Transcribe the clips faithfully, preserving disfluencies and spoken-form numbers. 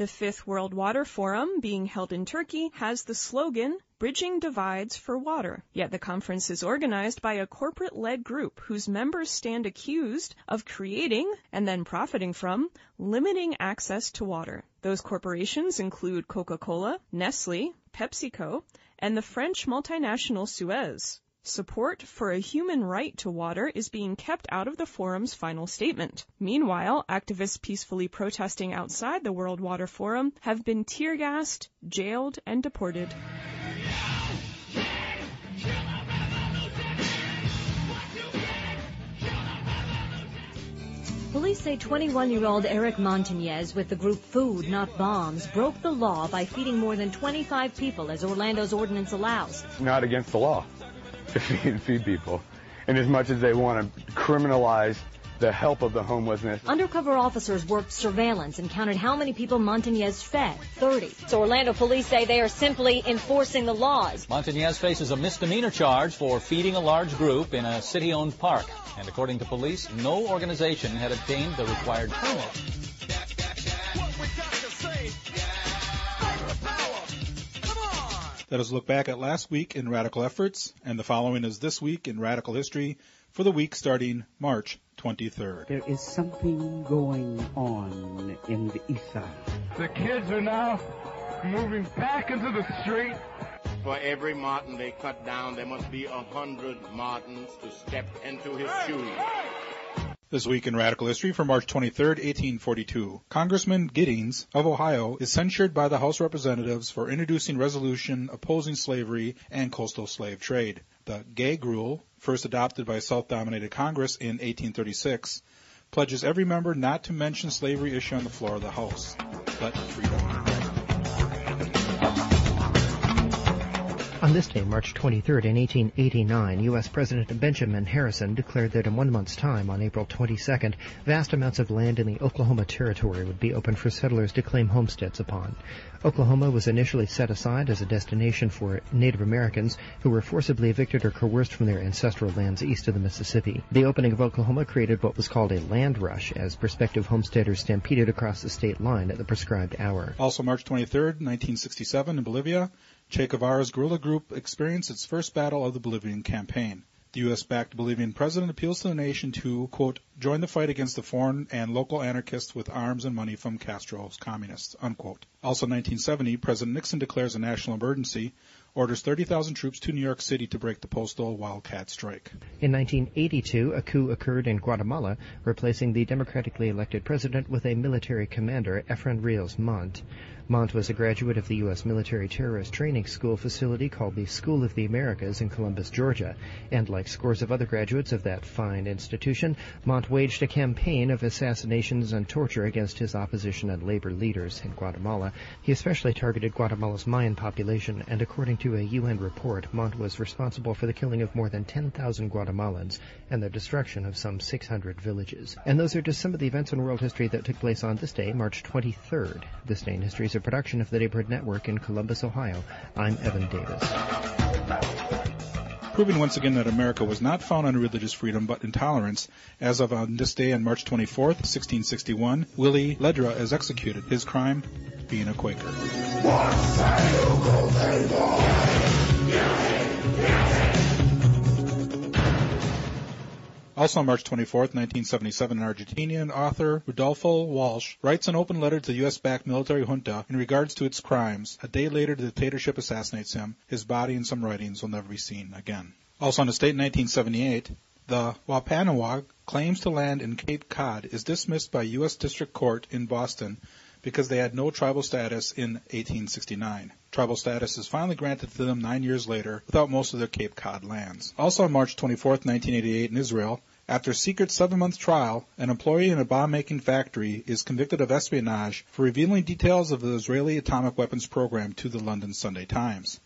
The Fifth World Water Forum, being held in Turkey, has the slogan, Bridging Divides for Water. Yet the conference is organized by a corporate-led group whose members stand accused of creating, and then profiting from, limiting access to water. Those corporations include Coca-Cola, Nestle, PepsiCo, and the French multinational Suez. Support for a human right to water is being kept out of the forum's final statement. Meanwhile, activists peacefully protesting outside the World Water Forum have been tear-gassed, jailed, and deported. Police say twenty-one-year-old Eric Montañez with the group Food Not Bombs broke the law by feeding more than twenty-five people as Orlando's ordinance allows. Not against the law to feed, feed people, and as much as they want to criminalize the help of the homelessness. Undercover officers worked surveillance and counted how many people Montañez fed, thirty. So Orlando police say they are simply enforcing the laws. Montañez faces a misdemeanor charge for feeding a large group in a city-owned park. And according to police, no organization had obtained the required permit. Let us look back at last week in radical efforts, and the following is this week in radical history for the week starting March twenty-third. There is something going on in the east side. The kids are now moving back into the street. For every marten they cut down, there must be a hundred martens to step into his shoes. This week in radical history for March twenty-third, eighteen forty-two. Congressman Giddings of Ohio is censured by the House of Representatives for introducing resolution opposing slavery and coastal slave trade. The Gag Rule, first adopted by a South-dominated Congress in eighteen thirty-six, pledges every member not to mention slavery issue on the floor of the House. Let freedom. On this day, March twenty-third, in eighteen eighty-nine, U S President Benjamin Harrison declared that in one month's time, on April twenty-second, vast amounts of land in the Oklahoma Territory would be open for settlers to claim homesteads upon. Oklahoma was initially set aside as a destination for Native Americans who were forcibly evicted or coerced from their ancestral lands east of the Mississippi. The opening of Oklahoma created what was called a land rush as prospective homesteaders stampeded across the state line at the prescribed hour. Also March twenty-third, nineteen sixty-seven, in Bolivia, Che Guevara's guerrilla group experienced its first battle of the Bolivian campaign. The U S-backed Bolivian president appeals to the nation to, quote, join the fight against the foreign and local anarchists with arms and money from Castro's communists, unquote. Also nineteen seventy, President Nixon declares a national emergency, orders thirty thousand troops to New York City to break the postal wildcat strike. In nineteen eighty-two, a coup occurred in Guatemala, replacing the democratically elected president with a military commander, Efren Rios Montt. Montt was a graduate of the U S military terrorist training school facility called the School of the Americas in Columbus, Georgia, and like scores of other graduates of that fine institution, Montt waged a campaign of assassinations and torture against his opposition and labor leaders in Guatemala. He especially targeted Guatemala's Mayan population, and according to a U N report, Montt was responsible for the killing of more than ten thousand Guatemalans and the destruction of some six hundred villages. And those are just some of the events in world history that took place on this day, March twenty-third. This Day in History is a production of the Neighborhood Network in Columbus, Ohio. I'm Evan Davis. Proving once again that America was not founded on religious freedom but intolerance, as of on this day on March twenty-fourth, sixteen sixty-one, Willie Ledra is executed. His crime, being a Quaker. Also on March twenty-fourth, nineteen seventy-seven, an Argentinian author, Rudolfo Walsh, writes an open letter to the U S-backed military junta in regards to its crimes. A day later, the dictatorship assassinates him. His body and some writings will never be seen again. Also on this date in nineteen seventy-eight, the Wampanoag claims to land in Cape Cod is dismissed by U S District Court in Boston because they had no tribal status in eighteen sixty-nine. Tribal status is finally granted to them nine years later without most of their Cape Cod lands. Also on March twenty-fourth, nineteen eighty-eight, in Israel, after a secret seven-month trial, an employee in a bomb-making factory is convicted of espionage for revealing details of the Israeli atomic weapons program to the London Sunday Times.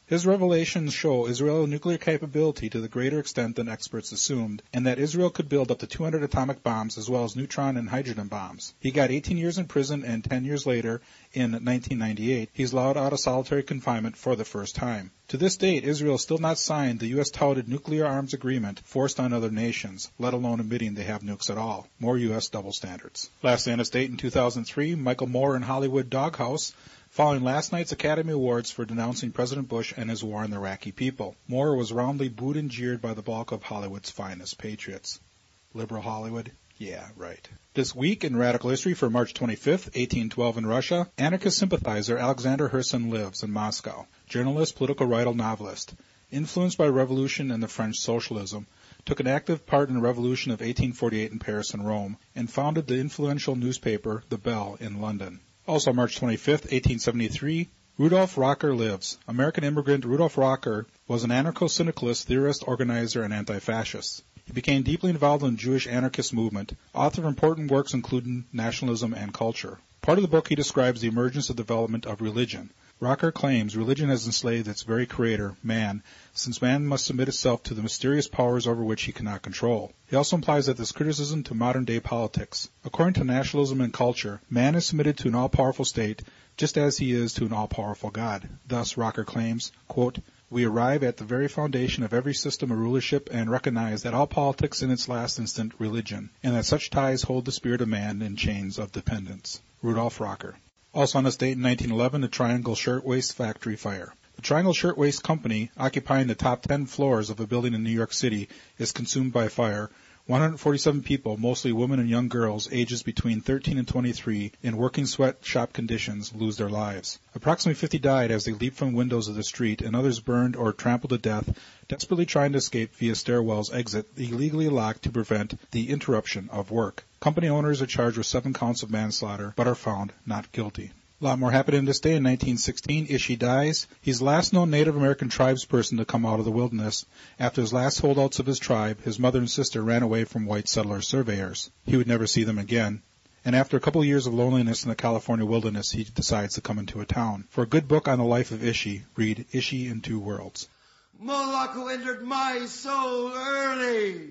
His revelations show Israel's nuclear capability to the greater extent than experts assumed, and that Israel could build up to two hundred atomic bombs as well as neutron and hydrogen bombs. He got eighteen years in prison, and ten years later, in nineteen ninety-eight, he's allowed out of solitary confinement for the first time. To this date, Israel has still not signed the U S-touted nuclear arms agreement forced on other nations, let alone admitting they have nukes at all. More U S double standards. Lastly on this date, in two thousand three, Michael Moore in Hollywood Doghouse, following last night's Academy Awards for denouncing President Bush and his war on the Iraqi people. Moore was roundly booed and jeered by the bulk of Hollywood's finest patriots. Liberal Hollywood? Yeah, right. This week in radical history for March twenty-fifth, eighteen twelve in Russia, anarchist sympathizer Alexander Herzen lives in Moscow. Journalist, political writer, novelist. Influenced by revolution and the French socialism, took an active part in the revolution of eighteen forty-eight in Paris and Rome, and founded the influential newspaper The Bell in London. Also March twenty-fifth, eighteen seventy-three, Rudolf Rocker lives. American immigrant Rudolf Rocker was an anarcho-syndicalist, theorist, organizer, and anti-fascist. He became deeply involved in the Jewish anarchist movement, author of important works including Nationalism and Culture. Part of the book he describes the emergence and development of religion. Rocker claims religion has enslaved its very creator, man, since man must submit itself to the mysterious powers over which he cannot control. He also implies that this criticism to modern-day politics. According to Nationalism and Culture, man is submitted to an all-powerful state just as he is to an all-powerful God. Thus, Rocker claims, quote, "We arrive at the very foundation of every system of rulership and recognize that all politics in its last instant religion, and that such ties hold the spirit of man in chains of dependence." Rudolf Rocker. Also on this date in nineteen eleven, the Triangle Shirtwaist Factory fire. The Triangle Shirtwaist Company, occupying the top ten floors of a building in New York City, is consumed by fire. one hundred forty-seven people, mostly women and young girls, ages between thirteen and twenty-three, in working sweatshop conditions, lose their lives. Approximately fifty died as they leaped from windows of the street, and others burned or trampled to death, desperately trying to escape via stairwells exit illegally locked to prevent the interruption of work. Company owners are charged with seven counts of manslaughter, but are found not guilty. A lot more happened in this day. In nineteen sixteen, Ishi dies. He's the last known Native American tribesperson to come out of the wilderness. After his last holdouts of his tribe, his mother and sister ran away from white settler surveyors. He would never see them again. And after a couple of years of loneliness in the California wilderness, he decides to come into a town. For a good book on the life of Ishi, read Ishi in Two Worlds. Moloch who entered my soul early.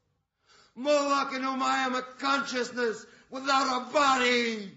Moloch in whom I am a consciousness without a body.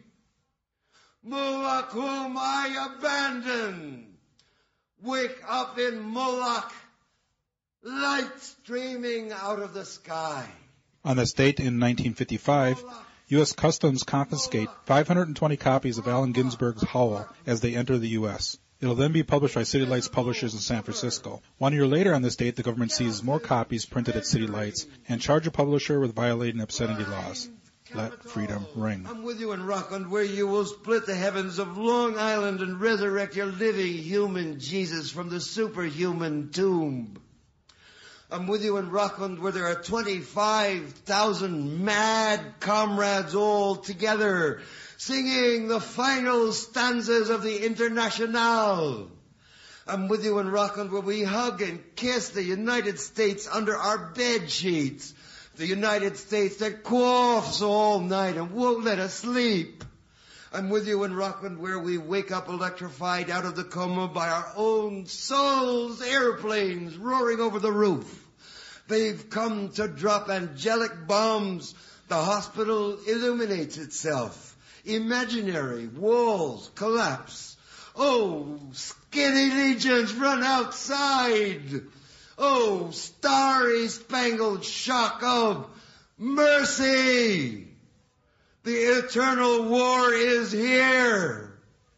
Moloch whom I abandon. Wake up in Moloch, light streaming out of the sky. On this date in nineteen fifty-five, U S Customs confiscate five hundred twenty copies of Allen Ginsberg's Howl as they enter the U S It will then be published by City Lights Publishers in San Francisco. One year later on this date, the government seizes more copies printed at City Lights and charge a publisher with violating obscenity laws. Let freedom ring. I'm with you in Rockland, where you will split the heavens of Long Island and resurrect your living human Jesus from the superhuman tomb. I'm with you in Rockland, where there are twenty-five thousand mad comrades all together, singing the final stanzas of the Internationale. I'm with you in Rockland, where we hug and kiss the United States under our bed sheets. The United States that coughs all night and won't let us sleep. I'm with you in Rockland, where we wake up electrified out of the coma by our own souls' airplanes roaring over the roof. They've come to drop angelic bombs. The hospital illuminates itself. Imaginary walls collapse. Oh, skinny legions run outside. Oh, starry-spangled shock of mercy! The eternal war is here!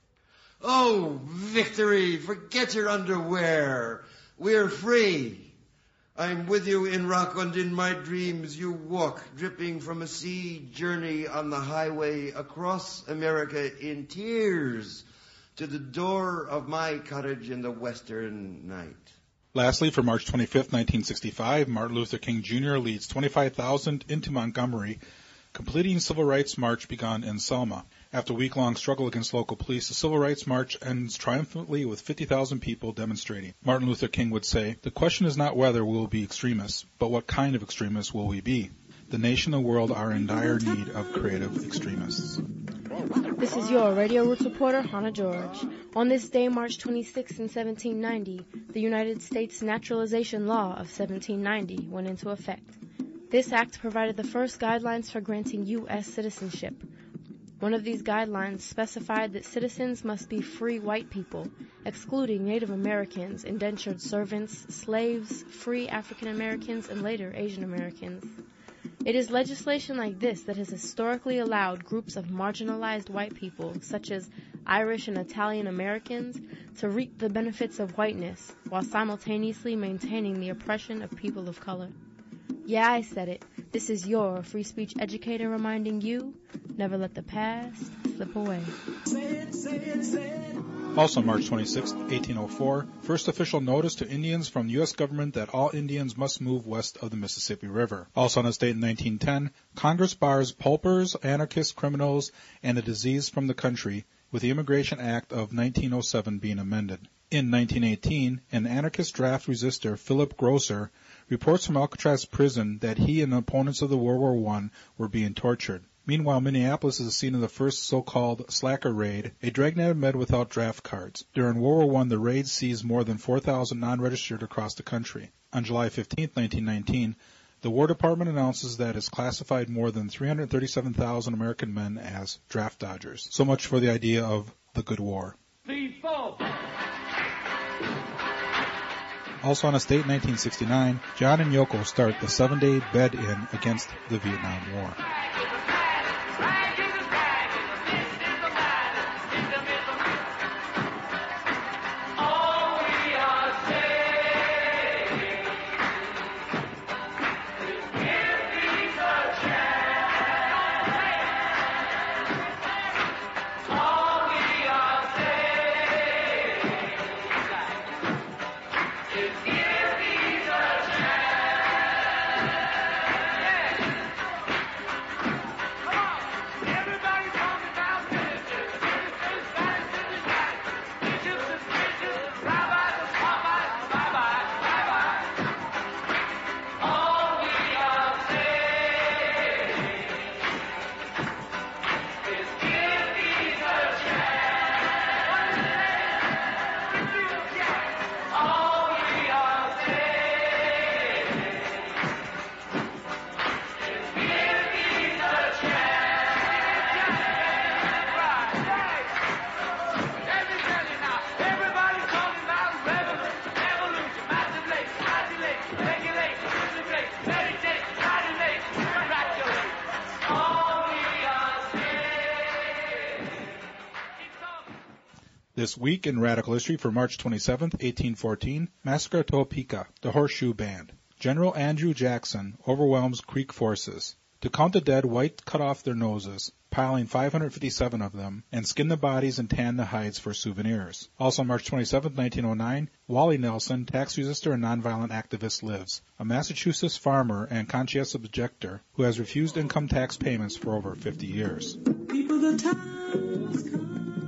Oh, victory! Forget your underwear! We're free! I'm with you in Rockland. In my dreams you walk, dripping from a sea journey on the highway across America in tears to the door of my cottage in the western night. Lastly, for March twenty-fifth, nineteen sixty-five, Martin Luther King Junior leads twenty-five thousand into Montgomery, completing Civil Rights March begun in Selma. After a week-long struggle against local police, the Civil Rights March ends triumphantly with fifty thousand people demonstrating. Martin Luther King would say, "The question is not whether we will be extremists, but what kind of extremists will we be? The nation and the world are in dire need of creative extremists." This is your Radio Roots reporter, Hannah George. On this day, March twenty-sixth in seventeen ninety, the United States Naturalization Law of seventeen ninety went into effect. This act provided the first guidelines for granting U S citizenship. One of these guidelines specified that citizens must be free white people, excluding Native Americans, indentured servants, slaves, free African Americans, and later Asian Americans. It is legislation like this that has historically allowed groups of marginalized white people, such as Irish and Italian Americans, to reap the benefits of whiteness while simultaneously maintaining the oppression of people of color. Yeah, I said it. This is your free speech educator reminding you, never let the past slip away. Also March twenty-sixth, eighteen oh four, first official notice to Indians from the U S government that all Indians must move west of the Mississippi River. Also on this date in nineteen ten, Congress bars pulpers, anarchists, criminals, and the disease from the country, with the Immigration Act of nineteen oh seven being amended. In nineteen eighteen, an anarchist draft resistor, Philip Grosser, reports from Alcatraz prison that he and opponents of the World War One were being tortured. Meanwhile, Minneapolis is the scene of the first so-called Slacker Raid, a dragnet of men without draft cards. During World War One, the raid seized more than four thousand non-registered across the country. On July fifteenth, nineteen nineteen, the War Department announces that it's classified more than three hundred thirty-seven thousand American men as draft dodgers. So much for the idea of the good war. Also on this date, nineteen sixty-nine, John and Yoko start the seven-day bed-in against the Vietnam War. This week in Radical History for March twenty-seventh, eighteen fourteen, Massacre at Topeka, the Horseshoe Band. General Andrew Jackson overwhelms Creek forces. To count the dead, white cut off their noses, piling five hundred fifty-seven of them, and skin the bodies and tan the hides for souvenirs. Also on March twenty-seventh, nineteen oh nine, Wally Nelson, tax resistor and nonviolent activist, lives. A Massachusetts farmer and conscientious objector who has refused income tax payments for over fifty years. People, the times come.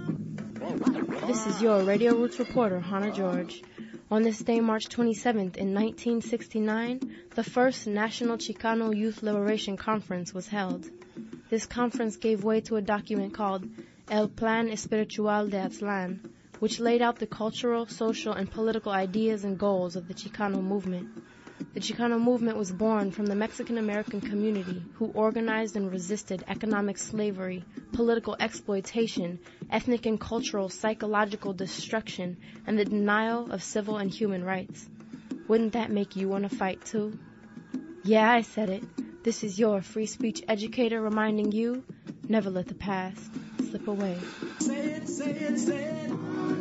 This is your Radio Roots reporter, Hannah George. On this day, March twenty-seventh, in nineteen sixty-nine, the first National Chicano Youth Liberation Conference was held. This conference gave way to a document called El Plan Espiritual de Aztlán, which laid out the cultural, social, and political ideas and goals of the Chicano movement. The Chicano movement was born from the Mexican-American community who organized and resisted economic slavery, political exploitation, ethnic and cultural psychological destruction, and the denial of civil and human rights. Wouldn't that make you want to fight too? Yeah, I said it. This is your free speech educator reminding you, never let the past slip away. Say it, say it, say it.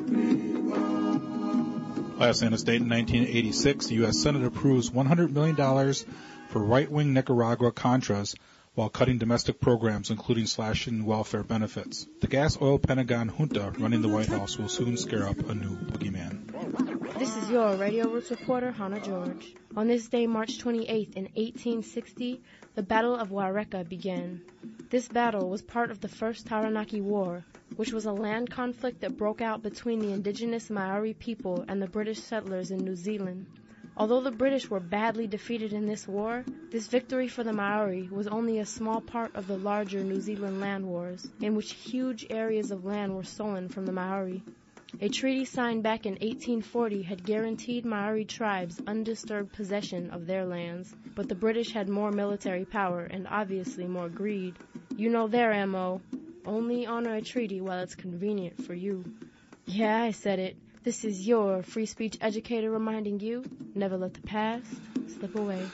Lastly, on this date in nineteen eighty-six, the U S Senate approves one hundred million dollars for right-wing Nicaragua Contras while cutting domestic programs, including slashing welfare benefits. The gas oil Pentagon junta running the White House will soon scare up a new boogeyman. This is your Radio Roots reporter, Hannah George. On this day, March twenty-eighth, in eighteen sixty, the Battle of Huareca began. This battle was part of the First Taranaki War, which was a land conflict that broke out between the indigenous Maori people and the British settlers in New Zealand. Although the British were badly defeated in this war, this victory for the Maori was only a small part of the larger New Zealand land wars, in which huge areas of land were stolen from the Maori. A treaty signed back in eighteen forty had guaranteed Maori tribes undisturbed possession of their lands, but the British had more military power and obviously more greed. You know their M O. Only honor a treaty while it's convenient for you. Yeah, I said it. This is your free speech educator reminding you, never let the past slip away.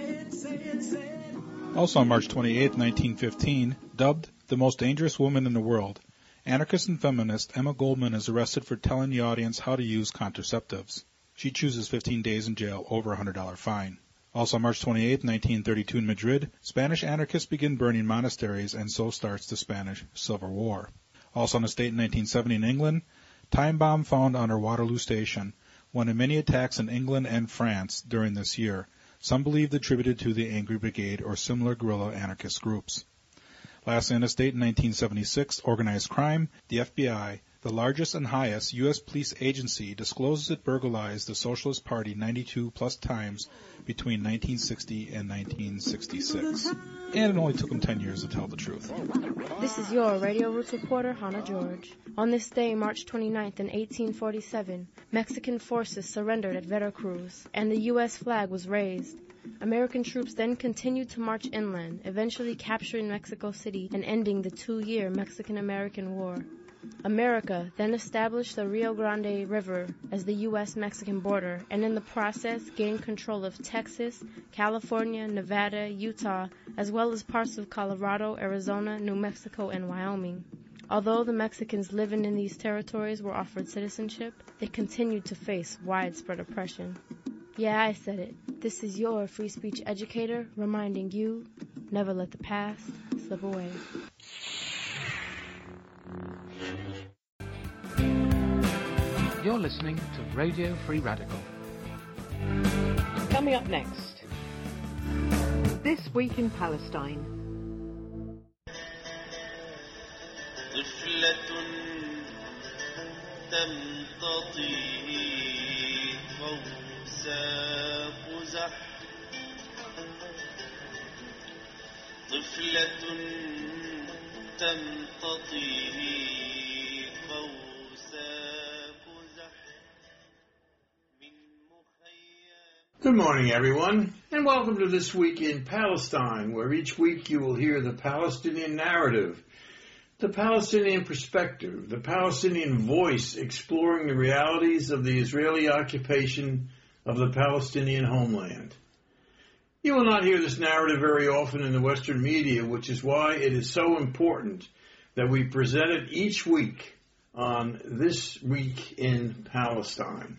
Also on March twenty-eighth, nineteen fifteen, dubbed the most dangerous woman in the world, anarchist and feminist Emma Goldman is arrested for telling the audience how to use contraceptives. She chooses fifteen days in jail over a one hundred dollars fine. Also on March twenty-eighth, nineteen thirty-two in Madrid, Spanish anarchists begin burning monasteries, and so starts the Spanish Civil War. Also on this date in nineteen seventy in England, time bomb found under Waterloo Station, one of many attacks in England and France during this year, some believed attributed to the Angry Brigade or similar guerrilla anarchist groups. Lastly on this date in nineteen seventy-six, organized crime, the F B I, the largest and highest U S police agency, discloses it burglarized the Socialist Party ninety-two plus times between nineteen sixty and nineteen sixty-six. And it only took them ten years to tell the truth. This is your Radio Roots reporter, Hannah George. On this day, March twenty-ninth in eighteen forty-seven, Mexican forces surrendered at Veracruz, and the U S flag was raised. American troops then continued to march inland, eventually capturing Mexico City and ending the two-year Mexican-American War. America then established the Rio Grande River as the U S Mexican border, and in the process gained control of Texas, California, Nevada, Utah, as well as parts of Colorado, Arizona, New Mexico, and Wyoming. Although the Mexicans living in these territories were offered citizenship, they continued to face widespread oppression. Yeah, I said it. This is your free speech educator reminding you, never let the past slip away. You're listening to Radio Free Radical. Coming up next, This Week in Palestine. Good morning, everyone, and welcome to This Week in Palestine, where each week you will hear the Palestinian narrative, the Palestinian perspective, the Palestinian voice exploring the realities of the Israeli occupation of the Palestinian homeland. You will not hear this narrative very often in the Western media, which is why it is so important that we present it each week on This Week in Palestine.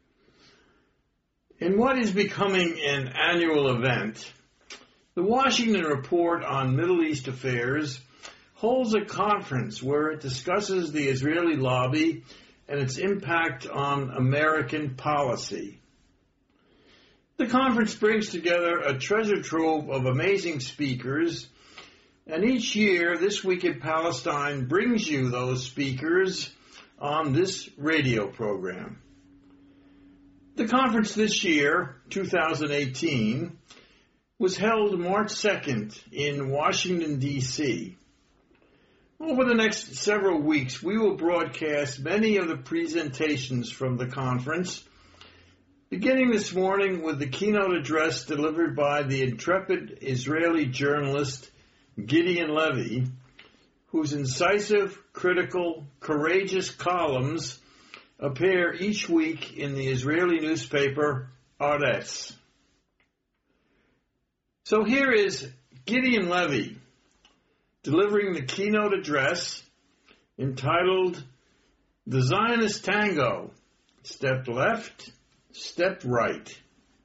In what is becoming an annual event, the Washington Report on Middle East Affairs holds a conference where it discusses the Israeli lobby and its impact on American policy. The conference brings together a treasure trove of amazing speakers, and each year, This Week in Palestine brings you those speakers on this radio program. The conference this year, two thousand eighteen, was held March second in Washington, D C Over the next several weeks, we will broadcast many of the presentations from the conference, beginning this morning with the keynote address delivered by the intrepid Israeli journalist Gideon Levy, whose incisive, critical, courageous columns appear each week in the Israeli newspaper Haaretz. So here is Gideon Levy delivering the keynote address entitled The Zionist Tango, Step Left, Step Right.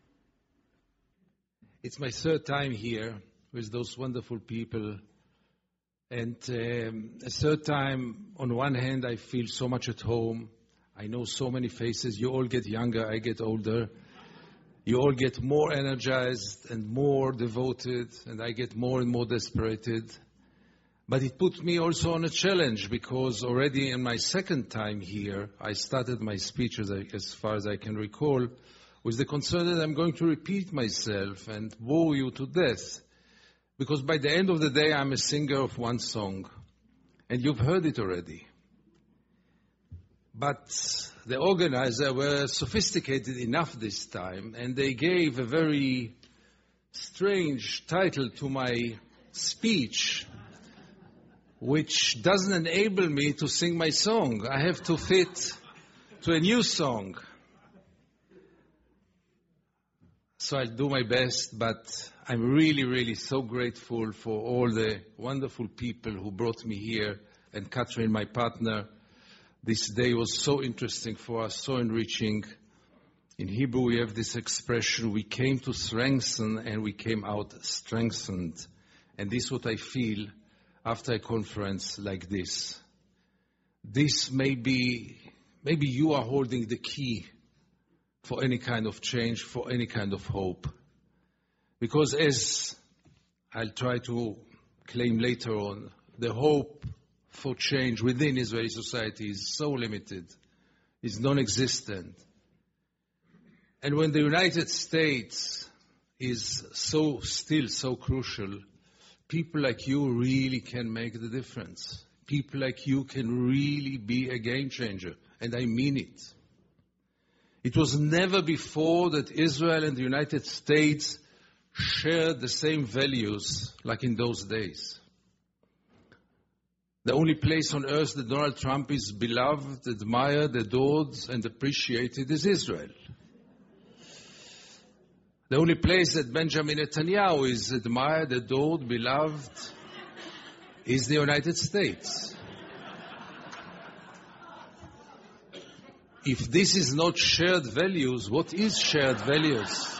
It's my third time here with those wonderful people. And um, a third time, on one hand, I feel so much at home. I know so many faces. You all get younger, I get older. You all get more energized and more devoted, and I get more and more desperated. But it put me also on a challenge, because already in my second time here, I started my speech, as, I, as far as I can recall, with the concern that I'm going to repeat myself and bore you to death. Because by the end of the day, I'm a singer of one song. And you've heard it already. But the organizers were sophisticated enough this time, and they gave a very strange title to my speech, which doesn't enable me to sing my song. I have to fit to a new song. So I'll do my best, but I'm really, really so grateful for all the wonderful people who brought me here, and Catherine, my partner. This day was so interesting for us, so enriching. In Hebrew, we have this expression, we came to strengthen and we came out strengthened. And this is what I feel after a conference like this. This may be, maybe you are holding the key for any kind of change, for any kind of hope. Because as I'll try to claim later on, the hope for change within Israeli society is so limited, is non-existent. And when the United States is so still so crucial, people like you really can make the difference. People like you can really be a game changer, and I mean it. It was never before that Israel and the United States shared the same values like in those days. The only place on earth that Donald Trump is beloved, admired, adored, and appreciated is Israel. The only place that Benjamin Netanyahu is admired, adored, beloved is the United States. If this is not shared values, what is shared values?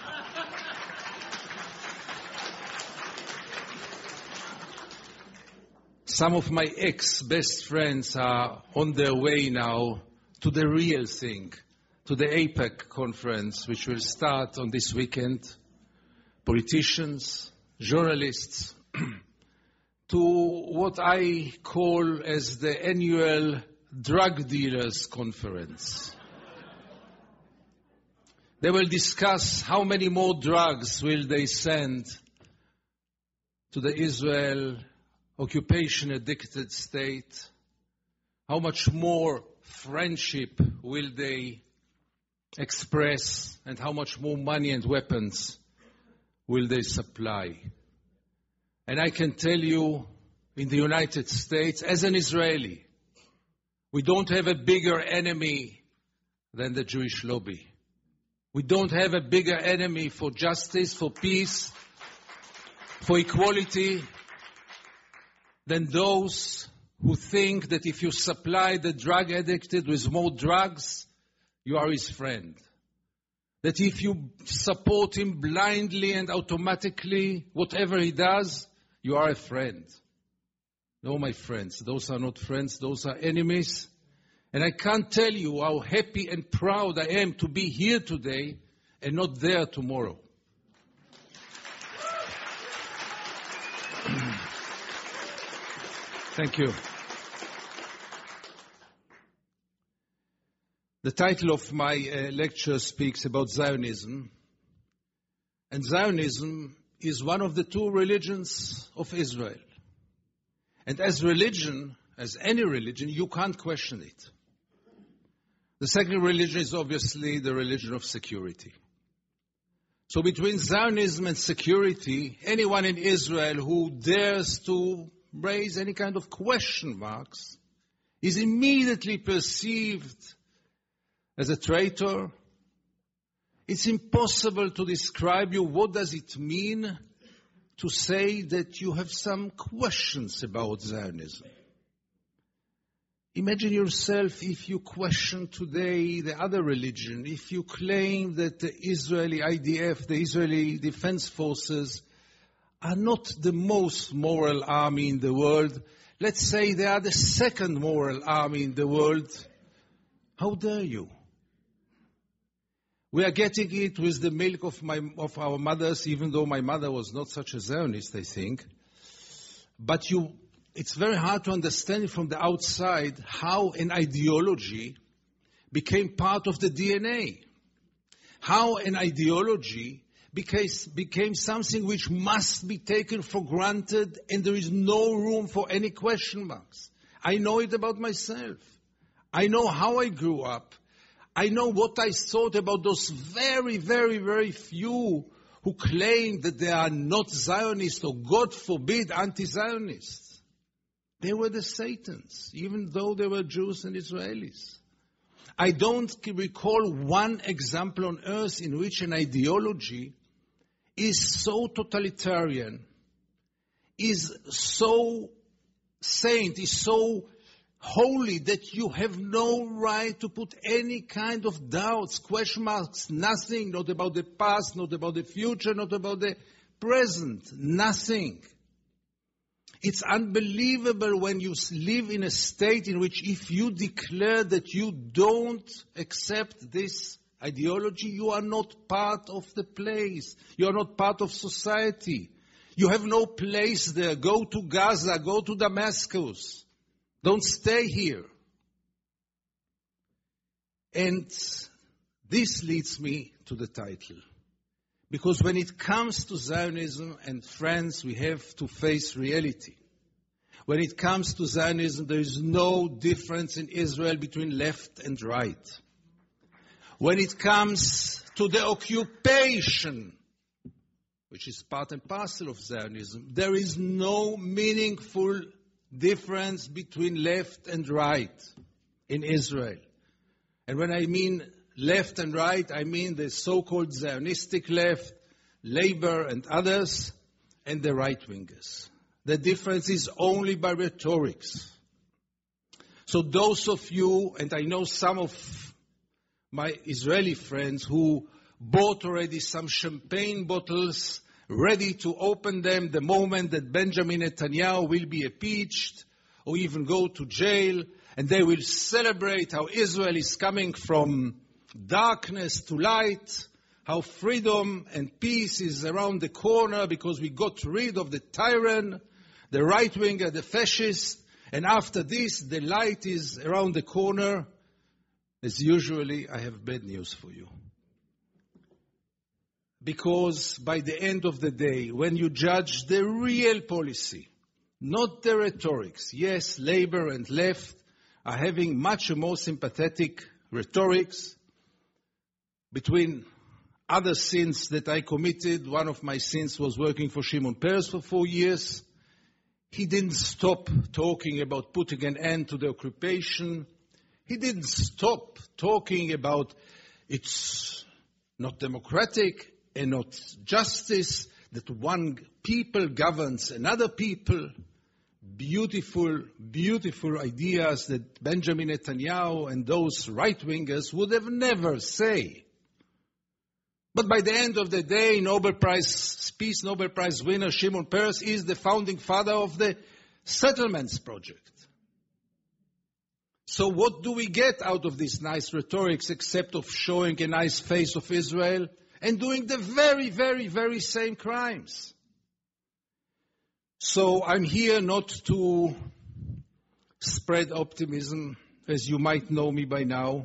Some of my ex-best friends are on their way now to the real thing, to the AIPAC conference, which will start on this weekend. Politicians, journalists, to what I call as the annual drug dealers conference. They will discuss how many more drugs will they send to the Israel occupation-addicted state, how much more friendship will they express, and how much more money and weapons will they supply. And I can tell you, in the United States, as an Israeli, we don't have a bigger enemy than the Jewish lobby. We don't have a bigger enemy for justice, for peace, for equality, than those who think that if you supply the drug addicted with more drugs, you are his friend. That if you support him blindly and automatically, whatever he does, you are a friend. No, my friends, those are not friends, those are enemies. And I can't tell you how happy and proud I am to be here today and not there tomorrow. Thank you. The title of my uh, lecture speaks about Zionism. And Zionism is one of the two religions of Israel. And as religion, as any religion, you can't question it. The second religion is obviously the religion of security. So between Zionism and security, anyone in Israel who dares to raise any kind of question marks is immediately perceived as a traitor. It's impossible to describe you what does it mean to say that you have some questions about Zionism. Imagine yourself if you question today the other religion, if you claim that the Israeli I D F, the Israeli Defense Forces, are not the most moral army in the world. Let's say they are the second moral army in the world. How dare you? We are getting it with the milk of, my, of our mothers, even though my mother was not such a Zionist, I think. But you, it's very hard to understand from the outside how an ideology became part of the D N A. how an ideology became, became something which must be taken for granted, and there is no room for any question marks. I know it about myself. I know how I grew up. I know what I thought about those very, very, very few who claim that they are not Zionists or, God forbid, anti-Zionists. They were the Satans, even though they were Jews and Israelis. I don't recall one example on earth in which an ideology is so totalitarian, is so saint, is so holy that you have no right to put any kind of doubts, question marks, nothing, not about the past, not about the future, not about the present, nothing. It's unbelievable when you live in a state in which if you declare that you don't accept this ideology, you are not part of the place. You are not part of society. You have no place there. Go to Gaza, go to Damascus. Don't stay here. And this leads me to the title. Because when it comes to Zionism, and friends, we have to face reality. When it comes to Zionism, there is no difference in Israel between left and right. When it comes to the occupation, which is part and parcel of Zionism, there is no meaningful difference between left and right in Israel. And when I mean left and right, I mean the so-called Zionistic left, Labor and others, and the right-wingers. The difference is only by rhetorics. So those of you, and I know some of my Israeli friends who bought already some champagne bottles, ready to open them the moment that Benjamin Netanyahu will be impeached or even go to jail, and they will celebrate how Israel is coming from darkness to light, how freedom and peace is around the corner because we got rid of the tyrant, the right-winger, the fascist, and after this the light is around the corner. As usually, I have bad news for you. Because by the end of the day, when you judge the real policy, not the rhetorics, yes, Labor and left are having much more sympathetic rhetorics. Between other sins that I committed, one of my sins was working for Shimon Peres for four years. He didn't stop talking about putting an end to the occupation. He didn't stop talking about it's not democratic and not justice, that one people governs another people. Beautiful, beautiful ideas that Benjamin Netanyahu and those right-wingers would have never say. But by the end of the day, Nobel Prize, Peace Nobel Prize winner Shimon Peres is the founding father of the Settlements Project. So what do we get out of this nice rhetorics except of showing a nice face of Israel and doing the very, very, very same crimes? So I'm here not to spread optimism, as you might know me by now.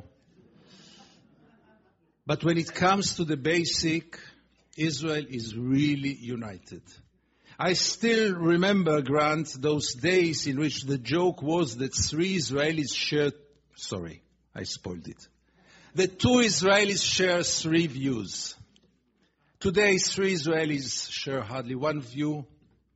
But when it comes to the basic, Israel is really united. I still remember, Grant, those days in which the joke was that three Israelis share, sorry, I spoiled it. The two Israelis share three views. Today, three Israelis share hardly one view.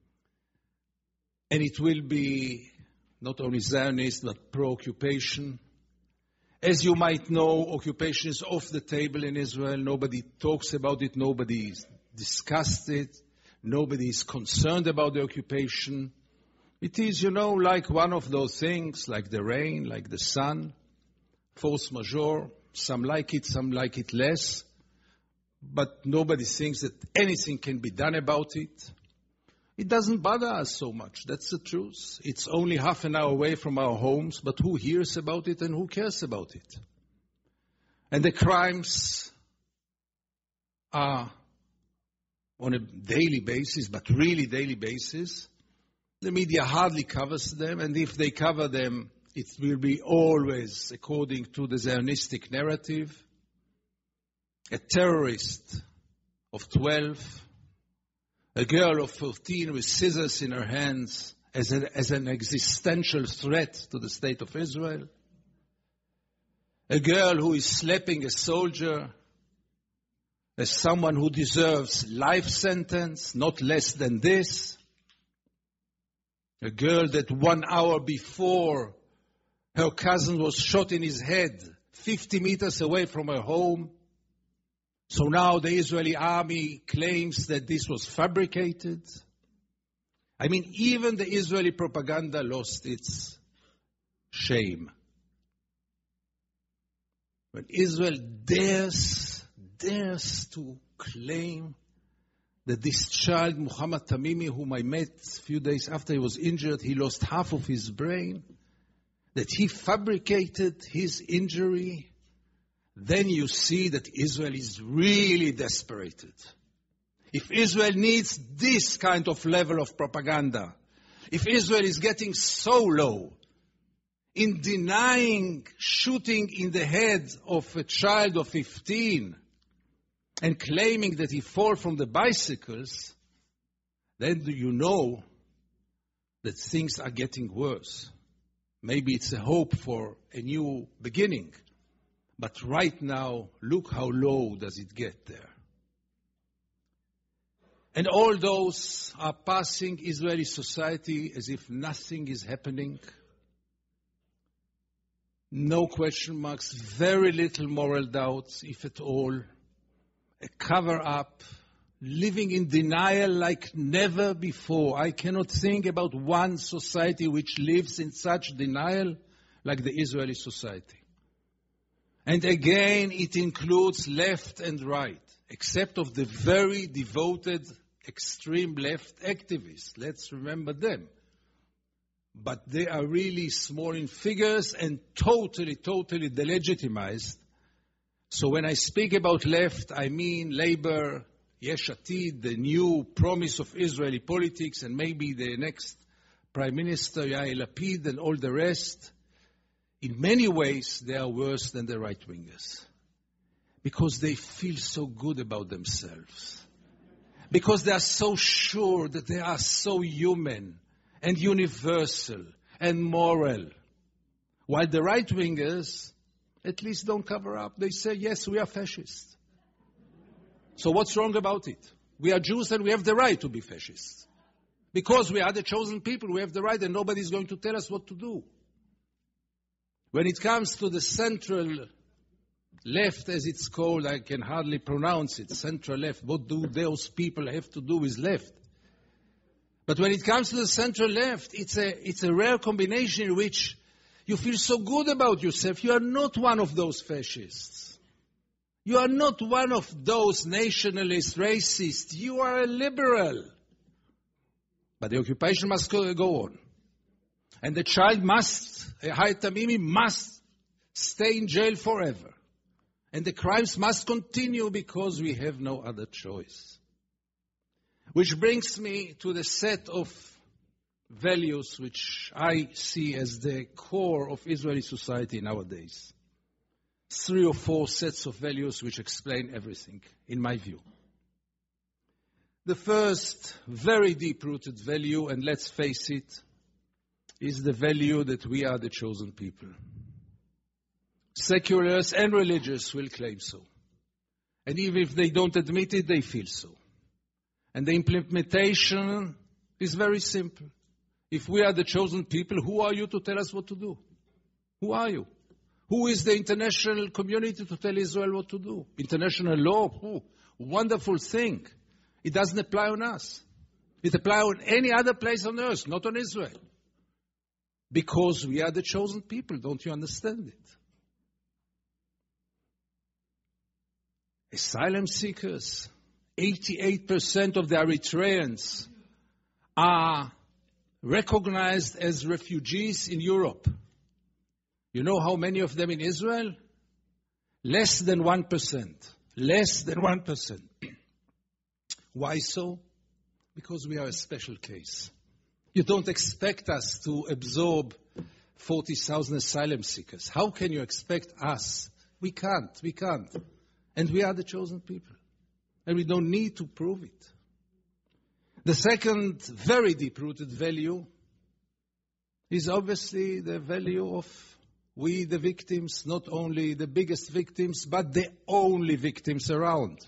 And it will be not only Zionist, but pro-occupation. As you might know, occupation is off the table in Israel. Nobody talks about it. Nobody discussed it. Nobody is concerned about the occupation. It is, you know, like one of those things, like the rain, like the sun, force majeure. Some like it, some like it less. But nobody thinks that anything can be done about it. It doesn't bother us so much. That's the truth. It's only half an hour away from our homes, but who hears about it and who cares about it? And the crimes are on a daily basis, but really daily basis. The media hardly covers them, and if they cover them, it will be always according to the Zionistic narrative. a terrorist of twelve, a girl of fourteen with scissors in her hands as, a, as an existential threat to the state of Israel, a girl who is slapping a soldier as someone who deserves life sentence, not less than this, a girl that one hour before her cousin was shot in his head fifty meters away from her home. So now the Israeli army claims that this was fabricated. I mean, even the Israeli propaganda lost its shame. When Israel dares, dares to claim that this child, Muhammad Tamimi, whom I met a few days after he was injured, he lost half of his brain, that he fabricated his injury, then you see that Israel is really desperated. If Israel needs this kind of level of propaganda, if Israel is getting so low in denying shooting in the head of a child of fifteen and claiming that he fell from the bicycles, then do you know that things are getting worse. Maybe it's a hope for a new beginning. But right now, look how low does it get there. And all those are passing Israeli society as if nothing is happening. No question marks, very little moral doubts, if at all. A cover-up, living in denial like never before. I cannot think about one society which lives in such denial like the Israeli society. And again, it includes left and right, except of the very devoted extreme left activists. Let's remember them. But they are really small in figures and totally, totally delegitimized. So when I speak about left, I mean Labour, Yesh Atid, the new promise of Israeli politics, and maybe the next Prime Minister, Yair Lapid, and all the rest. In many ways, they are worse than the right-wingers. Because they feel so good about themselves. Because they are so sure that they are so human and universal and moral. While the right-wingers at least don't cover up. They say, yes, we are fascists. So what's wrong about it? We are Jews and we have the right to be fascists. Because we are the chosen people, we have the right and nobody is going to tell us what to do. When it comes to the central left, as it's called, I can hardly pronounce it, central left, what do those people have to do with left? But when it comes to the central left, it's a, it's a rare combination in which you feel so good about yourself. You are not one of those fascists. You are not one of those nationalist racists. You are a liberal. But the occupation must go, go on. And the child must, Hayat Tamimi must stay in jail forever. And the crimes must continue because we have no other choice. Which brings me to the set of values which I see as the core of Israeli society nowadays. Three or four sets of values which explain everything, in my view. The first, very deep-rooted value, and let's face it, is the value that we are the chosen people. Seculars and religious will claim so. And even if they don't admit it, they feel so. And the implementation is very simple. If we are the chosen people, who are you to tell us what to do? Who are you? Who is the international community to tell Israel what to do? International law, oh, wonderful thing. It doesn't apply on us. It applies on any other place on earth, not on Israel. Because we are the chosen people, don't you understand it? Asylum seekers, eighty-eight percent of the Eritreans are recognized as refugees in Europe. You know how many of them in Israel? Less than one percent. Less than one percent. Why so? Because we are a special case. You don't expect us to absorb forty thousand asylum seekers. How can you expect us? We can't, we can't. And we are the chosen people. And we don't need to prove it. The second very deep-rooted value is obviously the value of we, the victims, not only the biggest victims, but the only victims around.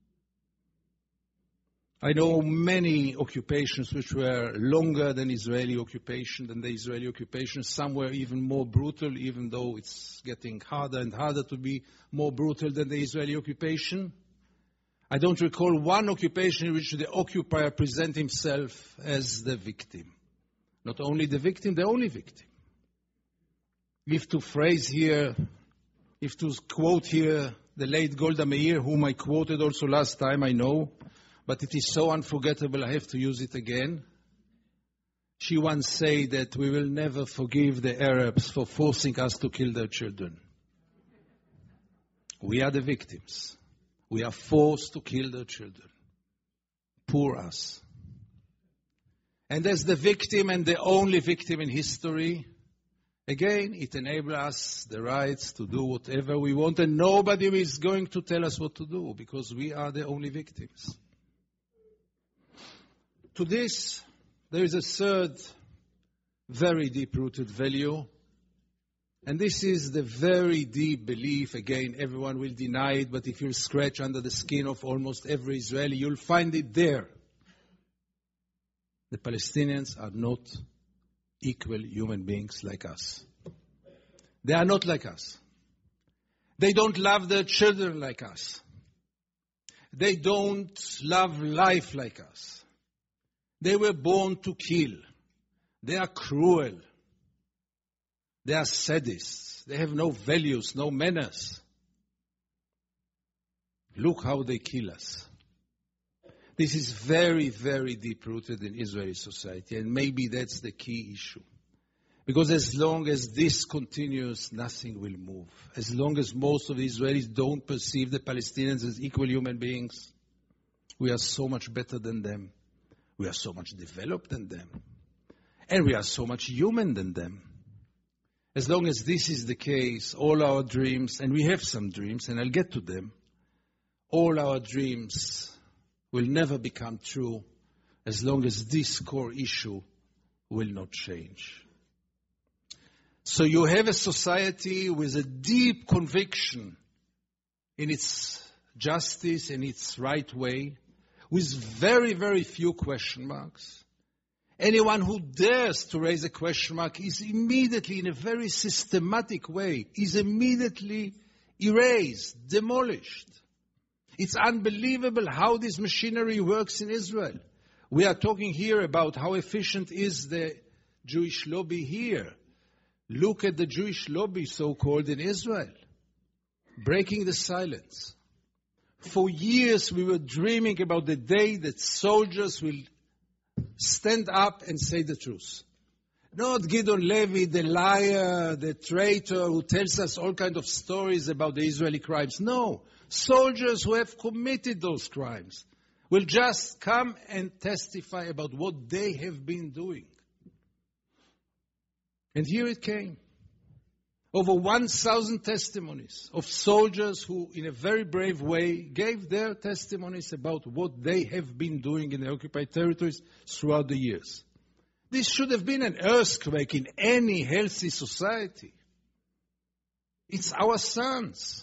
I know many occupations which were longer than Israeli occupation, than the Israeli occupation. Some were even more brutal, even though it's getting harder and harder to be more brutal than the Israeli occupation. I don't recall one occupation in which the occupier present himself as the victim. Not only the victim, the only victim. If to phrase here, if to quote here the late Golda Meir, whom I quoted also last time, I know, but it is so unforgettable I have to use it again. She once said that we will never forgive the Arabs for forcing us to kill their children. We are the victims. We are forced to kill their children. Poor us. And as the victim and the only victim in history, again, it enables us the rights to do whatever we want, and nobody is going to tell us what to do, because we are the only victims. To this, there is a third very deep-rooted value, and this is the very deep belief. Again, everyone will deny it, but if you scratch under the skin of almost every Israeli, you'll find it there. The Palestinians are not equal human beings like us. They are not like us. They don't love their children like us. They don't love life like us. They were born to kill. They are cruel. They are sadists. They have no values, no manners. Look how they kill us. This is very, very deep-rooted in Israeli society, and maybe that's the key issue. Because as long as this continues, nothing will move. As long as most of the Israelis don't perceive the Palestinians as equal human beings, we are so much better than them. We are so much developed than them. And we are so much human than them. As long as this is the case, all our dreams, and we have some dreams, and I'll get to them, all our dreams will never become true as long as this core issue will not change. So you have a society with a deep conviction in its justice and its right way, with very, very few question marks. Anyone who dares to raise a question mark is immediately, in a very systematic way, is immediately erased, demolished. It's unbelievable how this machinery works in Israel. We are talking here about how efficient is the Jewish lobby here. Look at the Jewish lobby, so-called, in Israel. Breaking the silence. For years we were dreaming about the day that soldiers will stand up and say the truth. Not Gideon Levy, the liar, the traitor who tells us all kinds of stories about the Israeli crimes. No. Soldiers who have committed those crimes will just come and testify about what they have been doing. And here it came. Over one thousand testimonies of soldiers who, in a very brave way, gave their testimonies about what they have been doing in the occupied territories throughout the years. This should have been an earthquake in any healthy society. It's our sons.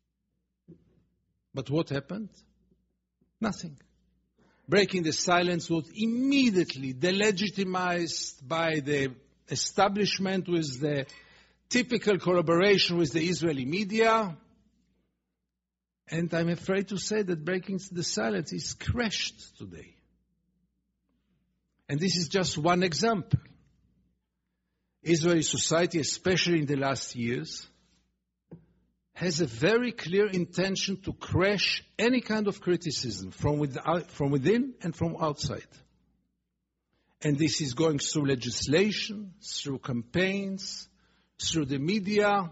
But what happened? Nothing. Breaking the silence was immediately delegitimized by the establishment with the typical collaboration with the Israeli media. And I'm afraid to say that breaking the silence is crashed today. And this is just one example. Israeli society, especially in the last years, has a very clear intention to crash any kind of criticism from without, from within and from outside. And this is going through legislation, through campaigns, through the media,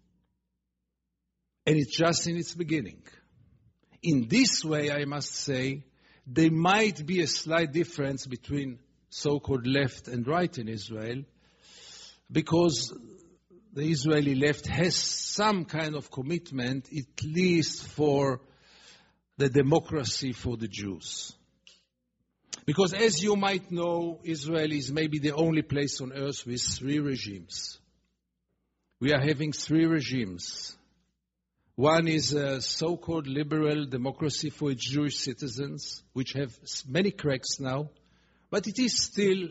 and it's just in its beginning. In this way, I must say, there might be a slight difference between so-called left and right in Israel, because the Israeli left has some kind of commitment, at least for the democracy for the Jews. Because as you might know, Israel is maybe the only place on earth with three regimes. We are having three regimes. One is a so-called liberal democracy for its Jewish citizens, which have many cracks now, but it is still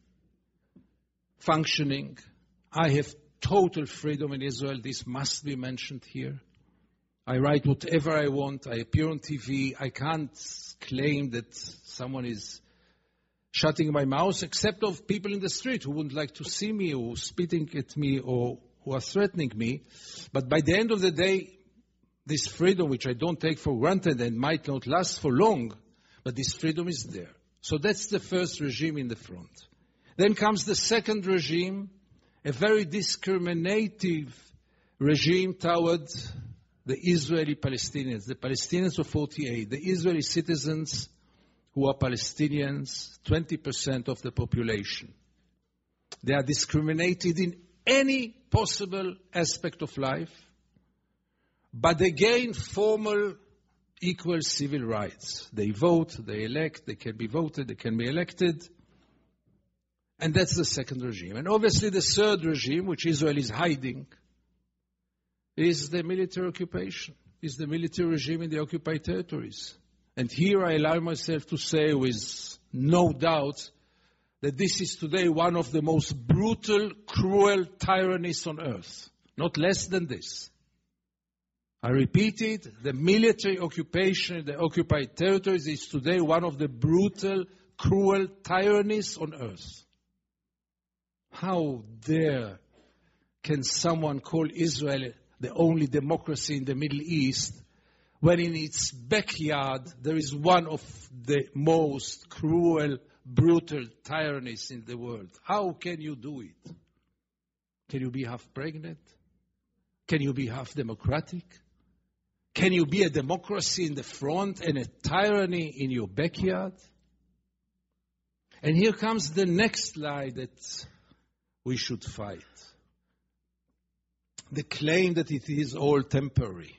functioning. I have total freedom in Israel. This must be mentioned here. I write whatever I want. I appear on T V. I can't claim that someone is shutting my mouth, except of people in the street who wouldn't like to see me or spitting at me or who are threatening me. But by the end of the day, this freedom, which I don't take for granted and might not last for long, but this freedom is there. So that's the first regime in the front. Then comes the second regime, a very discriminative regime toward the Israeli Palestinians, the Palestinians of forty-eight, the Israeli citizens who are Palestinians, twenty percent of the population. They are discriminated in any possible aspect of life, but they gain formal equal civil rights. They vote, they elect, they can be voted, they can be elected. And that's the second regime. And obviously the third regime, which Israel is hiding, is the military occupation, is the military regime in the occupied territories. And here I allow myself to say with no doubt that this is today one of the most brutal, cruel tyrannies on earth. Not less than this. I repeat it, the military occupation in the occupied territories is today one of the brutal, cruel tyrannies on earth. How dare can someone call Israel the only democracy in the Middle East when in its backyard there is one of the most cruel, brutal tyrannies in the world? How can you do it? Can you be half pregnant? Can you be half democratic? Can you be a democracy in the front and a tyranny in your backyard? And here comes the next lie that we should fight. The claim that it is all temporary.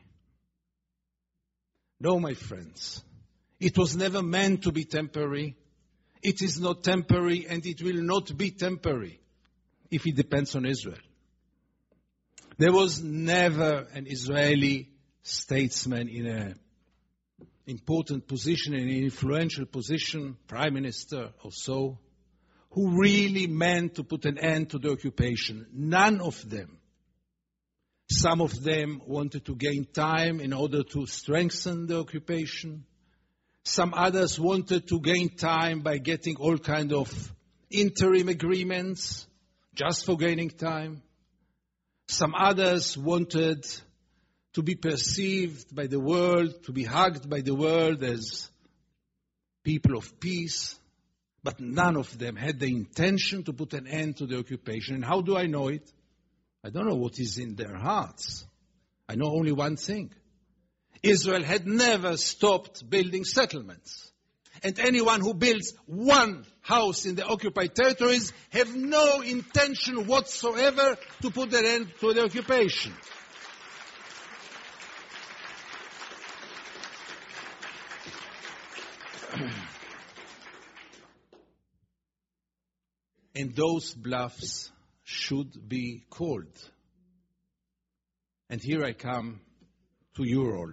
No, my friends. It was never meant to be temporary. It is not temporary and it will not be temporary if it depends on Israel. There was never an Israeli statesman in an important position, in an influential position, prime minister or so, who really meant to put an end to the occupation. None of them. Some of them wanted to gain time in order to strengthen the occupation. Some others wanted to gain time by getting all kinds of interim agreements just for gaining time. Some others wanted to be perceived by the world, to be hugged by the world as people of peace. But none of them had the intention to put an end to the occupation. And how do I know it? I don't know what is in their hearts. I know only one thing. Israel had never stopped building settlements. And anyone who builds one house in the occupied territories have no intention whatsoever to put an end to the occupation. And those bluffs should be called. And here I come to your role.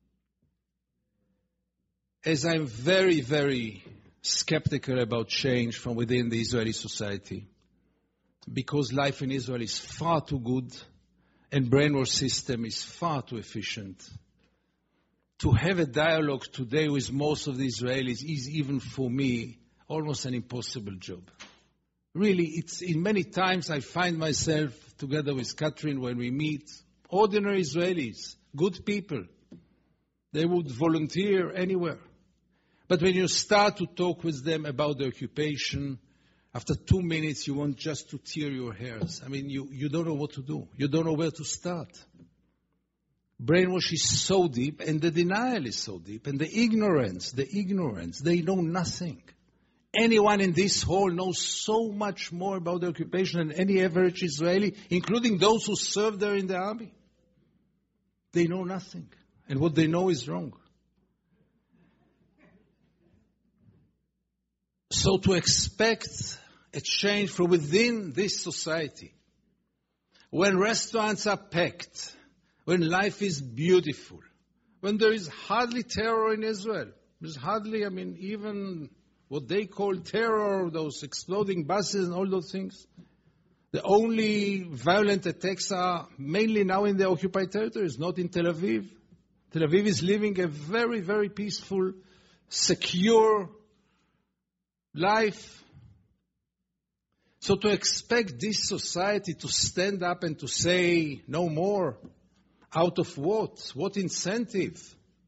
As I'm very, very skeptical about change from within the Israeli society, because life in Israel is far too good and brainwash system is far too efficient, to have a dialogue today with most of the Israelis is, even for me, almost an impossible job. Really, it's in many times I find myself together with Catherine when we meet ordinary Israelis, good people. They would volunteer anywhere. But when you start to talk with them about the occupation, after two minutes you want just to tear your hairs. I mean, you, you don't know what to do. You don't know where to start. Brainwash is so deep and the denial is so deep and the ignorance, the ignorance, they know nothing. Anyone in this hall knows so much more about the occupation than any average Israeli, including those who served there in the army. They know nothing. And what they know is wrong. So to expect a change from within this society, when restaurants are packed, when life is beautiful, when there is hardly terror in Israel, there's hardly, I mean, even what they call terror, those exploding buses and all those things. The only violent attacks are mainly now in the occupied territories, not in Tel Aviv. Tel Aviv is living a very, very peaceful, secure life. So to expect this society to stand up and to say no more, out of what? What incentive?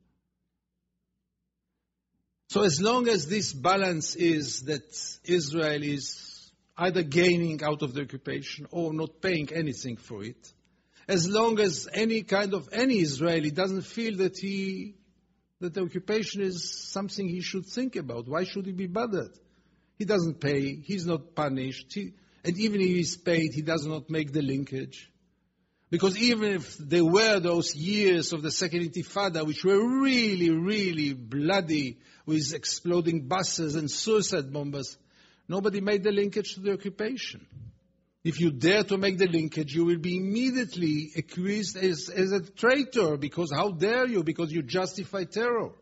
So as long as this balance is that Israel is either gaining out of the occupation or not paying anything for it, as long as any kind of, any Israeli doesn't feel that he, that the occupation is something he should think about, why should he be bothered? He doesn't pay, he's not punished, he, and even if he's paid, he does not make the linkage. Because even if there were those years of the Second Intifada, which were really, really bloody, with exploding buses and suicide bombers, nobody made the linkage to the occupation. If you dare to make the linkage, you will be immediately accused as, as a traitor, because how dare you, because you justify terror.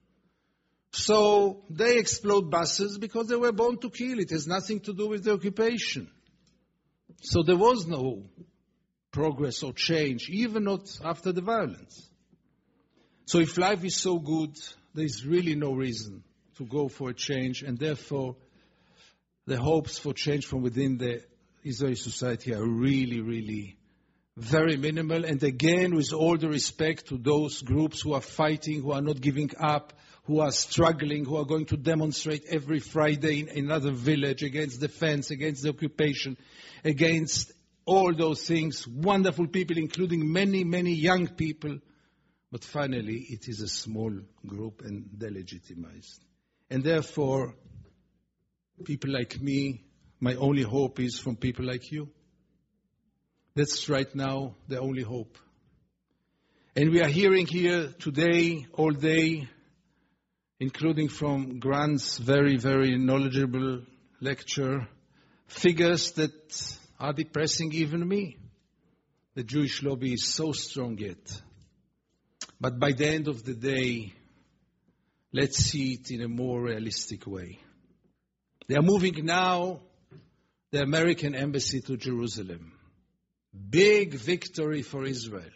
So they explode buses because they were born to kill. It has nothing to do with the occupation. So there was no progress or change, even not after the violence. So if life is so good, there is really no reason to go for a change, and therefore the hopes for change from within the Israeli society are really, really very minimal. And again, with all the respect to those groups who are fighting, who are not giving up, who are struggling, who are going to demonstrate every Friday in another village against the fence, against the occupation, against all those things, wonderful people, including many, many young people. But finally, it is a small group and delegitimized. And therefore, people like me, my only hope is from people like you. That's right now the only hope. And we are hearing here today, all day, including from Grant's very, very knowledgeable lecture, figures that are depressing even me. The Jewish lobby is so strong yet. But by the end of the day, let's see it in a more realistic way. They are moving now the American embassy to Jerusalem. Big victory for Israel.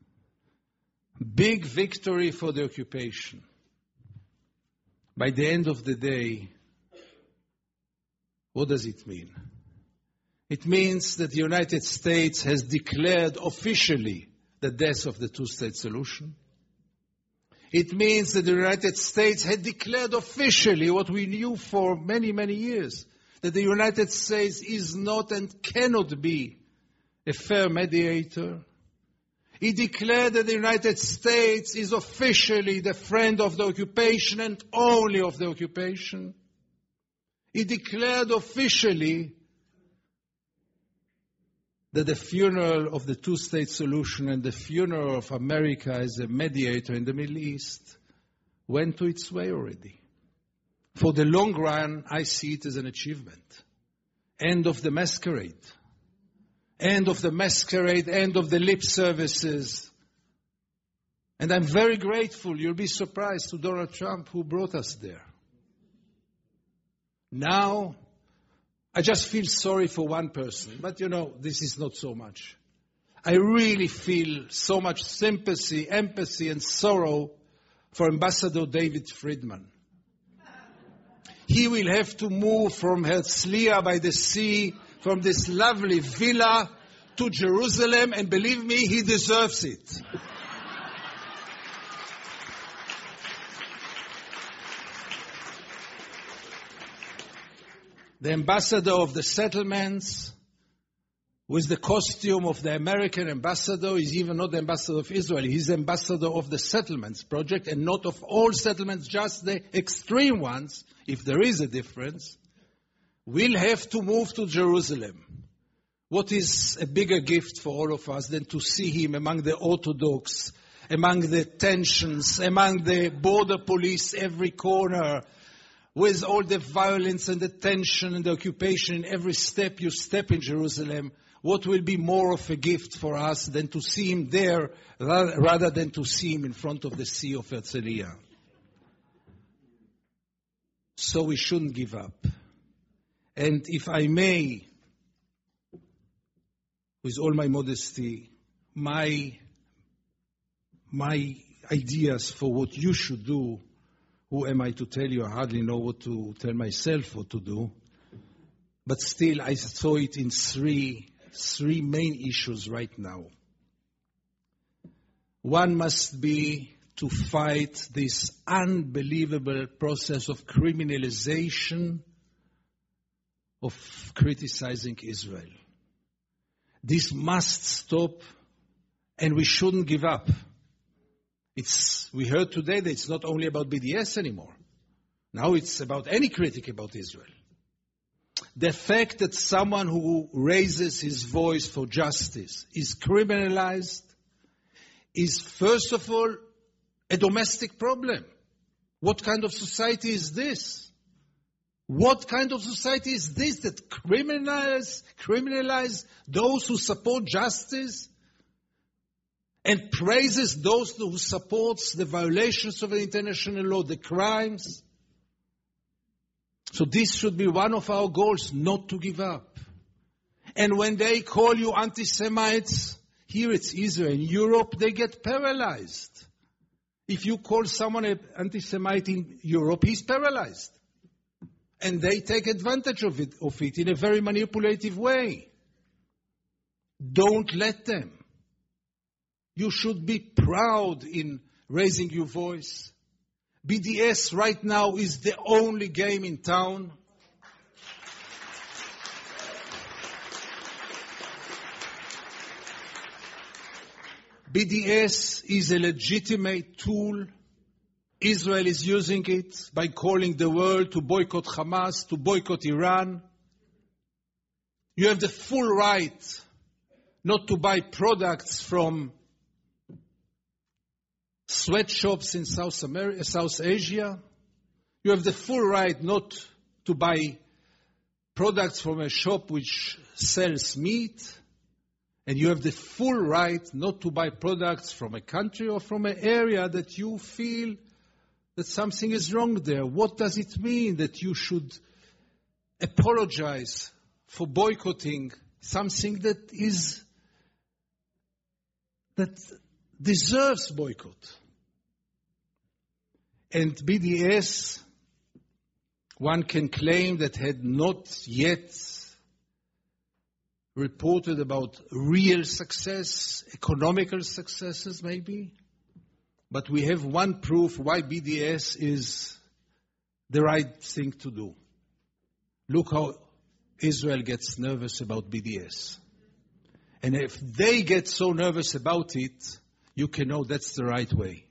Big victory for the occupation. By the end of the day, what does it mean? It means that the United States has declared officially the death of the two-state solution. It means that the United States had declared officially what we knew for many, many years, that the United States is not and cannot be a fair mediator. It declared that the United States is officially the friend of the occupation and only of the occupation. It declared officially that the funeral of the two-state solution and the funeral of America as a mediator in the Middle East went to its way already. For the long run, I see it as an achievement. End of the masquerade. End of the masquerade, end of the lip services. And I'm very grateful, you'll be surprised, to Donald Trump who brought us there. Now, I just feel sorry for one person, but you know, this is not so much. I really feel so much sympathy, empathy, and sorrow for Ambassador David Friedman. He will have to move from Herzliya by the sea, from this lovely villa to Jerusalem, and believe me, he deserves it. The ambassador of the settlements, with the costume of the American ambassador, is even not the ambassador of Israel. He's the ambassador of the settlements project, and not of all settlements, just the extreme ones, if there is a difference. will have to move to Jerusalem. What is a bigger gift for all of us than to see him among the Orthodox, among the tensions, among the border police every corner, with all the violence and the tension and the occupation in every step you step in Jerusalem? What will be more of a gift for us than to see him there rather than to see him in front of the Sea of Herzliya? So we shouldn't give up. And if I may, with all my modesty, my, my ideas for what you should do, who am I to tell you? I hardly know what to tell myself what to do. But still, I saw it in three, three main issues right now. One must be to fight this unbelievable process of criminalization of criticizing Israel. This must stop, and we shouldn't give up. It's, we heard today that it's not only about B D S anymore. Now it's about any critic about Israel. The fact that someone who raises his voice for justice is criminalized is, first of all, a domestic problem. What kind of society is this? What kind of society is this that criminalize, criminalize those who support justice and praises those who supports the violations of the international law, the crimes? So this should be one of our goals, not to give up. And when they call you anti-Semites, here it's Israel. In Europe, they get paralyzed. If you call someone an anti-Semite in Europe, he's paralyzed. And they take advantage of it, of it in a very manipulative way. Don't let them. You should be proud in raising your voice. B D S right now is the only game in town. B D S is a legitimate tool. Israel is using it by calling the world to boycott Hamas, to boycott Iran. You have the full right not to buy products from sweatshops in South America, South Asia. You have the full right not to buy products from a shop which sells meat. And you have the full right not to buy products from a country or from an area that you feel that something is wrong there. What does it mean that you should apologize for boycotting something that is, that deserves boycott? And B D S, one can claim that had not yet reported about real success, economical successes maybe. But we have one proof why B D S is the right thing to do. Look how Israel gets nervous about B D S. And if they get so nervous about it, you can know that's the right way.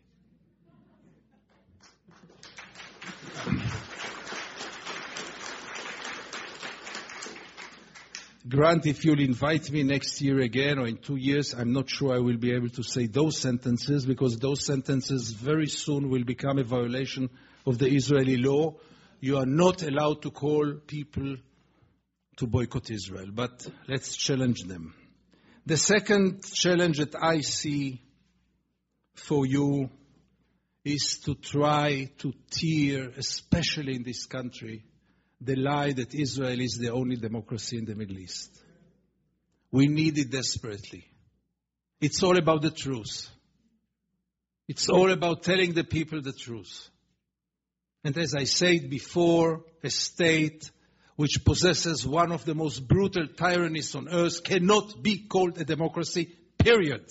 Grant, if you'll invite me next year again or in two years, I'm not sure I will be able to say those sentences, because those sentences very soon will become a violation of the Israeli law. You are not allowed to call people to boycott Israel, but let's challenge them. The second challenge that I see for you is to try to tear, especially in this country, the lie that Israel is the only democracy in the Middle East. We need it desperately. It's all about the truth. It's all about telling the people the truth. And as I said before, a state which possesses one of the most brutal tyrannies on earth cannot be called a democracy, period.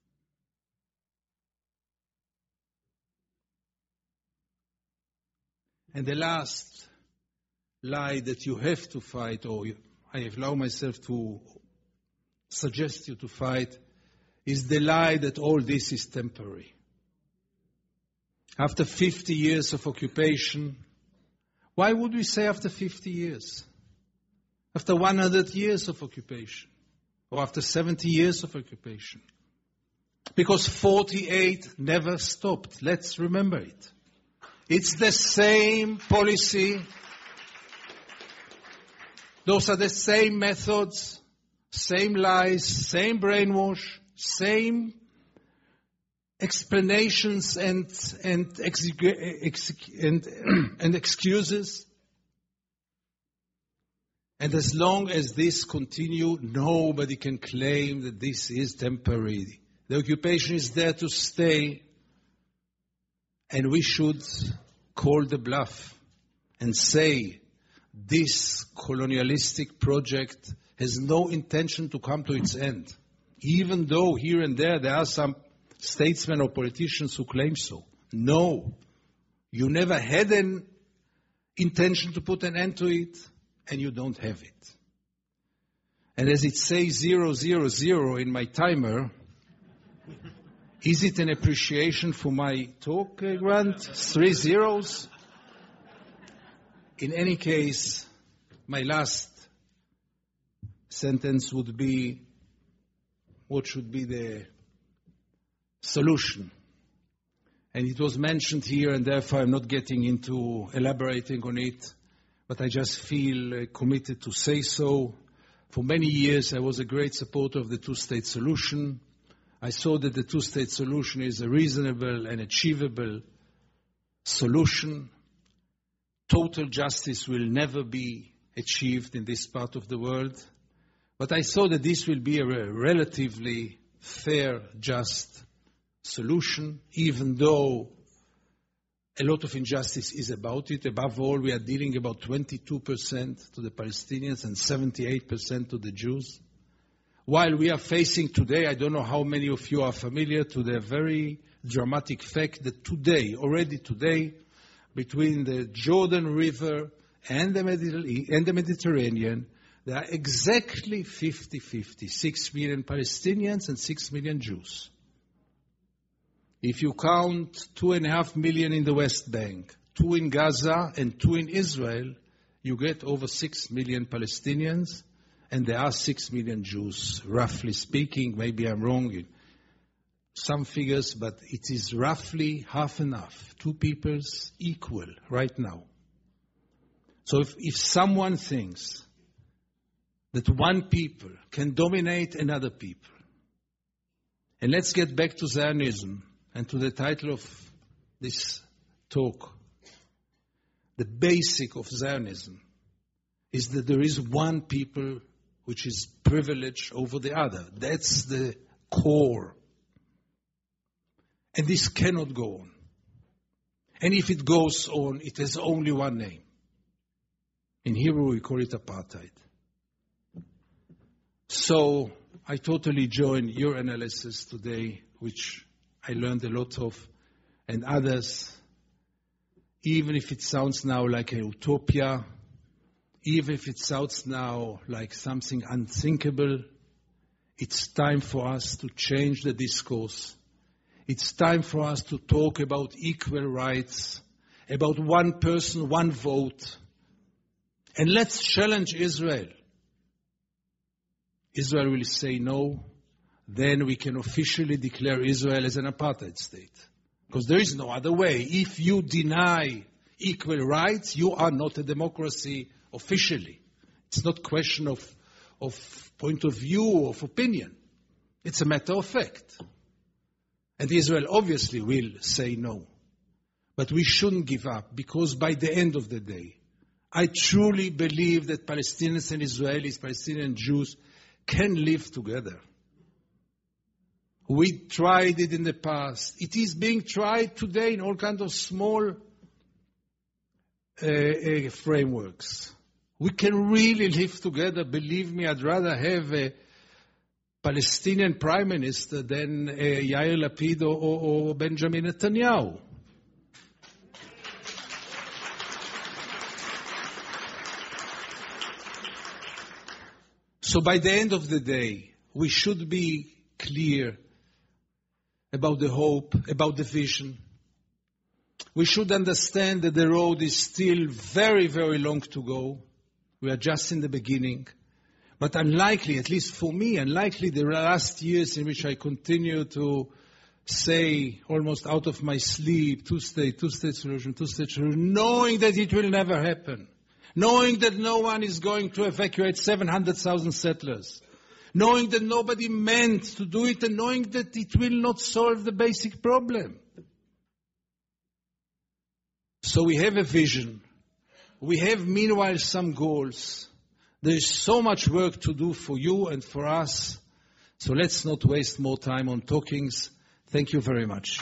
And the last lie that you have to fight, or I allow myself to suggest you to fight, is the lie that all this is temporary. After fifty years of occupation, why would we say after fifty years? after one hundred years of occupation, or after seventy years of occupation. Because forty-eight never stopped. Let's remember it. It's the same policy. Those are the same methods, same lies, same brainwash, same explanations and and, exeg- ex- and, and excuses. And as long as this continues, nobody can claim that this is temporary. The occupation is there to stay, and we should call the bluff and say this colonialistic project has no intention to come to its end, even though here and there there are some statesmen or politicians who claim so. No, you never had an intention to put an end to it, and you don't have it. And as it says zero, zero, zero in my timer, is it an appreciation for my talk, uh, Grant? Three zeros? In any case, my last sentence would be, what should be the solution? And it was mentioned here, and therefore I'm not getting into elaborating on it, but I just feel uh, committed to say so. For many years, I was a great supporter of the two-state solution. I saw that the two-state solution is a reasonable and achievable solution. Total justice will never be achieved in this part of the world. But I saw that this will be a relatively fair, just solution, even though a lot of injustice is about it. Above all, we are dealing about twenty-two percent to the Palestinians and seventy-eight percent to the Jews. While we are facing today, I don't know how many of you are familiar to the very dramatic fact that today, already today, between the Jordan River and the, Mediter- and the Mediterranean, there are exactly fifty-fifty, six million Palestinians and six million Jews. If you count two and a half million in the West Bank, two in Gaza and two in Israel, you get over six million Palestinians, and there are six million Jews, roughly speaking. Maybe I'm wrong in some figures, but it is roughly half and half. Two peoples equal right now. So if, if someone thinks that one people can dominate another people, and let's get back to Zionism and to the title of this talk, the basic of Zionism is that there is one people which is privileged over the other. That's the core. And this cannot go on. And if it goes on, it has only one name. In Hebrew, we call it apartheid. So I totally join your analysis today, which I learned a lot of, and others. Even if it sounds now like a utopia, even if it sounds now like something unthinkable, it's time for us to change the discourse. It's time for us to talk about equal rights, about one person, one vote. And let's challenge Israel. Israel will say no, then we can officially declare Israel as an apartheid state. Because there is no other way. If you deny equal rights, you are not a democracy officially. It's not a question of, of point of view or of opinion. It's a matter of fact. And Israel obviously will say no. But we shouldn't give up, because by the end of the day, I truly believe that Palestinians and Israelis, Palestinian Jews, can live together. We tried it in the past. It is being tried today in all kinds of small uh, uh, frameworks. We can really live together. Believe me, I'd rather have a Palestinian prime minister than uh, Yair Lapid or, or, or Benjamin Netanyahu. So by the end of the day, we should be clear about the hope, about the vision. We should understand that the road is still very, very long to go. We are just in the beginning. But unlikely, at least for me, unlikely the last years in which I continue to say almost out of my sleep, two-state, two-state solution, two-state solution, knowing that it will never happen, knowing that no one is going to evacuate seven hundred thousand settlers, knowing that nobody meant to do it, and knowing that it will not solve the basic problem. So we have a vision. We have, meanwhile, some goals. There is so much work to do for you and for us. So let's not waste more time on talkings. Thank you very much.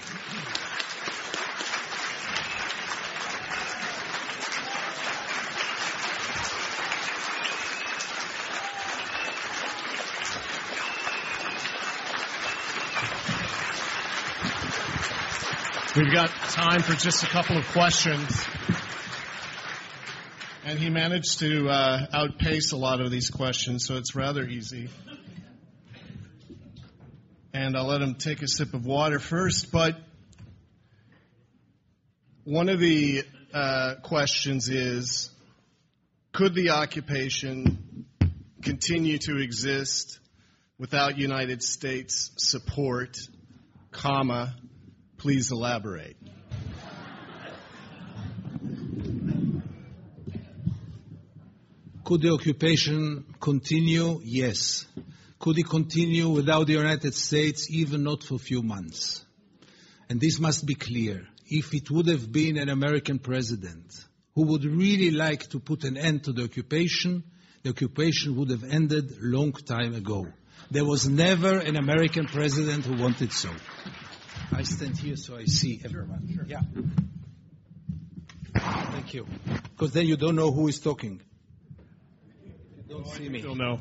We've got time for just a couple of questions. And he managed to uh, outpace a lot of these questions, so it's rather easy. And I'll let him take a sip of water first. But one of the uh, questions is, could the occupation continue to exist without United States support, comma, please elaborate? Could the occupation continue? Yes. Could it continue without the United States? Even not for a few months. And this must be clear. If it would have been an American president who would really like to put an end to the occupation, the occupation would have ended a long time ago. There was never an American president who wanted so. I stand here so I see everyone. Sure, sure. Yeah. Thank you. Because then you don't know who is talking. Don't oh, see me. Still no.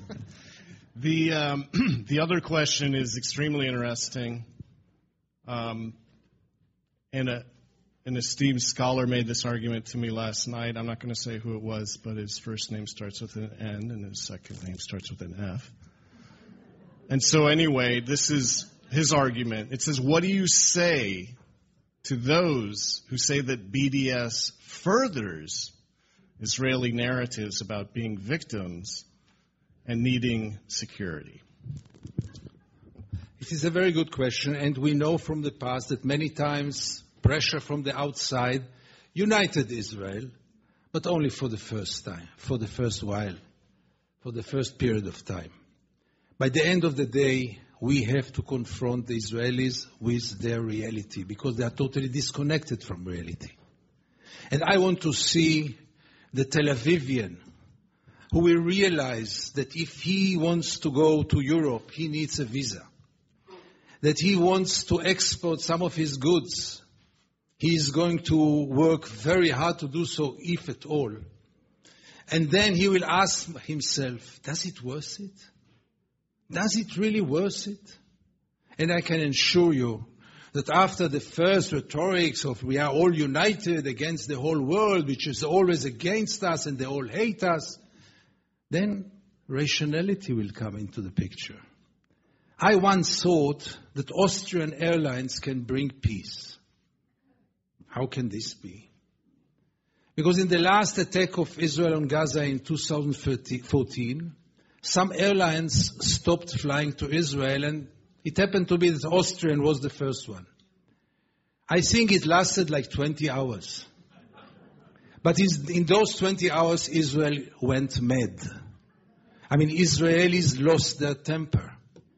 the um, the other question is extremely interesting. Um, and a, an esteemed scholar made this argument to me last night. I'm not going to say who it was, but his first name starts with an N and his second name starts with an F. And so anyway, this is his argument. It says, what do you say to those who say that B D S furthers Israeli narratives about being victims and needing security? It is a very good question, and we know from the past that many times pressure from the outside united Israel, but only for the first time, for the first while, for the first period of time. By the end of the day, we have to confront the Israelis with their reality, because they are totally disconnected from reality. And I want to see the Tel Avivian who will realize that if he wants to go to Europe, he needs a visa. That he wants to export some of his goods, he is going to work very hard to do so, if at all. And then he will ask himself, does it worth it? Does it really worth it? And I can assure you that after the first rhetorics of we are all united against the whole world, which is always against us and they all hate us, then rationality will come into the picture. I once thought that Austrian Airlines can bring peace. How can this be? Because in the last attack of Israel on Gaza in two thousand fourteen, some airlines stopped flying to Israel, and it happened to be that Austrian was the first one. I think it lasted like twenty hours. But in those twenty hours, Israel went mad. I mean, Israelis lost their temper.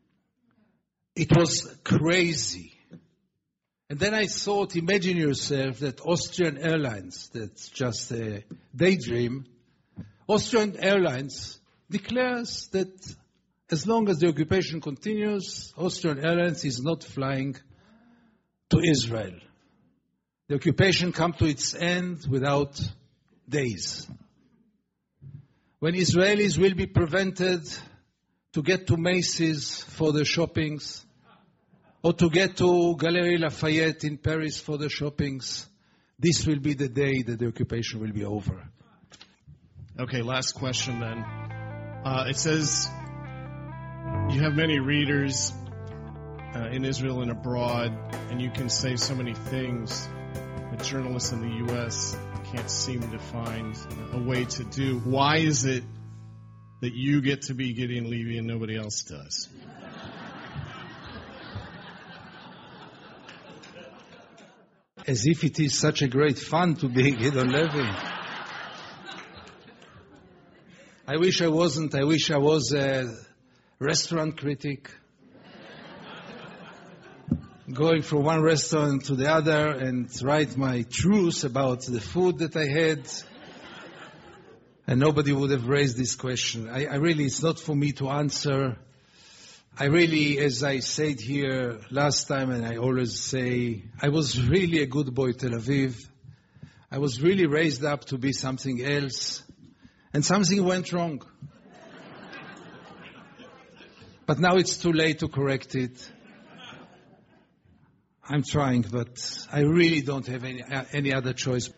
It was crazy. And then I thought, imagine yourself that Austrian Airlines, that's just a daydream, Austrian Airlines declares that as long as the occupation continues, Austrian Airlines is not flying to Israel. The occupation comes to its end without days. When Israelis will be prevented to get to Macy's for their shoppings, or to get to Galeries Lafayette in Paris for their shoppings, this will be the day that the occupation will be over. Okay, last question then. Uh, it says you have many readers uh, in Israel and abroad, and you can say so many things that journalists in the U S can't seem to find a way to do. Why is it that you get to be Gideon Levy and nobody else does? As if it is such a great fun to be Gideon Levy. I wish I wasn't. I wish I was a restaurant critic, going from one restaurant to the other and write my truths about the food that I had, and nobody would have raised this question. I, I really, it's not for me to answer. I really, as I said here last time, and I always say, I was really a good boy, Tel Aviv. I was really raised up to be something else, and something went wrong. But now it's too late to correct it. I'm trying, but I really don't have any, uh, any other choice.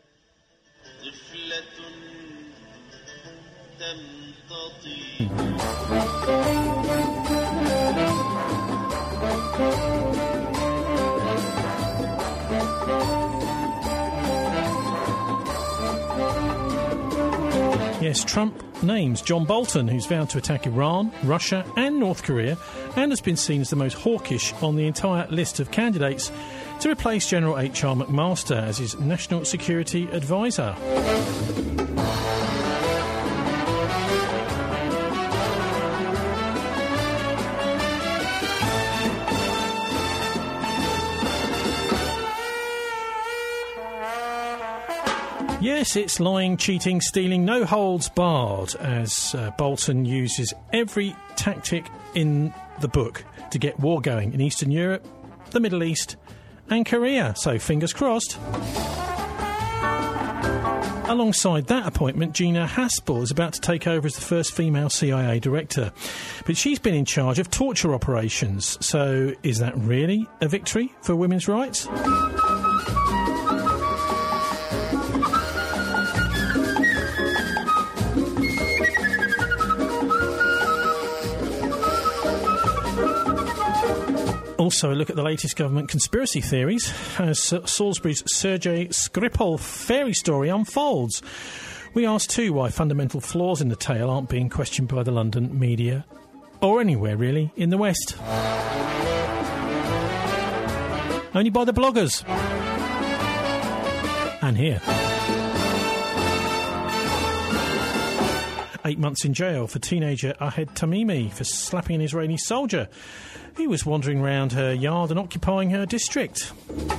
Yes, Trump names John Bolton, who's vowed to attack Iran, Russia and North Korea, and has been seen as the most hawkish on the entire list of candidates to replace General H R McMaster as his national security advisor. Yes, it's lying, cheating, stealing, no holds barred, as uh, Bolton uses every tactic in the book to get war going in Eastern Europe, the Middle East and Korea. So fingers crossed. Alongside that appointment, Gina Haspel is about to take over as the first female C I A director. But she's been in charge of torture operations. So is that really a victory for women's rights? Also, a look at the latest government conspiracy theories as Salisbury's Sergei Skripal fairy story unfolds. We ask too why fundamental flaws in the tale aren't being questioned by the London media, or anywhere really in the West. Only by the bloggers. And here. Eight months in jail for teenager Ahed Tamimi for slapping an Israeli soldier. He was wandering around her yard and occupying her district.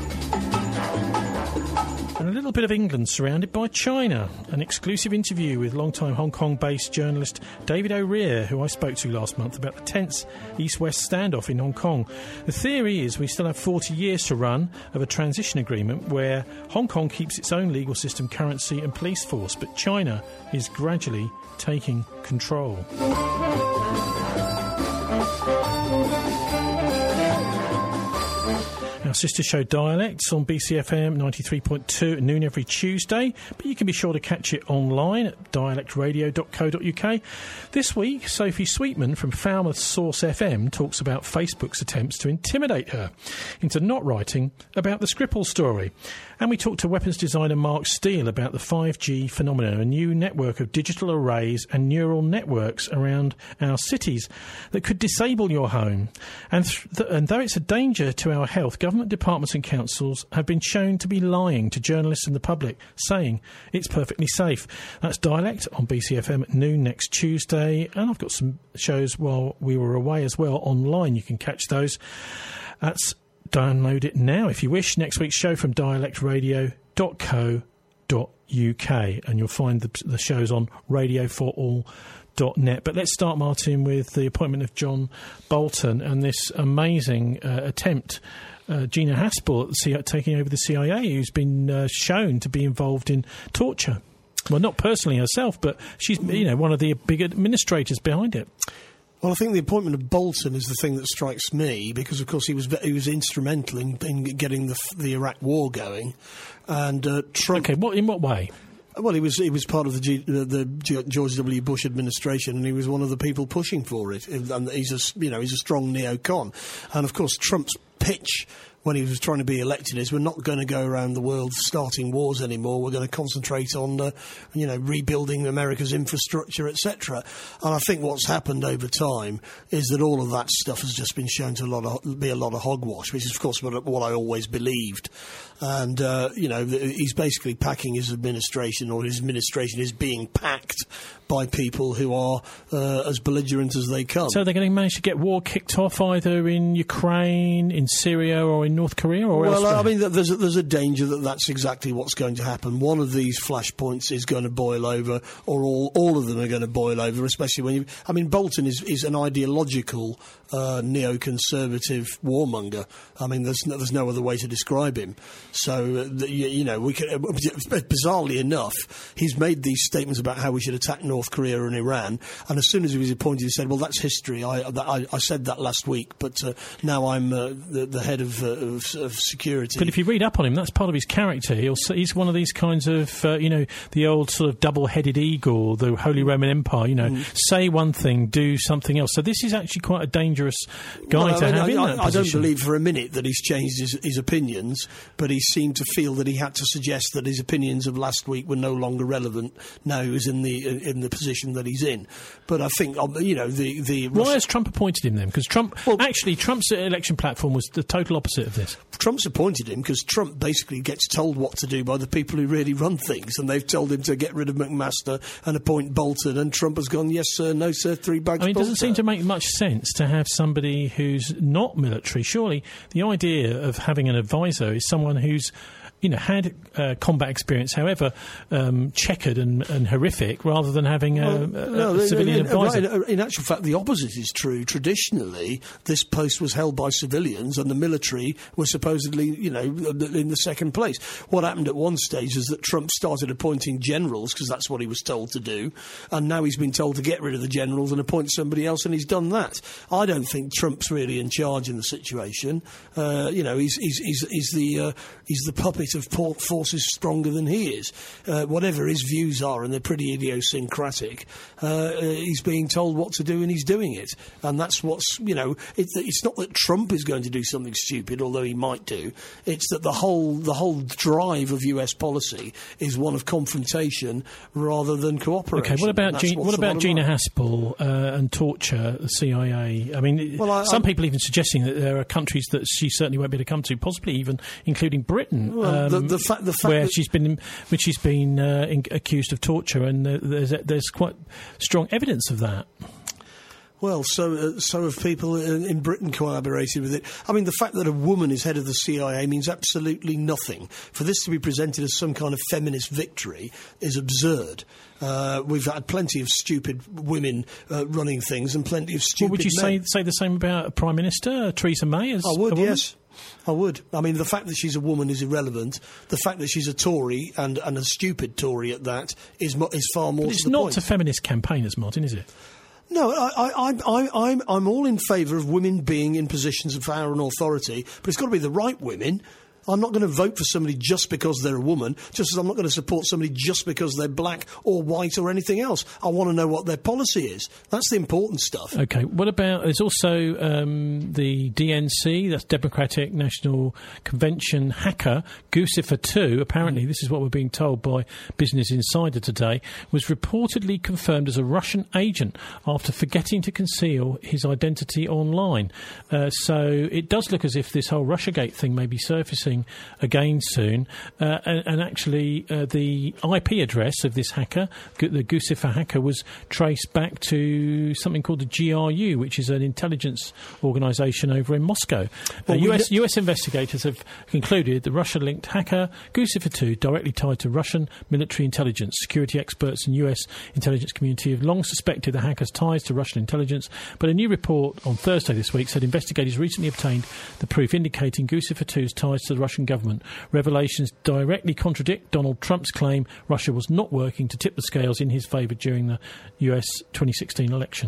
And a little bit of England surrounded by China. An exclusive interview with long-time Hong Kong-based journalist David O'Rear, who I spoke to last month about the tense East-West standoff in Hong Kong. The theory is we still have forty years to run of a transition agreement where Hong Kong keeps its own legal system, currency and police force, but China is gradually taking control. Our sister show Dialects on B C F M ninety-three point two at noon every Tuesday, but you can be sure to catch it online at dialect radio dot co dot uk. This week, Sophie Sweetman from Falmouth Source F M talks about Facebook's attempts to intimidate her into not writing about the Skripal story. And we talk to weapons designer Mark Steele about the five G phenomenon, a new network of digital arrays and neural networks around our cities that could disable your home. And, th- th- and though it's a danger to our health, government departments and councils have been shown to be lying to journalists and the public, saying it's perfectly safe. That's Dialect on B C F M at noon next Tuesday. And I've got some shows while we were away as well online. You can catch those. That's download it now if you wish. Next week's show from dialect radio dot co dot uk, and you'll find the, the shows on radio for all dot net. But let's start, Martin, with the appointment of John Bolton and this amazing uh, attempt. Uh, Gina Haspel at the C I A, taking over the C I A, who's been uh, shown to be involved in torture. Well, not personally herself, but she's, you know, one of the big administrators behind it. Well, I think the appointment of Bolton is the thing that strikes me, because, of course, he was he was instrumental in, in getting the the Iraq War going, and uh, Trump. Okay, what in what way? Well, he was he was part of the, G, the the George W. Bush administration, and he was one of the people pushing for it. And he's a you know he's a strong neocon, and of course Trump's pitch when he was trying to be elected is we're not going to go around the world starting wars anymore. We're going to concentrate on, uh, you know, rebuilding America's infrastructure, et cetera. And I think what's happened over time is that all of that stuff has just been shown to a lot of, be a lot of hogwash, which is, of course, what, what I always believed. And, uh, you know, he's basically packing his administration, or his administration is being packed by people who are uh, as belligerent as they come. So they're going to manage to get war kicked off either in Ukraine, in Syria, or in North Korea, or well, elsewhere? I mean, there's a, there's a danger that that's exactly what's going to happen. One of these flashpoints is going to boil over, or all all of them are going to boil over, especially when you... I mean, Bolton is, is an ideological uh, neoconservative warmonger. I mean, there's no, there's no other way to describe him. So, uh, the, you, you know, we can, uh, bizarrely enough, he's made these statements about how we should attack North Korea and Iran, and as soon as he was appointed, he said, well, that's history. I I, I said that last week, but uh, now I'm uh, the, the head of, uh, of, of security. But if you read up on him, that's part of his character. He'll, he's one of these kinds of, uh, you know, the old sort of double-headed eagle, the Holy Roman Empire, you know, mm. say one thing, do something else. So this is actually quite a dangerous guy well, to I mean, have I, in I, that I position. don't believe for a minute that he's changed his, his opinions, but he seemed to feel that he had to suggest that his opinions of last week were no longer relevant now he was in the in the position that he's in. But I think, you know, the... the Why has Trump appointed him then? Because Trump... Well, actually, Trump's election platform was the total opposite of this. Trump's appointed him because Trump basically gets told what to do by the people who really run things, and they've told him to get rid of McMaster and appoint Bolton, and Trump has gone, yes, sir, no, sir, three bags I mean, it doesn't Bolton. seem to make much sense to have somebody who's not military. Surely the idea of having an advisor is someone who's, you know, had uh, combat experience, however um, checkered and, and horrific, rather than having a, well, a, no, a civilian in, advisor. In, in actual fact, the opposite is true. Traditionally, this post was held by civilians, and the military were supposedly, you know, in the second place. What happened at one stage is that Trump started appointing generals, because that's what he was told to do, and now he's been told to get rid of the generals and appoint somebody else, and he's done that. I don't think Trump's really in charge in the situation. Uh, you know, he's, he's, he's, he's, the, uh, he's the puppet of forces stronger than he is. Uh, whatever his views are, and they're pretty idiosyncratic, uh, he's being told what to do and he's doing it. And that's what's, you know, it, it's not that Trump is going to do something stupid, although he might do. It's that the whole the whole drive of U S policy is one of confrontation rather than cooperation. Okay, what about Gina, what about Gina Haspel uh, and torture, the C I A? I mean, well, I, some I, people even suggesting that there are countries that she certainly won't be able to come to, possibly even including Britain. Well, um, the, the, fa- the fact where that she's been, which she's been uh, in, accused of torture, and uh, there's there's quite strong evidence of that. Well, so uh, so have people in, in Britain collaborated with it. I mean, the fact that a woman is head of the C I A means absolutely nothing. For this to be presented as some kind of feminist victory is absurd. Uh, we've had plenty of stupid women uh, running things and plenty of stupid well, would you men. say say the same about a Prime Minister, uh, Theresa May? As I would, a woman? yes. I would. I mean, the fact that she's a woman is irrelevant. The fact that she's a Tory, and, and a stupid Tory at that, is, mo- is far more but to it's the not point. to feminist campaigners, Martin, is it? No, I, I, I, I'm, I'm all in favour of women being in positions of power and authority, but it's got to be the right women. I'm not going to vote for somebody just because they're a woman, just as I'm not going to support somebody just because they're black or white or anything else. I want to know what their policy is. That's the important stuff. OK, what about, there's also um, the D N C, that's Democratic National Convention hacker, Guccifer two, apparently, this is what we're being told by Business Insider today, was reportedly confirmed as a Russian agent after forgetting to conceal his identity online. Uh, so it does look as if this whole Russiagate thing may be surfacing again soon, uh, and, and actually uh, the I P address of this hacker, the Guccifer hacker, was traced back to something called the G R U, which is an intelligence organisation over in Moscow. Well, uh, U S, d- U S investigators have concluded the Russia-linked hacker Guccifer two directly tied to Russian military intelligence. Security experts and U S intelligence community have long suspected the hacker's ties to Russian intelligence, but a new report on Thursday this week said investigators recently obtained the proof indicating Guccifer two's ties to the Russian government. Revelations directly contradict Donald Trump's claim Russia was not working to tip the scales in his favour during the U S twenty sixteen election.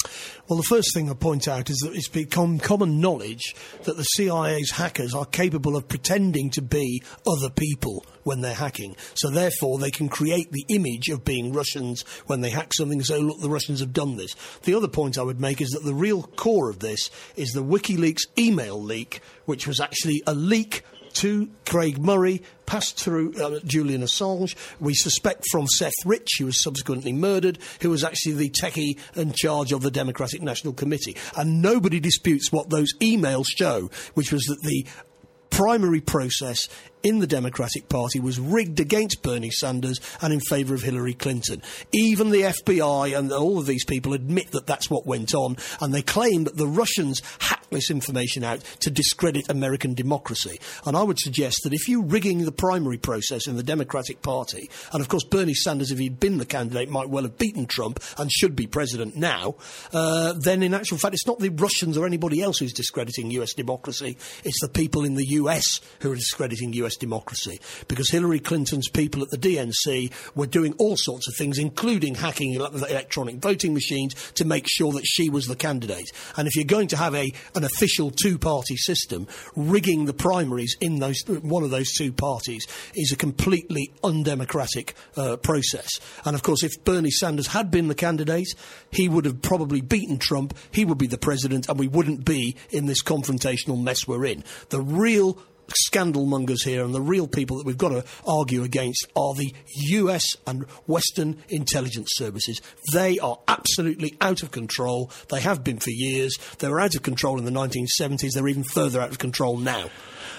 Well, the first thing I point out is that it's become common knowledge that the C I A's hackers are capable of pretending to be other people when they're hacking. So therefore, they can create the image of being Russians when they hack something and say, look, the Russians have done this. The other point I would make is that the real core of this is the WikiLeaks email leak, which was actually a leak to Craig Murray, passed through uh, Julian Assange. We suspect from Seth Rich, who was subsequently murdered, who was actually the techie in charge of the Democratic National Committee. And nobody disputes what those emails show, which was that the primary process in the Democratic Party was rigged against Bernie Sanders and in favour of Hillary Clinton. Even the F B I and all of these people admit that that's what went on, and they claim that the Russians hacked this information out to discredit American democracy. And I would suggest that if you're rigging the primary process in the Democratic Party, and of course Bernie Sanders, if he'd been the candidate, might well have beaten Trump and should be president now, uh, then in actual fact it's not the Russians or anybody else who's discrediting U S democracy, it's the people in the U S who are discrediting U S democracy, because Hillary Clinton's people at the D N C were doing all sorts of things, including hacking electronic voting machines to make sure that she was the candidate. And if you're going to have a an official two-party system, rigging the primaries in those one of those two parties is a completely undemocratic uh, process. And of course, if Bernie Sanders had been the candidate, he would have probably beaten Trump, he would be the president, and we wouldn't be in this confrontational mess we're in. The real scandal mongers here and the real people that we've got to argue against are the U S and Western intelligence services. They are absolutely out of control. They have been for years. They were out of control in the nineteen seventies. They're even further out of control now.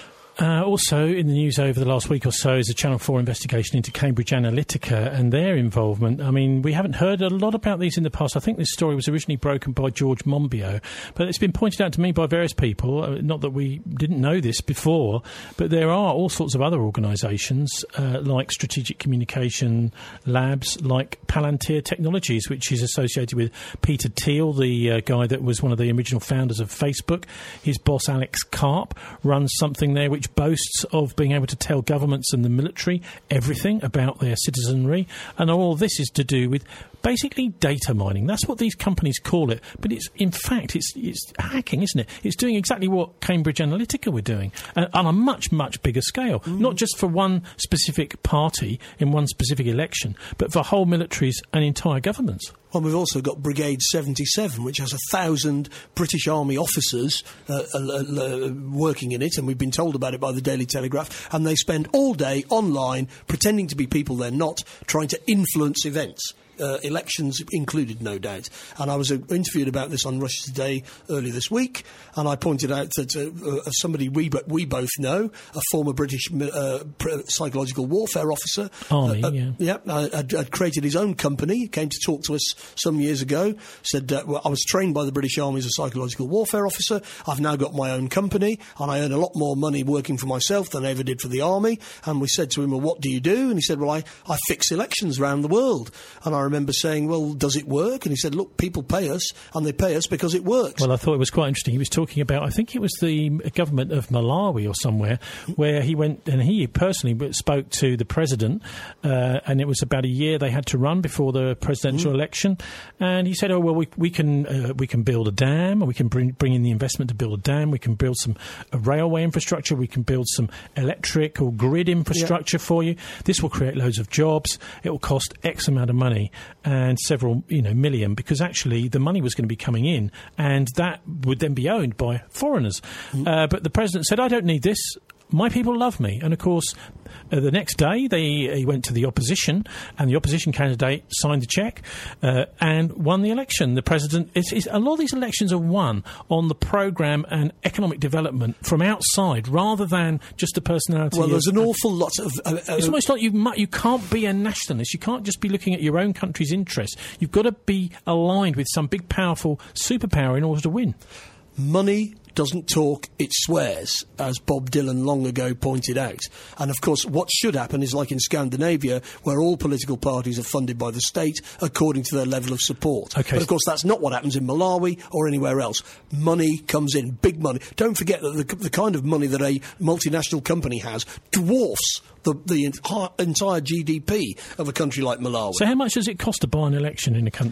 Uh, also in the news over the last week or so is a Channel four investigation into Cambridge Analytica and their involvement. I mean, we haven't heard a lot about these in the past. I think this story was originally broken by George Monbiot, but it's been pointed out to me by various people, uh, not that we didn't know this before, but there are all sorts of other organisations uh, like Strategic Communication Labs, like Palantir Technologies, which is associated with Peter Thiel, the uh, guy that was one of the original founders of Facebook. His boss, Alex Karp, runs something there which boasts of being able to tell governments and the military everything about their citizenry, and all this is to do with basically data mining. That's what these companies call it, but it's in fact it's it's hacking, isn't it? It's doing exactly what Cambridge Analytica were doing uh, on a much much bigger scale, mm. not just for one specific party in one specific election, but for whole militaries and entire governments. Well, we've also got Brigade seventy-seven, which has a thousand British Army officers uh, uh, uh, working in it, and we've been told about it by the Daily Telegraph, and they spend all day online pretending to be people they're not, trying to influence events. Uh, elections included, no doubt. And I was uh, interviewed about this on Russia Today earlier this week, and I pointed out that uh, uh, somebody we, b- we both know, a former British uh, pr- psychological warfare officer, Army, uh, uh, yeah, yeah uh, had, had created his own company, came to talk to us some years ago, said, uh, well, I was trained by the British Army as a psychological warfare officer, I've now got my own company, and I earn a lot more money working for myself than I ever did for the Army. And we said to him, well, what do you do? And he said, well, I, I fix elections around the world. And I remember saying, well, does it work? And he said, look, people pay us, and they pay us because it works. Well, I thought it was quite interesting. He was talking about, I think it was the government of Malawi or somewhere, where he went and he personally spoke to the president, uh, and it was about a year they had to run before the presidential mm. election. And he said, oh, well, we, we can uh, we can build a dam, we can bring, bring in the investment to build a dam, we can build some uh, railway infrastructure, we can build some electric or grid infrastructure yeah. for you. This will create loads of jobs. It will cost X amount of money. And several, you know, million, because actually the money was going to be coming in, and that would then be owned by foreigners. Mm. Uh, but the president said, I don't need this. My people love me. And, of course, uh, the next day they he went to the opposition, and the opposition candidate signed the cheque uh, and won the election. The president... It's, it's, a lot of these elections are won on the programme and economic development from outside rather than just the personality. Well, there's of, an awful lot of... Uh, uh, it's almost like you, mu- you can't be a nationalist. You can't just be looking at your own country's interests. You've got to be aligned with some big, powerful superpower in order to win. Money doesn't talk, it swears, as Bob Dylan long ago pointed out. And, of course, what should happen is like in Scandinavia, where all political parties are funded by the state according to their level of support. Okay. But, of course, that's not what happens in Malawi or anywhere else. Money comes in, big money. Don't forget that the, the kind of money that a multinational company has dwarfs the, the entire, entire G D P of a country like Malawi. So how much does it cost to buy an election in a country?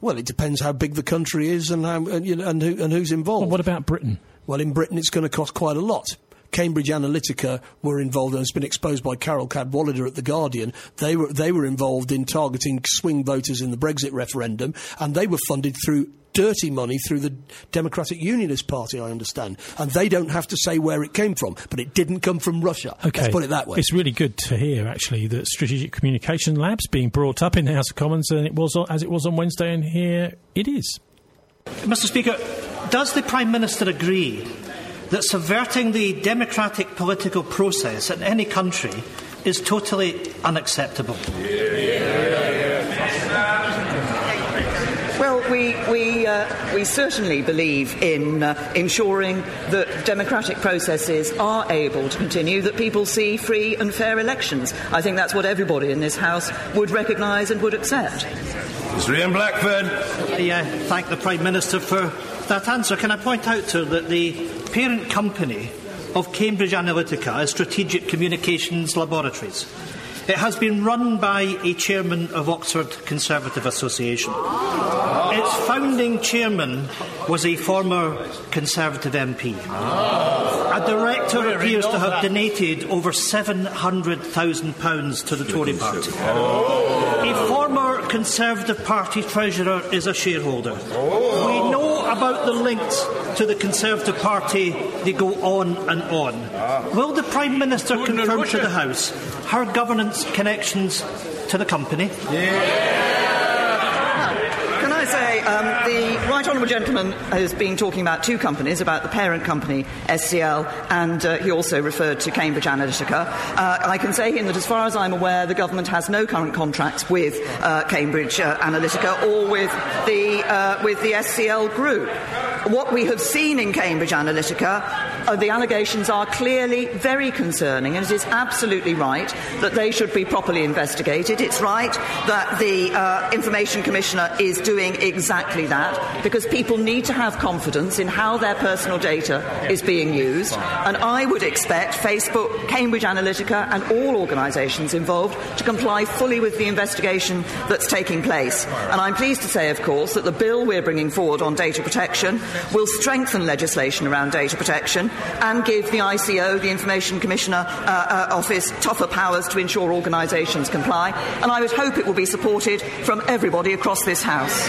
Well, it depends how big the country is and how and, you know, and, who, and who's involved. Well, what about Britain? Well, in Britain, it's going to cost quite a lot. Cambridge Analytica were involved, and it's been exposed by Carol Cadwallader at The Guardian. They were they were involved in targeting swing voters in the Brexit referendum, and they were funded through dirty money through the Democratic Unionist Party, I understand. And they don't have to say where it came from, but it didn't come from Russia. Okay. Let's put it that way. It's really good to hear, actually, that Strategic Communication Lab's being brought up in the House of Commons, and it was as it was on Wednesday, and here it is. Mister Speaker, does the Prime Minister agree that subverting the democratic political process in any country is totally unacceptable? Well, we we uh, we certainly believe in uh, ensuring that democratic processes are able to continue, that people see free and fair elections. I think that's what everybody in this House would recognise and would accept. Mister Ian Blackford. I uh, thank the Prime Minister for that answer. Can I point out to her that the parent company of Cambridge Analytica is Strategic Communications Laboratories. It has been run by a chairman of Oxford Conservative Association. Its founding chairman was a former Conservative M P. A director appears to have donated over seven hundred thousand pounds to the Tory party. A former Conservative Party treasurer is a shareholder. We know about the links to the Conservative Party. They go on and on. Will the Prime Minister confirm to the House her governance connections to the company? Can I say, um, the Right Honourable Gentleman has been talking about two companies, about the parent company, S C L, and uh, he also referred to Cambridge Analytica. Uh, I can say him that, as far as I'm aware, the government has no current contracts with uh, Cambridge uh, Analytica or with the, uh, with the S C L group. What we have seen in Cambridge Analytica, uh, the allegations are clearly very concerning, and it is absolutely right that they should be properly investigated. It's right that the uh, Information Commissioner is doing exactly that, because people need to have confidence in how their personal data is being used. And I would expect Facebook, Cambridge Analytica and all organisations involved to comply fully with the investigation that's taking place. And I'm pleased to say, of course, that the bill we're bringing forward on data protection will strengthen legislation around data protection and give the I C O, the Information Commissioner uh, uh, Office, tougher powers to ensure organisations comply. And I would hope it will be supported from everybody across this House.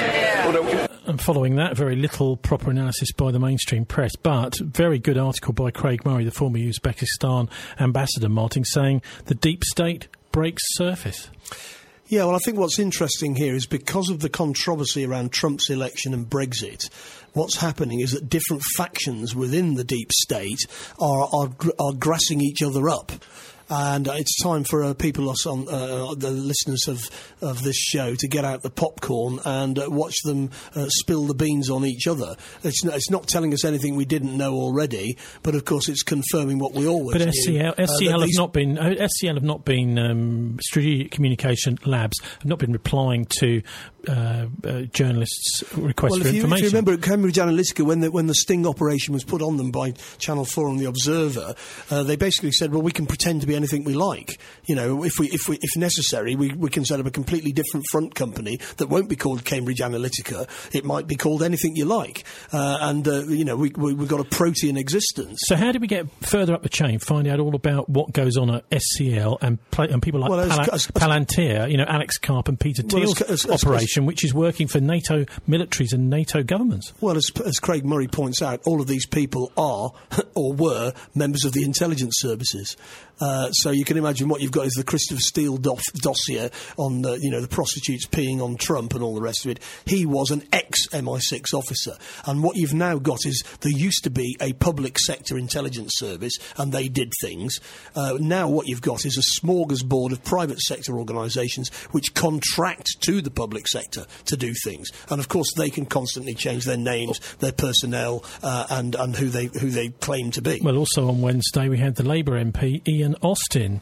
And following that, very little proper analysis by the mainstream press, but very good article by Craig Murray, the former Uzbekistan ambassador, Martin, saying the deep state breaks surface. Yeah, well, I think what's interesting here is because of the controversy around Trump's election and Brexit, what's happening is that different factions within the deep state are are, are grassing each other up. And uh, it's time for uh, people, us on uh, the listeners of, of this show, to get out the popcorn and uh, watch them uh, spill the beans on each other. It's not, it's not telling us anything we didn't know already, but of course it's confirming what we always but knew. S C L, S C L uh, have not been uh, S C L have not been um, Strategic Communication Labs have not been replying to uh, uh, journalists' requests well, for if you, information. If you remember at Cambridge Analytica, when the, when the sting operation was put on them by Channel four and The Observer, uh, they basically said, well, we can pretend to be anything we like. You know, if we, if we, if necessary, we, we can set up a completely different front company that won't be called Cambridge Analytica. It might be called anything you like. Uh, and, uh, you know, we, we, we've got a protean existence. So how do we get further up the chain, find out all about what goes on at S C L and, play, and people like well, as, Pal- as, Palantir, you know, Alex Karp and Peter well, Thiel's as, as, operation, as, which is working for NATO militaries and NATO governments? Well, as, as Craig Murray points out, all of these people are, or were, members of the intelligence services. Uh, so you can imagine what you've got is the Christopher Steele dof- dossier on the, you know, the prostitutes peeing on Trump and all the rest of it. He was an ex-M I six officer. And what you've now got is there used to be a public sector intelligence service and they did things. Uh, now what you've got is a smorgasbord of private sector organisations which contract to the public sector to do things. And of course they can constantly change their names, their personnel uh, and, and who they who they claim to be. Well, also on Wednesday we had the Labour M P, Ian Austin,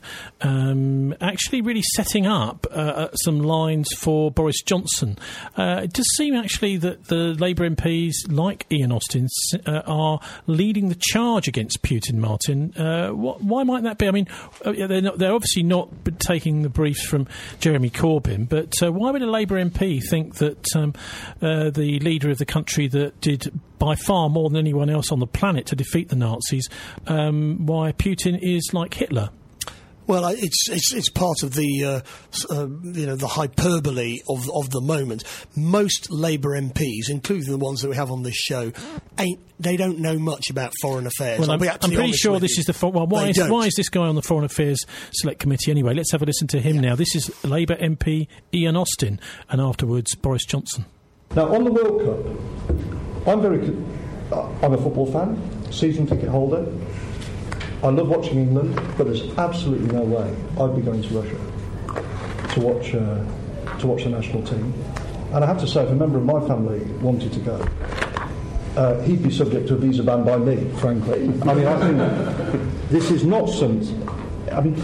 um, actually really setting up uh, some lines for Boris Johnson. Uh, it does seem actually that the Labour M Ps, like Ian Austin, uh, are leading the charge against Putin, Martin. Uh, what, why might that be? I mean, they're, not, they're obviously not taking the briefs from Jeremy Corbyn, but uh, why would a Labour M P P think that um, uh, the leader of the country that did by far more than anyone else on the planet to defeat the Nazis, um, why Putin is like Hitler. Well, it's it's it's part of the uh, uh, you know the hyperbole of of the moment. Most Labour M Ps, including the ones that we have on this show, ain't they don't know much about foreign affairs. Well, I'll I'm, be I'm pretty sure this you. is the fo- well. Why They is don't. why is this guy on the Foreign Affairs Select Committee anyway? Let's have a listen to him now. This is Labour M P Ian Austin, and afterwards Boris Johnson. Now, on the World Cup, I'm very. Uh, I'm a football fan, season ticket holder. I love watching England, but there's absolutely no way I'd be going to Russia to watch uh, to watch the national team. And I have to say, if a member of my family wanted to go, uh, he'd be subject to a visa ban by me, frankly. I mean, I think this is not some... I mean,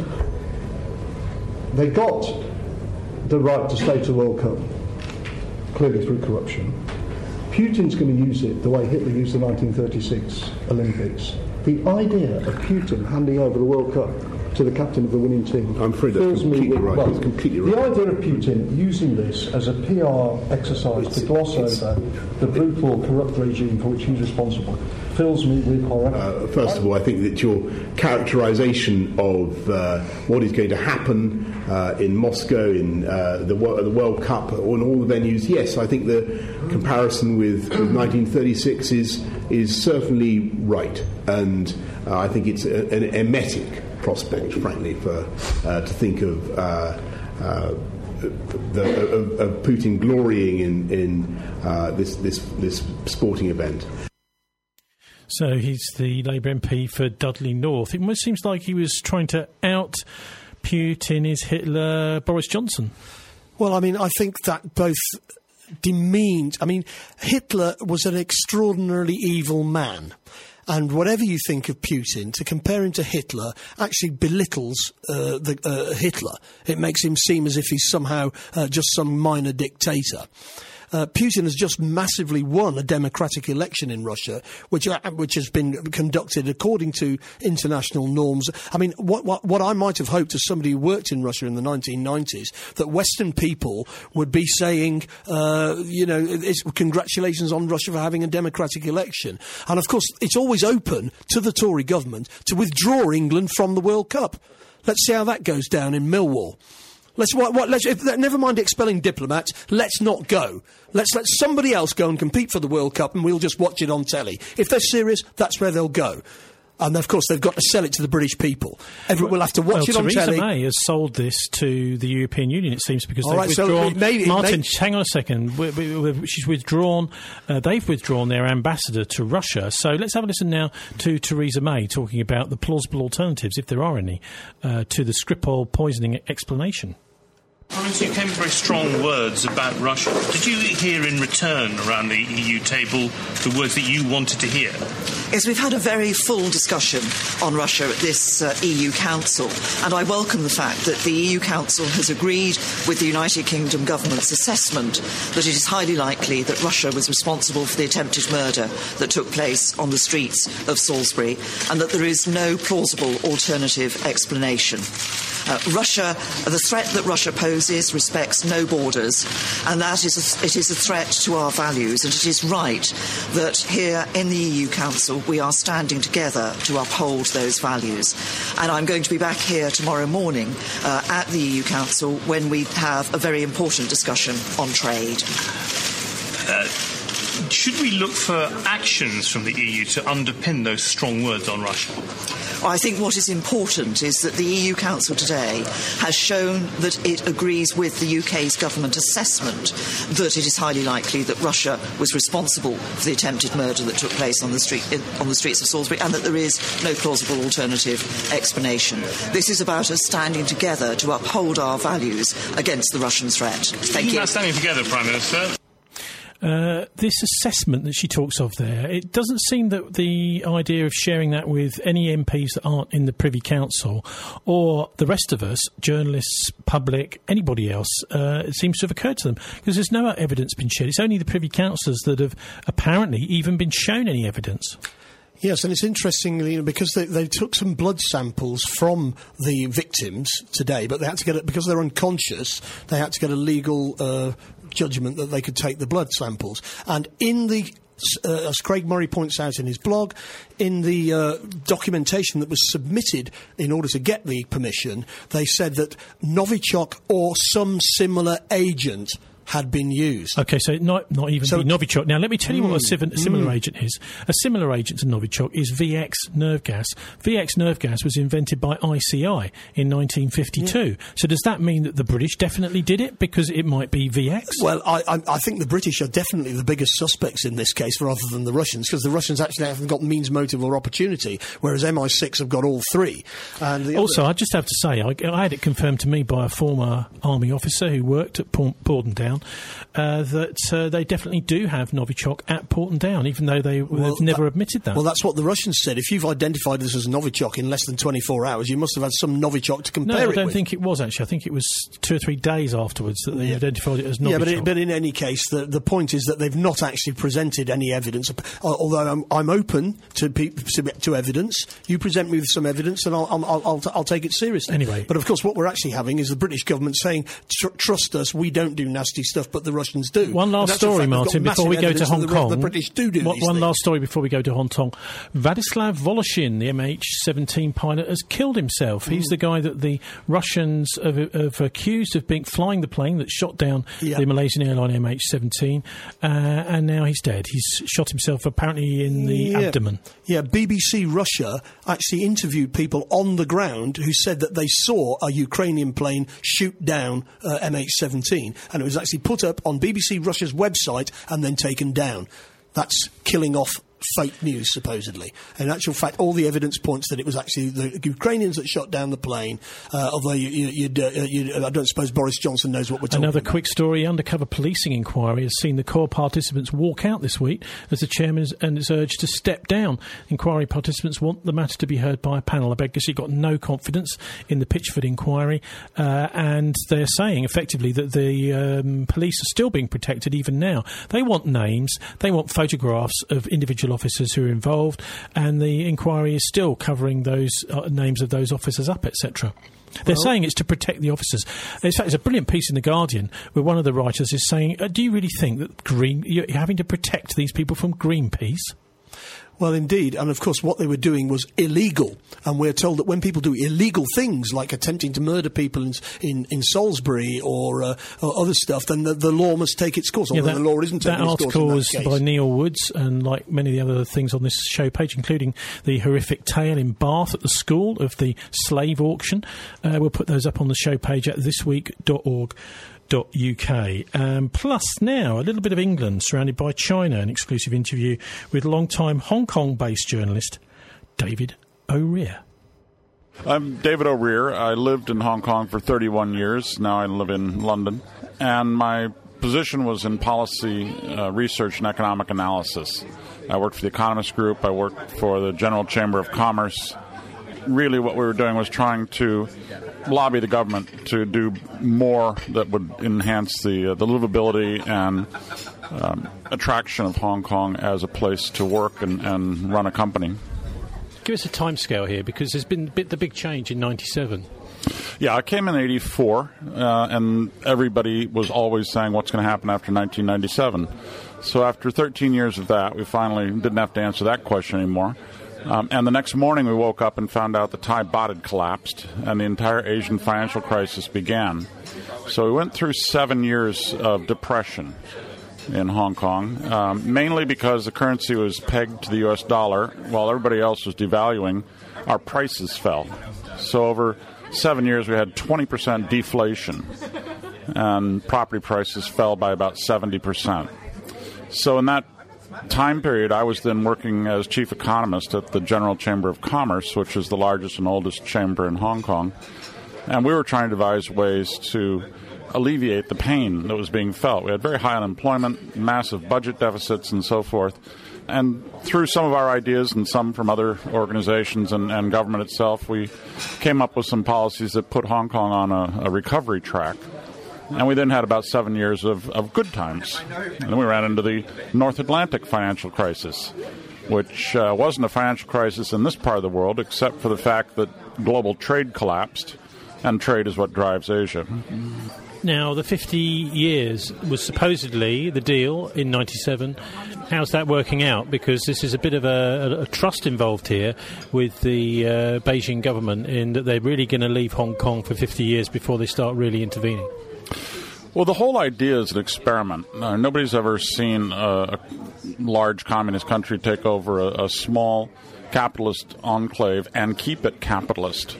they got the right to stay to the World Cup, clearly through corruption. Putin's going to use it the way Hitler used the nineteen thirty-six Olympics. The idea of Putin handing over the World Cup to the captain of the winning team... I'm afraid that's completely right. Well, it's completely right. The idea of Putin using this as a P R exercise it's, to gloss over the brutal, corrupt regime for which he's responsible fills me with horror. Uh, first of all, I think that your characterisation of uh, what is going to happen uh, in Moscow, in uh, the, the World Cup, on all the venues, yes, I think the comparison with, with nineteen thirty-six is is certainly right, and uh, I think it's a, an emetic prospect, frankly, for uh, to think of uh, uh, the, of, of Putin glorying in in uh, this this this sporting event. So he's the Labour M P for Dudley North. It almost seems like he was trying to out Putin is Hitler Boris Johnson. Well, I mean, I think that both demeaned... I mean, Hitler was an extraordinarily evil man. And whatever you think of Putin, to compare him to Hitler actually belittles uh, the, uh, Hitler. It makes him seem as if he's somehow uh, just some minor dictator. Uh, Putin has just massively won a democratic election in Russia, which uh, which has been conducted according to international norms. I mean, what, what what I might have hoped as somebody who worked in Russia in the nineteen nineties, that Western people would be saying, uh, you know, it's, congratulations on Russia for having a democratic election. And of course, it's always open to the Tory government to withdraw England from the World Cup. Let's see how that goes down in Millwall. Let's, what, what, let's if, never mind expelling diplomats, let's not go. Let's let somebody else go and compete for the World Cup and we'll just watch it on telly. If they're serious, that's where they'll go. And of course, they've got to sell it to the British people. Everyone will have to watch well, it on Theresa telly. Theresa May has sold this to the European Union, it seems, because All they've right, withdrawn... So maybe, Martin, maybe, hang on a second. We, we, we, she's withdrawn... Uh, they've withdrawn their ambassador to Russia. So let's have a listen now to Theresa May talking about the plausible alternatives, if there are any, uh, to the Skripal poisoning explanation. Prime Minister, you came with very strong words about Russia. Did you hear in return around the E U table the words that you wanted to hear? Yes, we've had a very full discussion on Russia at this uh, E U Council, and I welcome the fact that the E U Council has agreed with the United Kingdom government's assessment that it is highly likely that Russia was responsible for the attempted murder that took place on the streets of Salisbury, and that there is no plausible alternative explanation. Uh, Russia, the threat that Russia poses respects no borders, and that is a, it is a threat to our values, and it is right that here in the E U Council we are standing together to uphold those values. And I'm going to be back here tomorrow morning uh, at the E U Council when we have a very important discussion on trade. Uh, should we look for actions from the E U to underpin those strong words on Russia? I think what is important is that the E U Council today has shown that it agrees with the U K's government assessment that it is highly likely that Russia was responsible for the attempted murder that took place on the street in, on the streets of Salisbury, and that there is no plausible alternative explanation. This is about us standing together to uphold our values against the Russian threat. Thank you. About standing together, Prime Minister. Uh, this assessment that she talks of there, it doesn't seem that the idea of sharing that with any M Ps that aren't in the Privy Council or the rest of us, journalists, public, anybody else, uh, it seems to have occurred to them, because there's no evidence been shared. It's only the Privy Councillors that have apparently even been shown any evidence. Yes, and it's interesting, you know, because they, they took some blood samples from the victims today, but they had to get it because they're unconscious. They had to get a legal uh, judgment that they could take the blood samples, and in the Uh, as Craig Murray points out in his blog, in the uh, documentation that was submitted in order to get the permission, they said that Novichok or some similar agent had been used. Okay, so not not even So- the Novichok. Now, let me tell you what a Mm, civ- similar mm. agent is. A similar agent to Novichok is V X nerve gas. V X nerve gas was invented by I C I in nineteen fifty-two. So does that mean that the British definitely did it because it might be V X? Well, I, I, I think the British are definitely the biggest suspects in this case rather than the Russians, because the Russians actually haven't got means, motive or opportunity, whereas M I six have got all three. And the Also, other- I just have to say, I, I had it confirmed to me by a former army officer who worked at Port- Portendown uh, that uh, they definitely do have Novichok at Portendown, even though they, Well, they've never that- admitted that. Well, that's what the Russians said. If you've identified this as Novichok in less than twenty-four hours, you must have had some Novichok to compare no, I it don't with. think it was, actually. I think it was two or three days afterwards that they identified it as Novichok. Yeah, but, it, but in any case, the, the point is that they've not actually presented any evidence. Uh, although I'm, I'm open to pe- submit to evidence, you present me with some evidence, and I'll I'll, I'll, I'll, t- I'll take it seriously. Anyway. But of course, what we're actually having is the British government saying, Tr- "Trust us, we don't do nasty stuff, but the Russians do." One And last that's a story, fact. They've got Martin, before massive we go to evidence Hong that the, Kong. The British do do One, these one things. last story before we go to Hong Kong. Vladislav Voloshin, the M H seventeen pilot, has killed himself. He's the guy that the Russians have, have accused of being flying the plane that shot down Yeah. the Malaysian airline M H seventeen, uh, and now he's dead. He's shot himself apparently in the Yeah. abdomen. Yeah, B B C Russia actually interviewed people on the ground who said that they saw a Ukrainian plane shoot down uh, M H seventeen, and it was actually put up on B B C Russia's website and then taken down. That's killing off fake news, supposedly. In actual fact, all the evidence points that it was actually the Ukrainians that shot down the plane, uh, although you, you, you'd, uh, you'd, I don't suppose Boris Johnson knows what we're talking Another about. quick story. Undercover policing inquiry has seen the core participants walk out this week as the chairman is, and is urged to step down. Inquiry participants want the matter to be heard by a panel. I beg to see, got no confidence in the Pitchford inquiry, uh, and they're saying effectively that the um, police are still being protected even now. They want names, they want photographs of individual officers who are involved, and the inquiry is still covering those uh, names of those officers up, et cetera. They're Well- saying it's to protect the officers. In fact, it's a brilliant piece in The Guardian where one of the writers is saying, uh, do you really think that Green, you're having to protect these people from Greenpeace? Well, indeed, and of course what they were doing was illegal, and we're told that when people do illegal things, like attempting to murder people in in, in Salisbury or, uh, or other stuff, then the, the law must take its course, although that, the law isn't that taking its course article in that was case. by Neil Woods, and like many of the other things on this show page, including the horrific tale in Bath at the school of the slave auction. Uh, we'll put those up on the show page at this week dot org. .uk. Um, plus now, a little bit of England surrounded by China, an exclusive interview with long-time Hong Kong-based journalist David O'Rear. I'm David O'Rear. I lived in Hong Kong for thirty-one years. Now I live in London. And my position was in policy uh, research and economic analysis. I worked for the Economist Group. I worked for the General Chamber of Commerce. Really what we were doing was trying to lobby the government to do more that would enhance the uh, the livability and um, attraction of Hong Kong as a place to work and, and run a company. Give us a timescale here, because there's been a bit, the big change in ninety-seven. Yeah, I came in eighty-four, uh, and everybody was always saying what's going to happen after nineteen ninety-seven. So after thirteen years of that, we finally didn't have to answer that question anymore. Um, and the next morning we woke up and found out the Thai baht had collapsed and the entire Asian financial crisis began. So we went through seven years of depression in Hong Kong, um, mainly because the currency was pegged to the U S dollar while everybody else was devaluing. Our prices fell. So over seven years we had twenty percent deflation, and property prices fell by about seventy percent. So in that time period, I was then working as chief economist at the General Chamber of Commerce, which is the largest and oldest chamber in Hong Kong. And we were trying to devise ways to alleviate the pain that was being felt. We had very high unemployment, massive budget deficits, and so forth. And through some of our ideas and some from other organizations and, and government itself, we came up with some policies that put Hong Kong on a, a recovery track. And we then had about seven years of, of good times. And then we ran into the North Atlantic financial crisis. which uh, wasn't a financial crisis in this part of the world, except for the fact that global trade collapsed, and trade is what drives Asia. Now, the fifty years was supposedly the deal in ninety-seven. How's that working out? Because this is a bit of a, a, a trust involved here with the uh, Beijing government in that they're really going to leave Hong Kong for fifty years before they start really intervening. Well, the whole idea is an experiment. Uh, nobody's ever seen a, a large communist country take over a, a small capitalist enclave and keep it capitalist.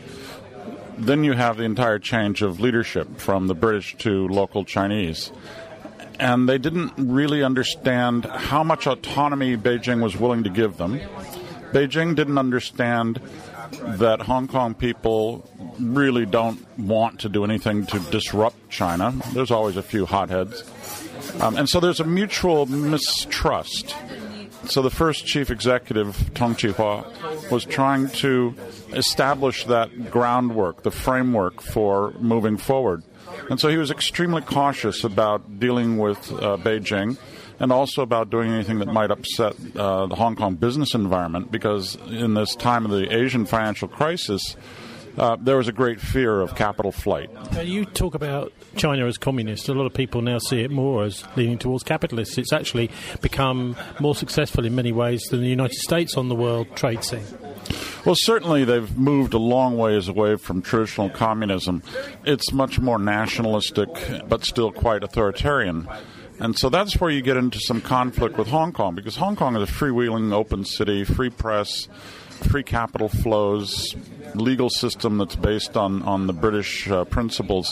Then you have the entire change of leadership from the British to local Chinese. And they didn't really understand how much autonomy Beijing was willing to give them. Beijing didn't understand that Hong Kong people really don't want to do anything to disrupt China. There's always a few hotheads. Um, and so there's a mutual mistrust. So the first chief executive, Tong Chih-hua, was trying to establish that groundwork, the framework for moving forward. And so he was extremely cautious about dealing with uh, Beijing and also about doing anything that might upset uh, the Hong Kong business environment, because in this time of the Asian financial crisis, uh, there was a great fear of capital flight. Uh, you talk about China as communist. A lot of people now see it more as leaning towards capitalist. It's actually become more successful in many ways than the United States on the world trade scene. Well, certainly they've moved a long ways away from traditional communism. It's much more nationalistic, but still quite authoritarian. And so that's where you get into some conflict with Hong Kong, because Hong Kong is a freewheeling, open city, free press, free capital flows, legal system that's based on, on the British uh, principles.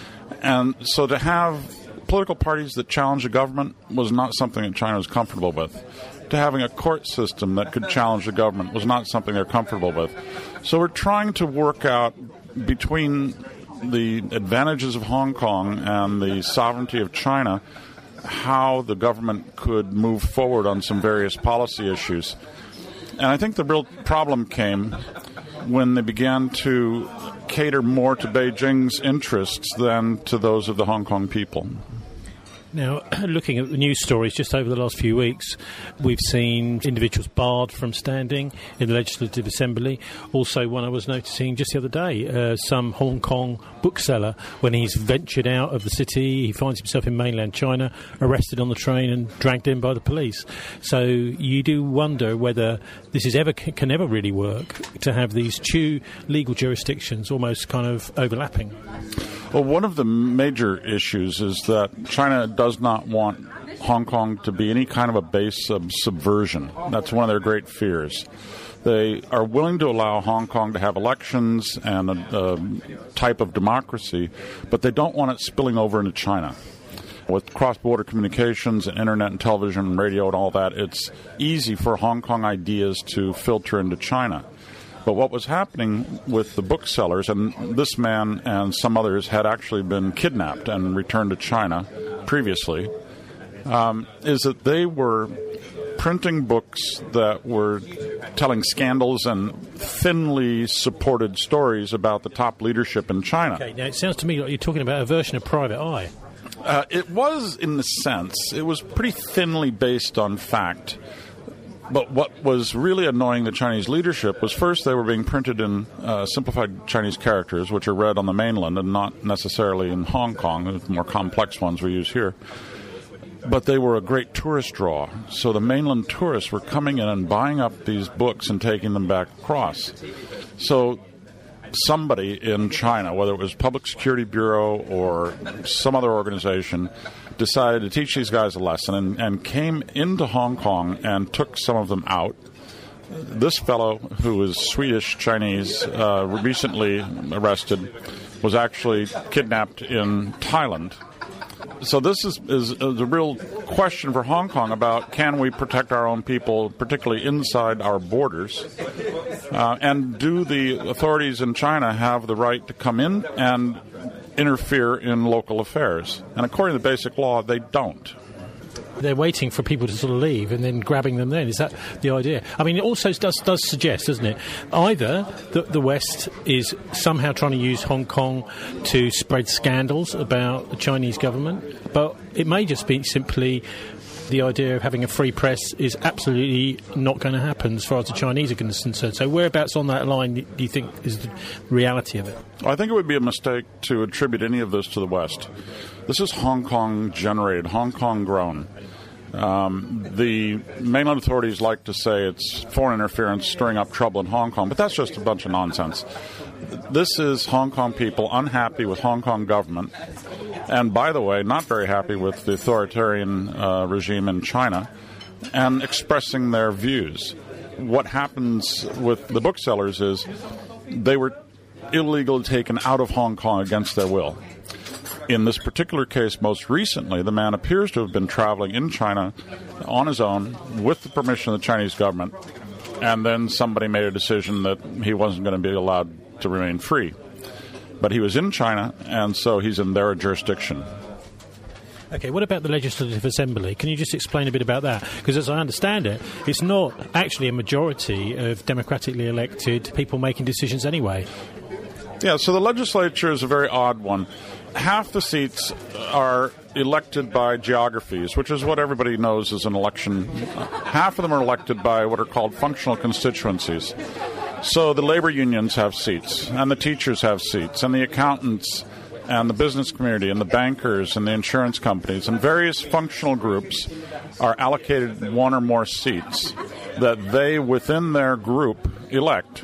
And so to have political parties that challenge the government was not something that China was comfortable with. To having a court system that could challenge the government was not something they're comfortable with. So we're trying to work out between the advantages of Hong Kong and the sovereignty of China how the government could move forward on some various policy issues. And I think the real problem came when they began to cater more to Beijing's interests than to those of the Hong Kong people. Now, looking at the news stories just over the last few weeks, we've seen individuals barred from standing in the Legislative Assembly. Also, one I was noticing just the other day, uh, some Hong Kong bookseller, when he's ventured out of the city, he finds himself in mainland China, arrested on the train and dragged in by the police. So you do wonder whether this is ever can ever really work, to have these two legal jurisdictions almost kind of overlapping. Well, one of the major issues is that China does not want Hong Kong to be any kind of a base of subversion. That's one of their great fears. They are willing to allow Hong Kong to have elections and a, a type of democracy, but they don't want it spilling over into China. With cross-border communications and internet and television and radio and all that, it's easy for Hong Kong ideas to filter into China. But what was happening with the booksellers, and this man and some others had actually been kidnapped and returned to China previously, um, is that they were printing books that were telling scandals and thinly supported stories about the top leadership in China. Okay, now it sounds to me like you're talking about a version of Private Eye. Uh, it was, in the sense, it was pretty thinly based on fact. But what was really annoying the Chinese leadership was, first, they were being printed in uh, simplified Chinese characters, which are read on the mainland and not necessarily in Hong Kong. The more complex ones we use here. But they were a great tourist draw. So the mainland tourists were coming in and buying up these books and taking them back across. So somebody in China, whether it was Public Security Bureau or some other organization, decided to teach these guys a lesson and, and came into Hong Kong and took some of them out. This fellow, who was Swedish-Chinese, uh, recently arrested, was actually kidnapped in Thailand. So this is, is, is a real question for Hong Kong about, can we protect our own people, particularly inside our borders, uh, and do the authorities in China have the right to come in and interfere in local affairs? And according to basic law, they don't. They're waiting for people to sort of leave and then grabbing them then. Is that the idea? I mean, it also does, does suggest, doesn't it, either the, the West is somehow trying to use Hong Kong to spread scandals about the Chinese government, but it may just be simply the idea of having a free press is absolutely not going to happen as far as the Chinese are concerned. So whereabouts on that line do you think is the reality of it? I think it would be a mistake to attribute any of this to the West. This is Hong Kong generated, Hong Kong grown. Um, the mainland authorities like to say it's foreign interference stirring up trouble in Hong Kong, but that's just a bunch of nonsense. This is Hong Kong people unhappy with Hong Kong government, and by the way, not very happy with the authoritarian uh, regime in China, and expressing their views. What happens with the booksellers is they were illegally taken out of Hong Kong against their will. In this particular case, most recently, the man appears to have been traveling in China on his own with the permission of the Chinese government, and then somebody made a decision that he wasn't going to be allowed to remain free. But he was in China, and so he's in their jurisdiction. Okay, what about the Legislative Assembly? Can you just explain a bit about that? Because as I understand it, it's not actually a majority of democratically elected people making decisions anyway. Yeah, so the legislature is a very odd one. Half the seats are elected by geographies, which is what everybody knows is an election. Half of them are elected by what are called functional constituencies. So the labor unions have seats, and the teachers have seats, and the accountants, and the business community, and the bankers, and the insurance companies, and various functional groups are allocated one or more seats that they, within their group, elect.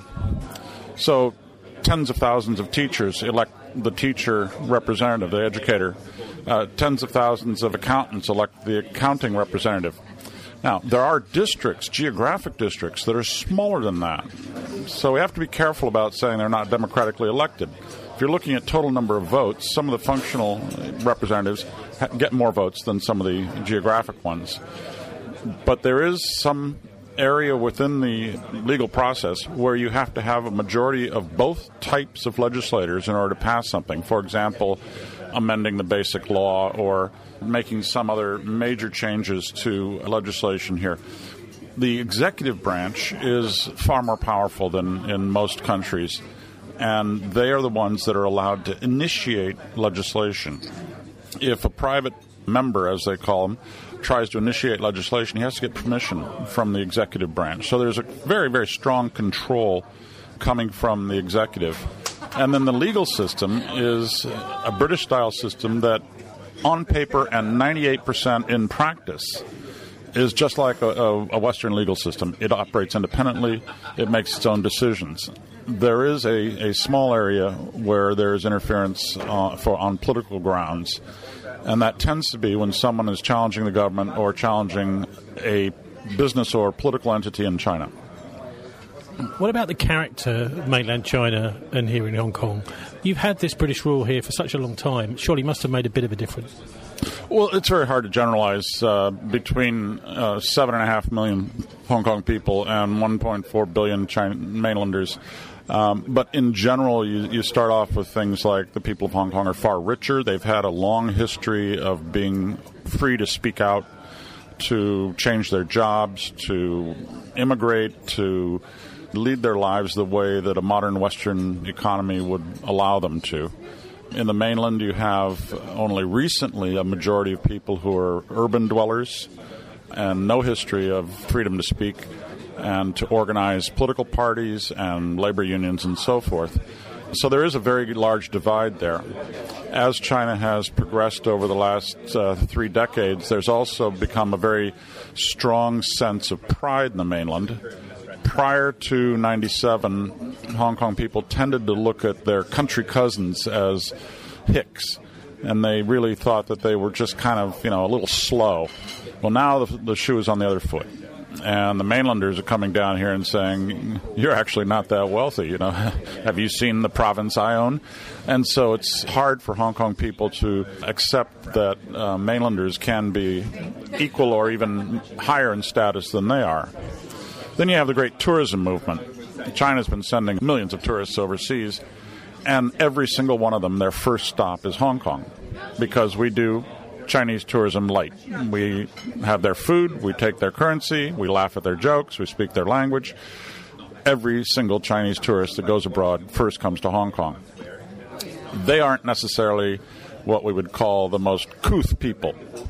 So tens of thousands of teachers elect the teacher representative, the educator. Uh, tens of thousands of accountants elect the accounting representative. Now, there are districts, geographic districts, that are smaller than that. So we have to be careful about saying they're not democratically elected. If you're looking at total number of votes, some of the functional representatives ha- get more votes than some of the geographic ones. But there is some area within the legal process where you have to have a majority of both types of legislators in order to pass something. For example, amending the basic law or making some other major changes to legislation here. The executive branch is far more powerful than in most countries, and they are the ones that are allowed to initiate legislation. If a private member, as they call them, tries to initiate legislation, he has to get permission from the executive branch. So there's a very, very strong control coming from the executive. And then the legal system is a British-style system that, on paper and ninety-eight percent in practice, is just like a, a, a Western legal system. It operates independently. It makes its own decisions. There is a, a small area where there is interference uh, for on political grounds, and that tends to be when someone is challenging the government or challenging a business or political entity in China. What about the character of mainland China and here in Hong Kong? You've had this British rule here for such a long time. Surely must have made a bit of a difference. Well, it's very hard to generalize uh, between uh, seven and a half million Hong Kong people and one point four billion China mainlanders. Um, but in general, you, you start off with things like the people of Hong Kong are far richer. They've had a long history of being free to speak out, to change their jobs, to immigrate, to lead their lives the way that a modern Western economy would allow them to. In the mainland, you have only recently a majority of people who are urban dwellers and no history of freedom to speak and to organize political parties and labor unions and so forth. So there is a very large divide there. As China has progressed over the last uh, three decades, there's also become a very strong sense of pride in the mainland. Prior to ninety-seven, Hong Kong people tended to look at their country cousins as hicks, and they really thought that they were just kind of, you know, a little slow. Well, now the, the shoe is on the other foot, and the mainlanders are coming down here and saying, you're actually not that wealthy, you know. Have you seen the province I own? And so it's hard for Hong Kong people to accept that uh, mainlanders can be equal or even higher in status than they are. Then you have the great tourism movement. China's been sending millions of tourists overseas, and every single one of them, their first stop is Hong Kong, because we do Chinese tourism light. We have their food, we take their currency, we laugh at their jokes, we speak their language. Every single Chinese tourist that goes abroad first comes to Hong Kong. They aren't necessarily what we would call the most couth people.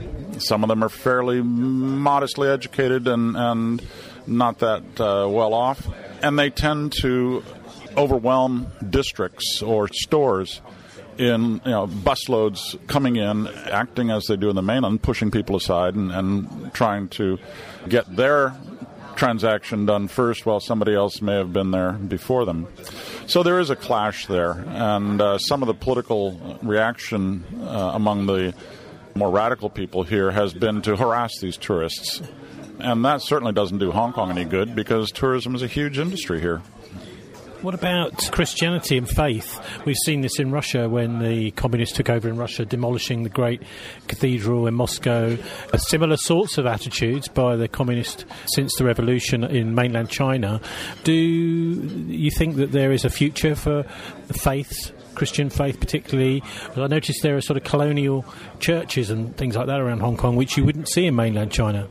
Some of them are fairly modestly educated and, and not that uh, well off. And they tend to overwhelm districts or stores in, you know, busloads coming in, acting as they do in the mainland, pushing people aside and, and trying to get their transaction done first while somebody else may have been there before them. So there is a clash there, and uh, some of the political reaction uh, among the more radical people here has been to harass these tourists. And that certainly doesn't do Hong Kong any good, because tourism is a huge industry here. What about Christianity and faith? We've seen this in Russia when the communists took over in Russia, demolishing the great cathedral in Moscow. Uh, similar sorts of attitudes by the communists since the revolution in mainland China. Do you think that there is a future for the faiths, Christian faith particularly? I noticed there are sort of colonial churches and things like that around Hong Kong, which you wouldn't see in mainland China.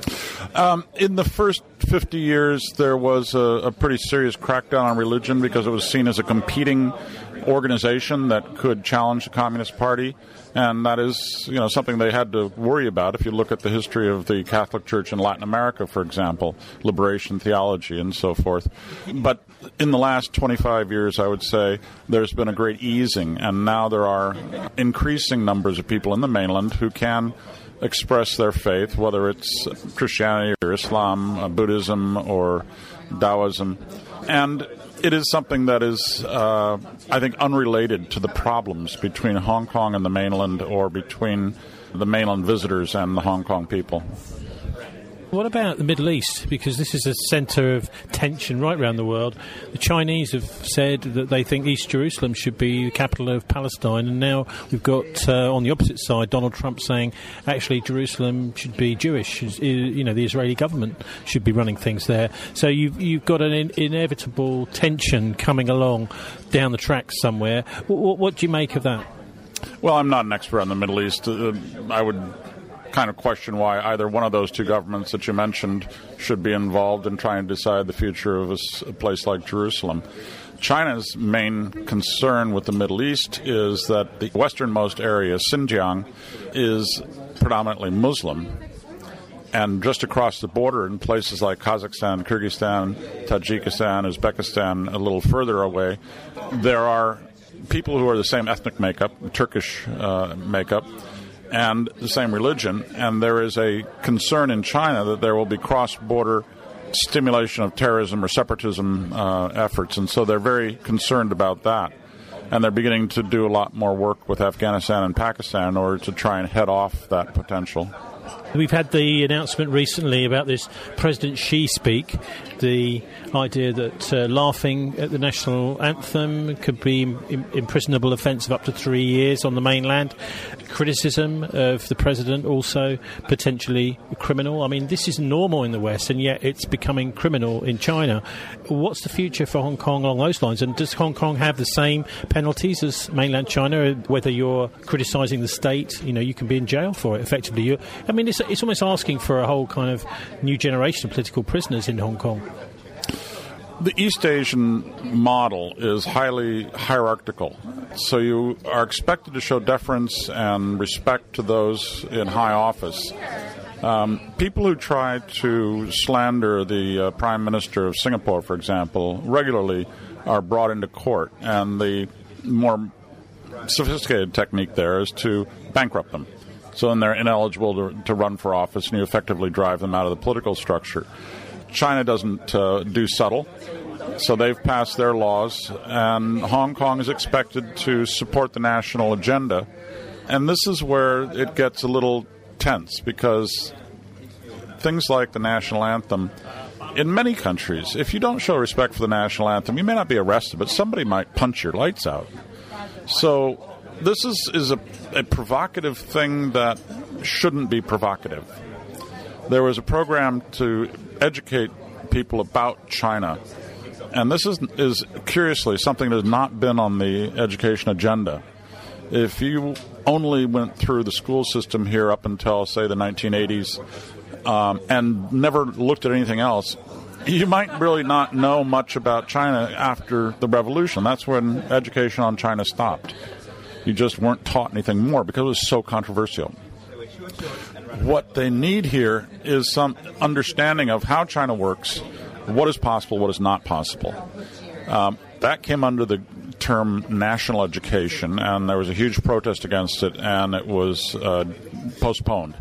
Um, in the first fifty years, there was a, a pretty serious crackdown on religion because it was seen as a competing organization that could challenge the Communist Party, and that is, you know, something they had to worry about. If you look at the history of the Catholic Church in Latin America, for example, liberation theology and so forth. But in the last twenty-five years, I would say, there's been a great easing, and now there are increasing numbers of people in the mainland who can express their faith, whether it's Christianity or Islam, uh, Buddhism or Taoism. And it is something that is, uh, I think, unrelated to the problems between Hong Kong and the mainland, or between the mainland visitors and the Hong Kong people. What about the Middle East? Because this is a centre of tension right around the world. The Chinese have said that they think East Jerusalem should be the capital of Palestine, and now we've got, uh, on the opposite side, Donald Trump saying, actually, Jerusalem should be Jewish. You know, the Israeli government should be running things there. So you've, you've got an in- inevitable tension coming along down the track somewhere. What, what do you make of that? Well, I'm not an expert on the Middle East. Uh, I would kind of question why either one of those two governments that you mentioned should be involved in trying to decide the future of a, a place like Jerusalem. China's main concern with the Middle East is that the westernmost area, Xinjiang, is predominantly Muslim. And just across the border in places like Kazakhstan, Kyrgyzstan, Tajikistan, Uzbekistan, a little further away, there are people who are the same ethnic makeup, Turkish uh, makeup, and the same religion, and there is a concern in China that there will be cross-border stimulation of terrorism or separatism uh, efforts, and so they're very concerned about that. And they're beginning to do a lot more work with Afghanistan and Pakistan in order to try and head off that potential. We've had the announcement recently about this President Xi speak, the idea that uh, laughing at the national anthem could be im- imprisonable offence of up to three years on the mainland. Criticism of the president also potentially criminal. I mean, this is normal in the West, and yet it's becoming criminal in China. What's the future for Hong Kong along those lines? And does Hong Kong have the same penalties as mainland China? Whether you're criticising the state, you know, you can be in jail for it, effectively. You're, I mean, it's, it's almost asking for a whole kind of new generation of political prisoners in Hong Kong. The East Asian model is highly hierarchical, so you are expected to show deference and respect to those in high office. Um, people who try to slander the uh, Prime Minister of Singapore, for example, regularly are brought into court, and the more sophisticated technique there is to bankrupt them. So then they're ineligible to, to run for office, and you effectively drive them out of the political structure. China doesn't uh, do subtle, so they've passed their laws, and Hong Kong is expected to support the national agenda. And this is where it gets a little tense, because things like the national anthem, in many countries, if you don't show respect for the national anthem, you may not be arrested, but somebody might punch your lights out. So this is, is a, a provocative thing that shouldn't be provocative. There was a program to educate people about China, and this is, is curiously something that has not been on the education agenda. If you only went through the school system here up until, say, the nineteen eighties um, and never looked at anything else, you might really not know much about China after the revolution. That's when education on China stopped. You just weren't taught anything more because it was so controversial. What they need here is some understanding of how China works, what is possible, what is not possible. Um, that came under the term national education, and there was a huge protest against it, and it was uh, postponed.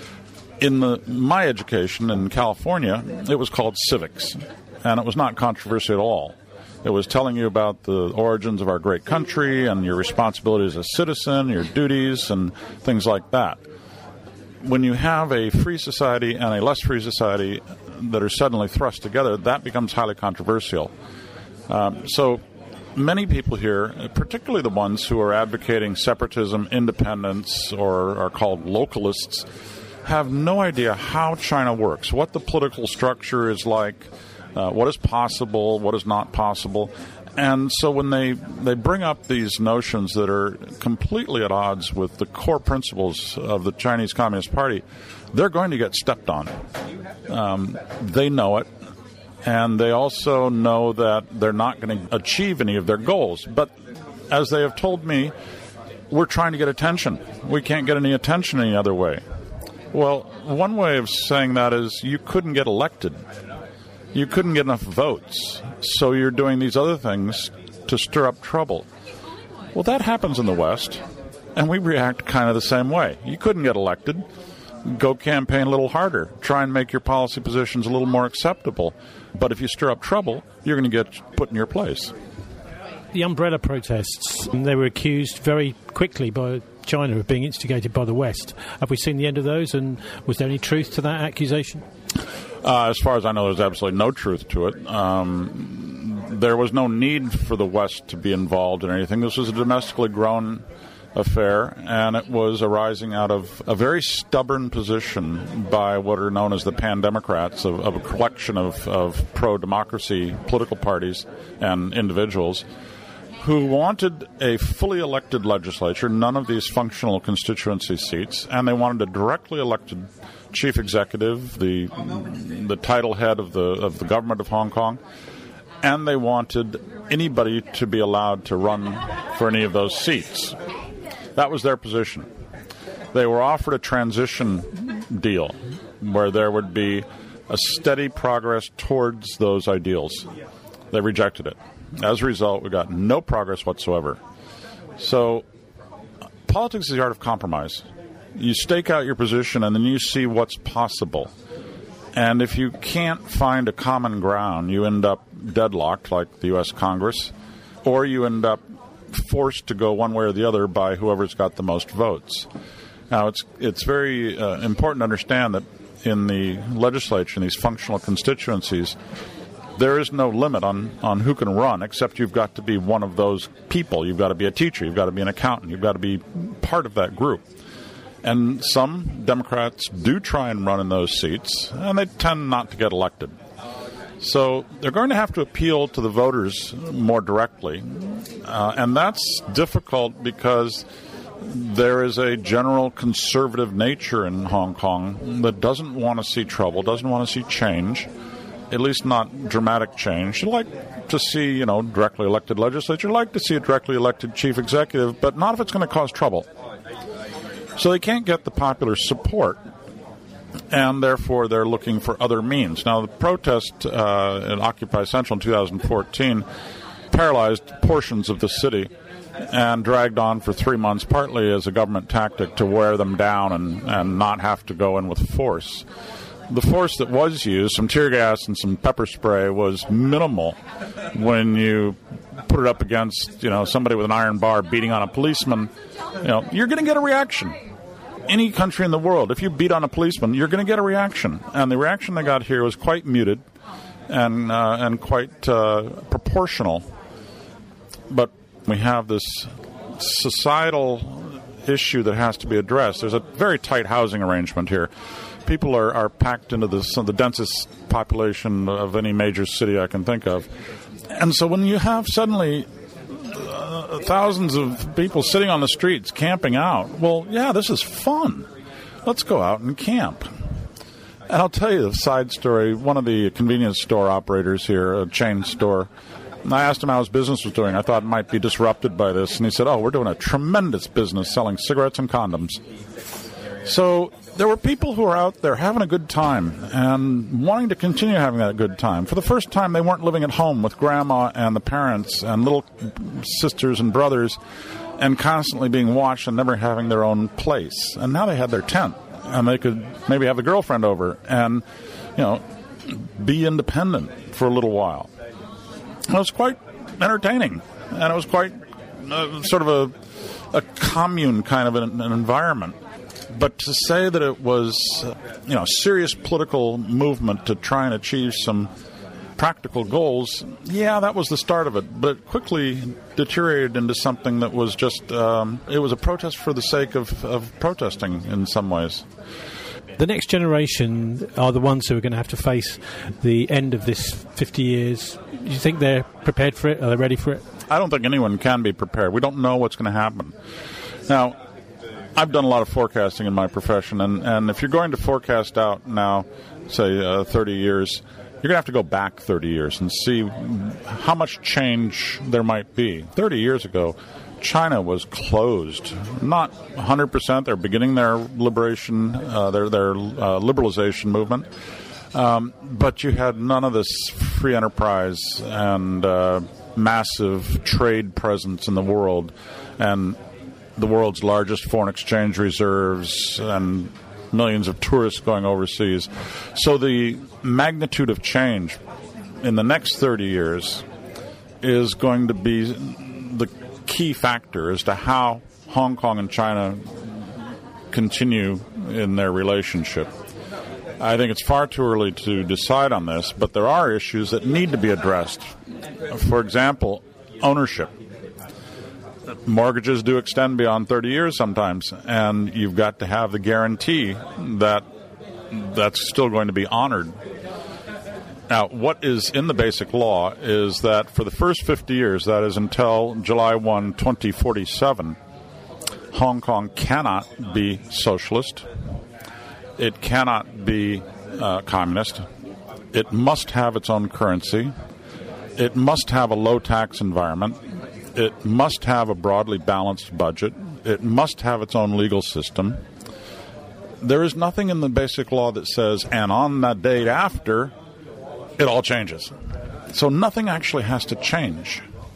In the, my education in California, it was called civics, and it was not controversial at all. It was telling you about the origins of our great country and your responsibilities as a citizen, your duties, and things like that. When you have a free society and a less free society that are suddenly thrust together, that becomes highly controversial. Um, so many people here, particularly the ones who are advocating separatism, independence, or are called localists, have no idea how China works, what the political structure is like, uh, what is possible, what is not possible. And so when they, they bring up these notions that are completely at odds with the core principles of the Chinese Communist Party, they're going to get stepped on. Um, they know it, and they also know that they're not going to achieve any of their goals. But as they have told me, we're trying to get attention. We can't get any attention any other way. Well, one way of saying that is you couldn't get elected. You couldn't get enough votes, so you're doing these other things to stir up trouble. Well, that happens in the West, and we react kind of the same way. You couldn't get elected. Go campaign a little harder. Try and make your policy positions a little more acceptable. But if you stir up trouble, you're going to get put in your place. The umbrella protests, they were accused very quickly by China of being instigated by the West. Have we seen the end of those, and was there any truth to that accusation? Uh, as far as I know, there's absolutely no truth to it. Um, there was no need for the West to be involved in anything. This was a domestically grown affair, and it was arising out of a very stubborn position by what are known as the pan-democrats, of, of a collection of, of pro-democracy political parties and individuals who wanted a fully elected legislature, none of these functional constituency seats, and they wanted a directly elected chief executive, the the title head of the of the government of Hong Kong, and they wanted anybody to be allowed to run for any of those seats. That was their position. They were offered a transition deal where there would be a steady progress towards those ideals. They rejected it. As a result, we got no progress whatsoever. So, politics is the art of compromise. You stake out your position, and then you see what's possible. And if you can't find a common ground, you end up deadlocked, like the U S Congress, or you end up forced to go one way or the other by whoever's got the most votes. Now, it's it's very uh, important to understand that in the legislature, in these functional constituencies, there is no limit on, on who can run, except you've got to be one of those people. You've got to be a teacher. You've got to be an accountant. You've got to be part of that group. And some Democrats do try and run in those seats, and they tend not to get elected. So they're going to have to appeal to the voters more directly, uh, and that's difficult because there is a general conservative nature in Hong Kong that doesn't want to see trouble, doesn't want to see change, at least not dramatic change. You like to see, you know, directly elected legislature, like to see a directly elected chief executive, but not if it's going to cause trouble. So they can't get the popular support, and therefore they're looking for other means. Now, the protest uh, at Occupy Central in two thousand fourteen paralyzed portions of the city and dragged on for three months, partly as a government tactic to wear them down and, and not have to go in with force. The force that was used, some tear gas and some pepper spray, was minimal when you put it up against, you know, somebody with an iron bar beating on a policeman. You know, you're going to get a reaction. Any country in the world, if you beat on a policeman, you're going to get a reaction. And the reaction they got here was quite muted and uh, and quite uh, proportional. But we have this societal issue that has to be addressed. There's a very tight housing arrangement here. People are, are packed into this, the densest population of any major city I can think of. And so when you have suddenly uh, thousands of people sitting on the streets camping out, well, yeah, this is fun. Let's go out and camp. And I'll tell you a side story. One of the convenience store operators here, a chain store, and I asked him how his business was doing. I thought it might be disrupted by this. And he said, oh, we're doing a tremendous business selling cigarettes and condoms. So there were people who were out there having a good time and wanting to continue having that good time. For the first time, they weren't living at home with grandma and the parents and little sisters and brothers and constantly being watched and never having their own place. And now they had their tent, and they could maybe have the girlfriend over and, you know, be independent for a little while. And it was quite entertaining, and it was quite uh, sort of a, a commune kind of an, an environment. But to say that it was, uh, you know, a serious political movement to try and achieve some practical goals, yeah, that was the start of it. But it quickly deteriorated into something that was just, um, it was a protest for the sake of, of protesting in some ways. The next generation are the ones who are going to have to face the end of this fifty years. Do you think they're prepared for it? Are they ready for it? I don't think anyone can be prepared. We don't know what's going to happen. Now, I've done a lot of forecasting in my profession, and, and if you're going to forecast out now, say, uh, thirty years, you're going to have to go back thirty years and see how much change there might be. thirty years ago, China was closed. Not one hundred percent. They're beginning their liberation, uh, their, their uh, liberalization movement. Um, but you had none of this free enterprise and uh, massive trade presence in the world, and the world's largest foreign exchange reserves and millions of tourists going overseas. So the magnitude of change in the next thirty years is going to be the key factor as to how Hong Kong and China continue in their relationship. I think it's far too early to decide on this, but there are issues that need to be addressed. For example, ownership. Mortgages do extend beyond thirty years sometimes, and you've got to have the guarantee that that's still going to be honored. Now, what is in the basic law is that for the first fifty years, that is until July first, twenty forty-seven, Hong Kong cannot be socialist. It cannot be uh, communist. It must have its own currency. It must have a low-tax environment. It must have a broadly balanced budget. It must have its own legal system. There is nothing in the basic law that says, and on that date after, it all changes. So nothing actually has to change.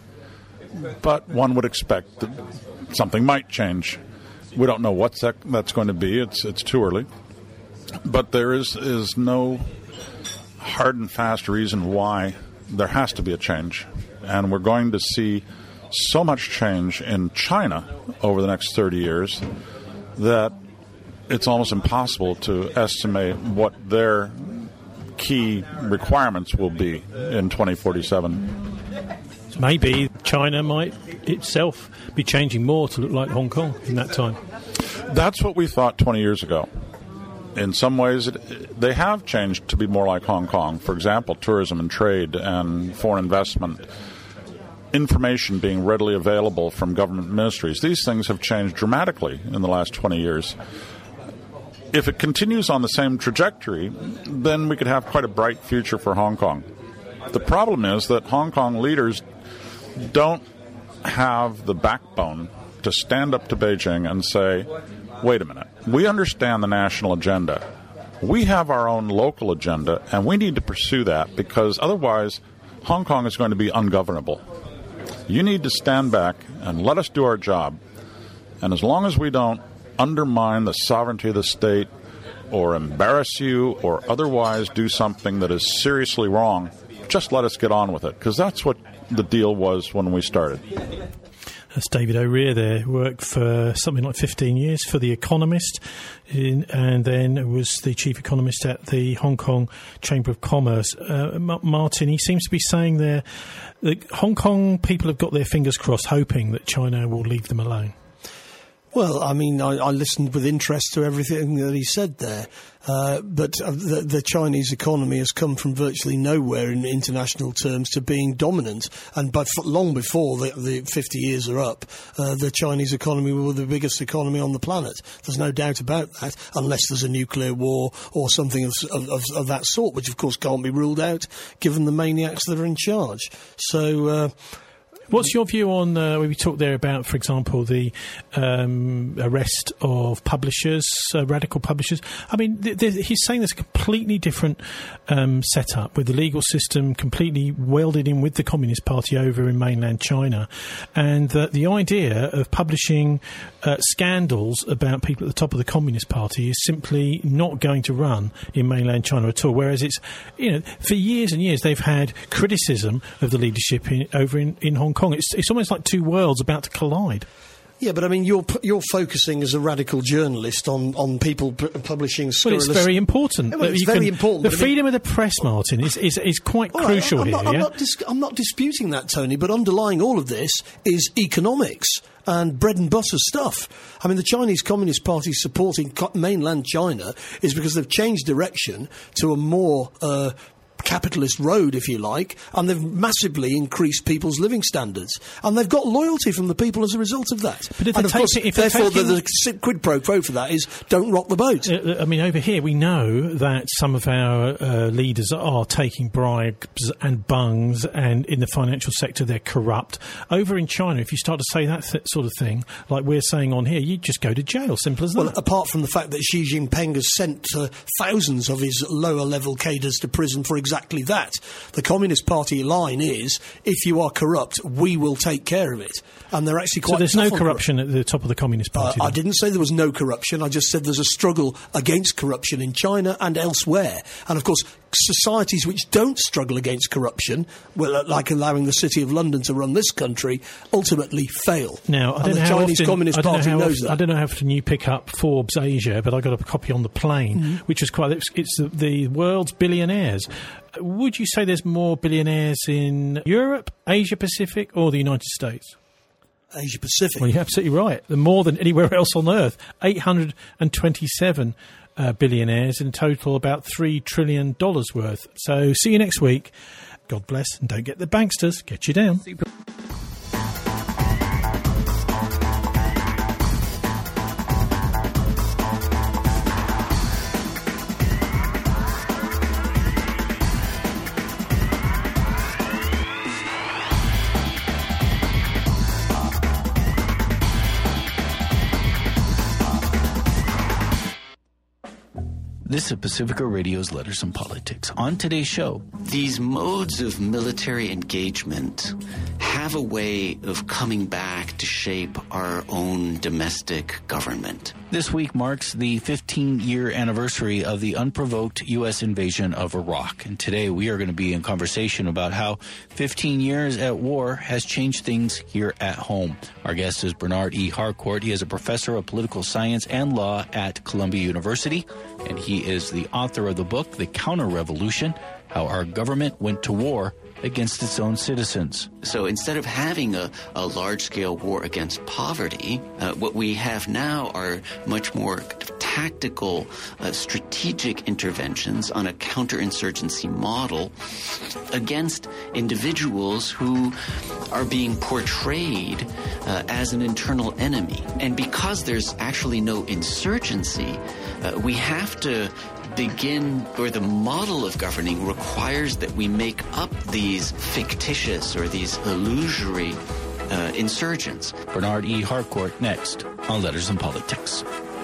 But one would expect that something might change. We don't know what that, that's going to be. It's it's too early. But there is, is no hard and fast reason why there has to be a change. And we're going to see so much change in China over the next thirty years that it's almost impossible to estimate what their key requirements will be in twenty forty-seven. Maybe China might itself be changing more to look like Hong Kong in that time. That's what we thought twenty years ago. In some ways, it, they have changed to be more like Hong Kong. For example, tourism and trade and foreign investment, information being readily available from government ministries. These things have changed dramatically in the last twenty years. If it continues on the same trajectory, then we could have quite a bright future for Hong Kong. The problem is that Hong Kong leaders don't have the backbone to stand up to Beijing and say, wait a minute, we understand the national agenda. We have our own local agenda, and we need to pursue that because otherwise Hong Kong is going to be ungovernable. You need to stand back and let us do our job. And as long as we don't undermine the sovereignty of the state or embarrass you or otherwise do something that is seriously wrong, just let us get on with it, because that's what the deal was when we started. That's David O'Rear there, who worked for something like fifteen years for The Economist, in, and then was the chief economist at the Hong Kong Chamber of Commerce. Uh, M- Martin, he seems to be saying there that Hong Kong people have got their fingers crossed, hoping that China will leave them alone. Well, I mean, I, I listened with interest to everything that he said there, uh, but uh, the, the Chinese economy has come from virtually nowhere in international terms to being dominant, and but f- long before the, the fifty years are up, uh, the Chinese economy were the biggest economy on the planet. There's no doubt about that, unless there's a nuclear war or something of, of, of that sort, which of course can't be ruled out given the maniacs that are in charge. So... Uh, What's your view on, uh, we talked there about, for example, the um, arrest of publishers, uh, radical publishers. I mean, th- th- he's saying there's a completely different um, setup with the legal system completely welded in with the Communist Party over in mainland China, and that the idea of publishing uh, scandals about people at the top of the Communist Party is simply not going to run in mainland China at all, whereas it's, you know, for years and years they've had criticism of the leadership in, over in, in Hong Kong. It's, it's almost like two worlds about to collide. Yeah, but I mean, you're you're focusing as a radical journalist on, on people p- publishing scurrilous... Well, it's very important. Yeah, well, it's you very can, important. The freedom I mean, of the press, Martin, is is, is quite right, crucial I'm here. Not, I'm, yeah? not dis- I'm not disputing that, Tony, but underlying all of this is economics and bread and butter stuff. I mean, the Chinese Communist Party supporting co- mainland China is because they've changed direction to a more... Uh, capitalist road, if you like, and they've massively increased people's living standards, and they've got loyalty from the people as a result of that. But if and of take, course, if therefore, taking, the, the quid pro quo for that is don't rock the boat. Uh, I mean, over here we know that some of our uh, leaders are taking bribes and bungs, and in the financial sector they're corrupt. Over in China, if you start to say that th- sort of thing, like we're saying on here, you just go to jail. Simple as that. Well, apart from the fact that Xi Jinping has sent uh, thousands of his lower-level cadres to prison for exactly that. The Communist Party line is, if you are corrupt, we will take care of it. And they're actually quite... So there's no corruption at the top of the Communist Party? Uh, I didn't say there was no corruption. I just said there's a struggle against corruption in China and elsewhere. And, of course, societies which don't struggle against corruption, well, like allowing the City of London to run this country, ultimately fail. Now, I don't and know the how Chinese often, Communist I don't Party know how knows often, that. I don't know how often you pick up Forbes Asia, but I got a copy on the plane, Mm-hmm. which is quite... It's, it's the, the world's billionaires. Would you say there's more billionaires in Europe, Asia Pacific, or the United States? Asia Pacific. Well, you're absolutely right. The more than anywhere else on Earth. eight hundred twenty-seven uh, billionaires, in total about three trillion dollars worth. So see you next week. God bless, and don't get the banksters. Get you down. This is Pacifica Radio's Letters and Politics. On today's show, these modes of military engagement have a way of coming back to shape our own domestic government. This week marks the fifteen-year anniversary of the unprovoked U S invasion of Iraq. And today we are going to be in conversation about how fifteen years at war has changed things here at home. Our guest is Bernard E. Harcourt. He is a professor of political science and law at Columbia University, and he is the author of the book, The Counter-Revolution, How Our Government Went to War Against Its Own Citizens. So instead of having a, a large-scale war against poverty, uh, what we have now are much more tactical, uh, strategic interventions on a counterinsurgency model against individuals who are being portrayed uh, as an internal enemy. And because there's actually no insurgency, uh, we have to begin, or the model of governing requires that we make up these fictitious or these illusory uh, insurgents. Bernard E. Harcourt next on Letters and Politics.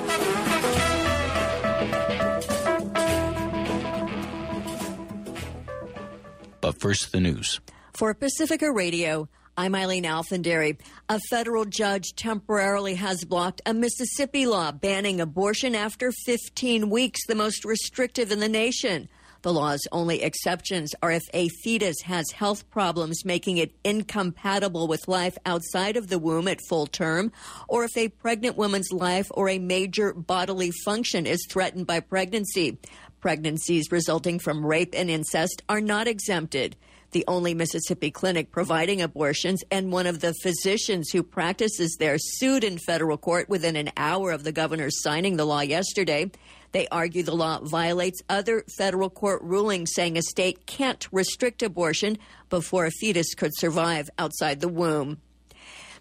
But first, the news. For Pacifica Radio, I'm Eileen Alfandary. A federal judge temporarily has blocked a Mississippi law banning abortion after fifteen weeks, the most restrictive in the nation. The law's only exceptions are if a fetus has health problems making it incompatible with life outside of the womb at full term, or if a pregnant woman's life or a major bodily function is threatened by pregnancy. Pregnancies resulting from rape and incest are not exempted. The only Mississippi clinic providing abortions and one of the physicians who practices there sued in federal court within an hour of the governor signing the law yesterday. They argue the law violates other federal court rulings, saying a state can't restrict abortion before a fetus could survive outside the womb.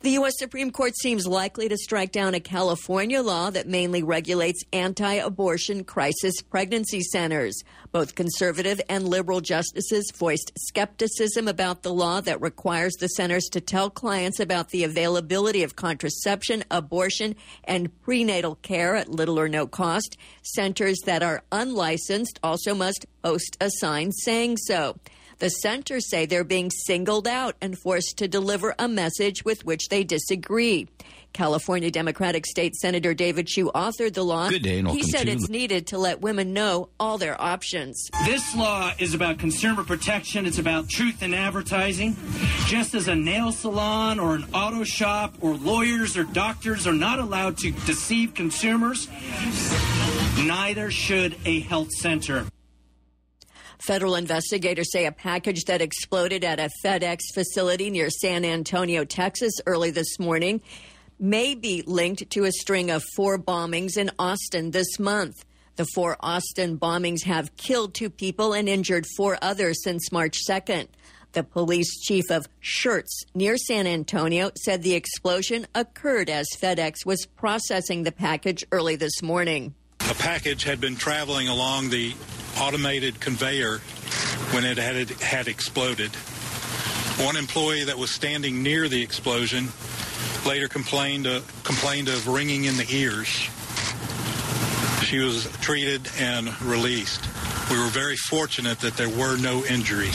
The U S Supreme Court seems likely to strike down a California law that mainly regulates anti-abortion crisis pregnancy centers. Both conservative and liberal justices voiced skepticism about the law that requires the centers to tell clients about the availability of contraception, abortion, and prenatal care at little or no cost. Centers that are unlicensed also must post a sign saying so. The centers say they're being singled out and forced to deliver a message with which they disagree. California Democratic State Senator David Chu authored the law. Good day, and he welcome said to it's needed to let women know all their options. This law is about consumer protection. It's about truth in advertising. Just as a nail salon or an auto shop or lawyers or doctors are not allowed to deceive consumers, neither should a health center. Federal investigators say a package that exploded at a FedEx facility near San Antonio, Texas, early this morning may be linked to a string of four bombings in Austin this month. The four Austin bombings have killed two people and injured four others since March second. The police chief of Schertz near San Antonio said the explosion occurred as FedEx was processing the package early this morning. A package had been traveling along the automated conveyor when it had, had exploded. One employee that was standing near the explosion later complained, uh, complained of ringing in the ears. She was treated and released. We were very fortunate that there were no injuries.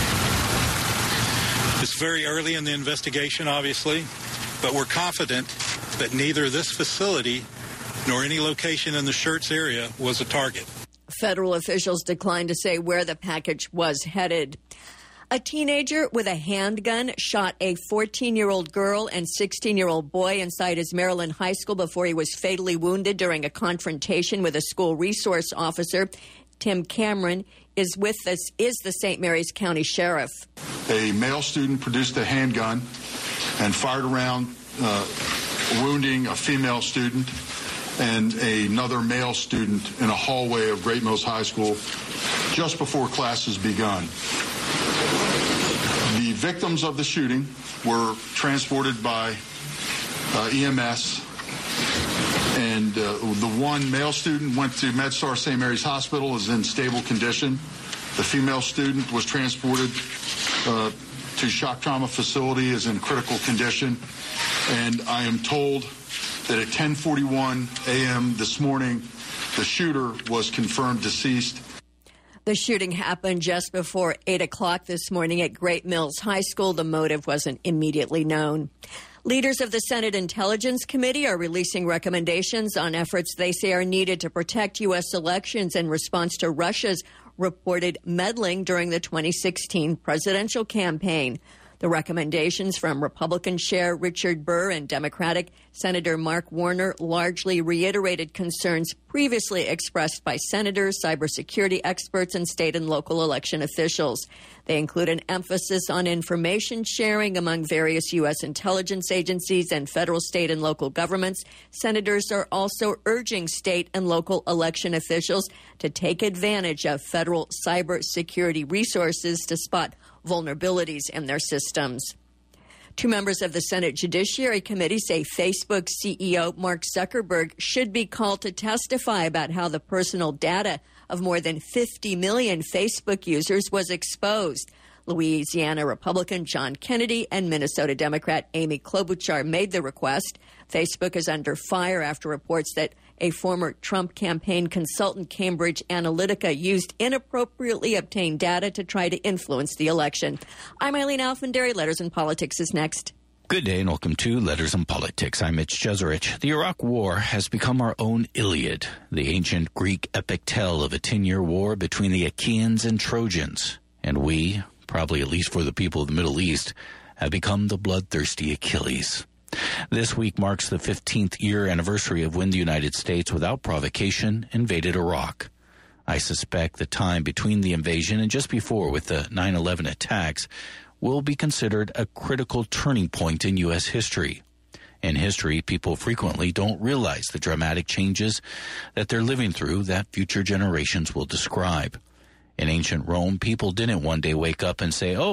It's very early in the investigation, obviously, but we're confident that neither this facility nor any location in the Schertz area was a target. Federal officials declined to say where the package was headed. A teenager with a handgun shot a fourteen-year-old girl and sixteen-year-old boy inside his Maryland high school before he was fatally wounded during a confrontation with a school resource officer. Tim Cameron is with us, is the Saint Mary's County Sheriff. A male student produced a handgun and fired around, uh, wounding a female student and another male student in a hallway of Great Mills High School just before classes begun. The victims of the shooting were transported by uh, E M S, and uh, the one male student went to MedStar Saint Mary's Hospital, is in stable condition. The female student was transported uh, to shock trauma facility, is in critical condition, and I am told that at ten forty-one a.m. this morning, the shooter was confirmed deceased. The shooting happened just before eight o'clock this morning at Great Mills High School. The motive wasn't immediately known. Leaders of the Senate Intelligence Committee are releasing recommendations on efforts they say are needed to protect U S elections in response to Russia's reported meddling during the twenty sixteen presidential campaign. The recommendations from Republican Chair Richard Burr and Democratic Senator Mark Warner largely reiterated concerns previously expressed by senators, cybersecurity experts, and state and local election officials. They include an emphasis on information sharing among various U S intelligence agencies and federal, state, and local governments. Senators are also urging state and local election officials to take advantage of federal cybersecurity resources to spot vulnerabilities in their systems. Two members of the Senate Judiciary Committee say Facebook C E O Mark Zuckerberg should be called to testify about how the personal data of more than fifty million Facebook users was exposed. Louisiana Republican John Kennedy and Minnesota Democrat Amy Klobuchar made the request. Facebook is under fire after reports that a former Trump campaign consultant, Cambridge Analytica, used inappropriately obtained data to try to influence the election. I'm Eileen Alfandary. Letters and Politics is next. Good day and welcome to Letters and Politics. I'm Mitch Jeserich. The Iraq War has become our own Iliad, the ancient Greek epic tale of a ten-year war between the Achaeans and Trojans. And we, probably at least for the people of the Middle East, have become the bloodthirsty Achilles. This week marks the fifteenth year anniversary of when the United States, without provocation, invaded Iraq. I suspect the time between the invasion and just before with the nine eleven attacks will be considered a critical turning point in U S history. In history, people frequently don't realize the dramatic changes that they're living through that future generations will describe. In ancient Rome, people didn't one day wake up and say, oh,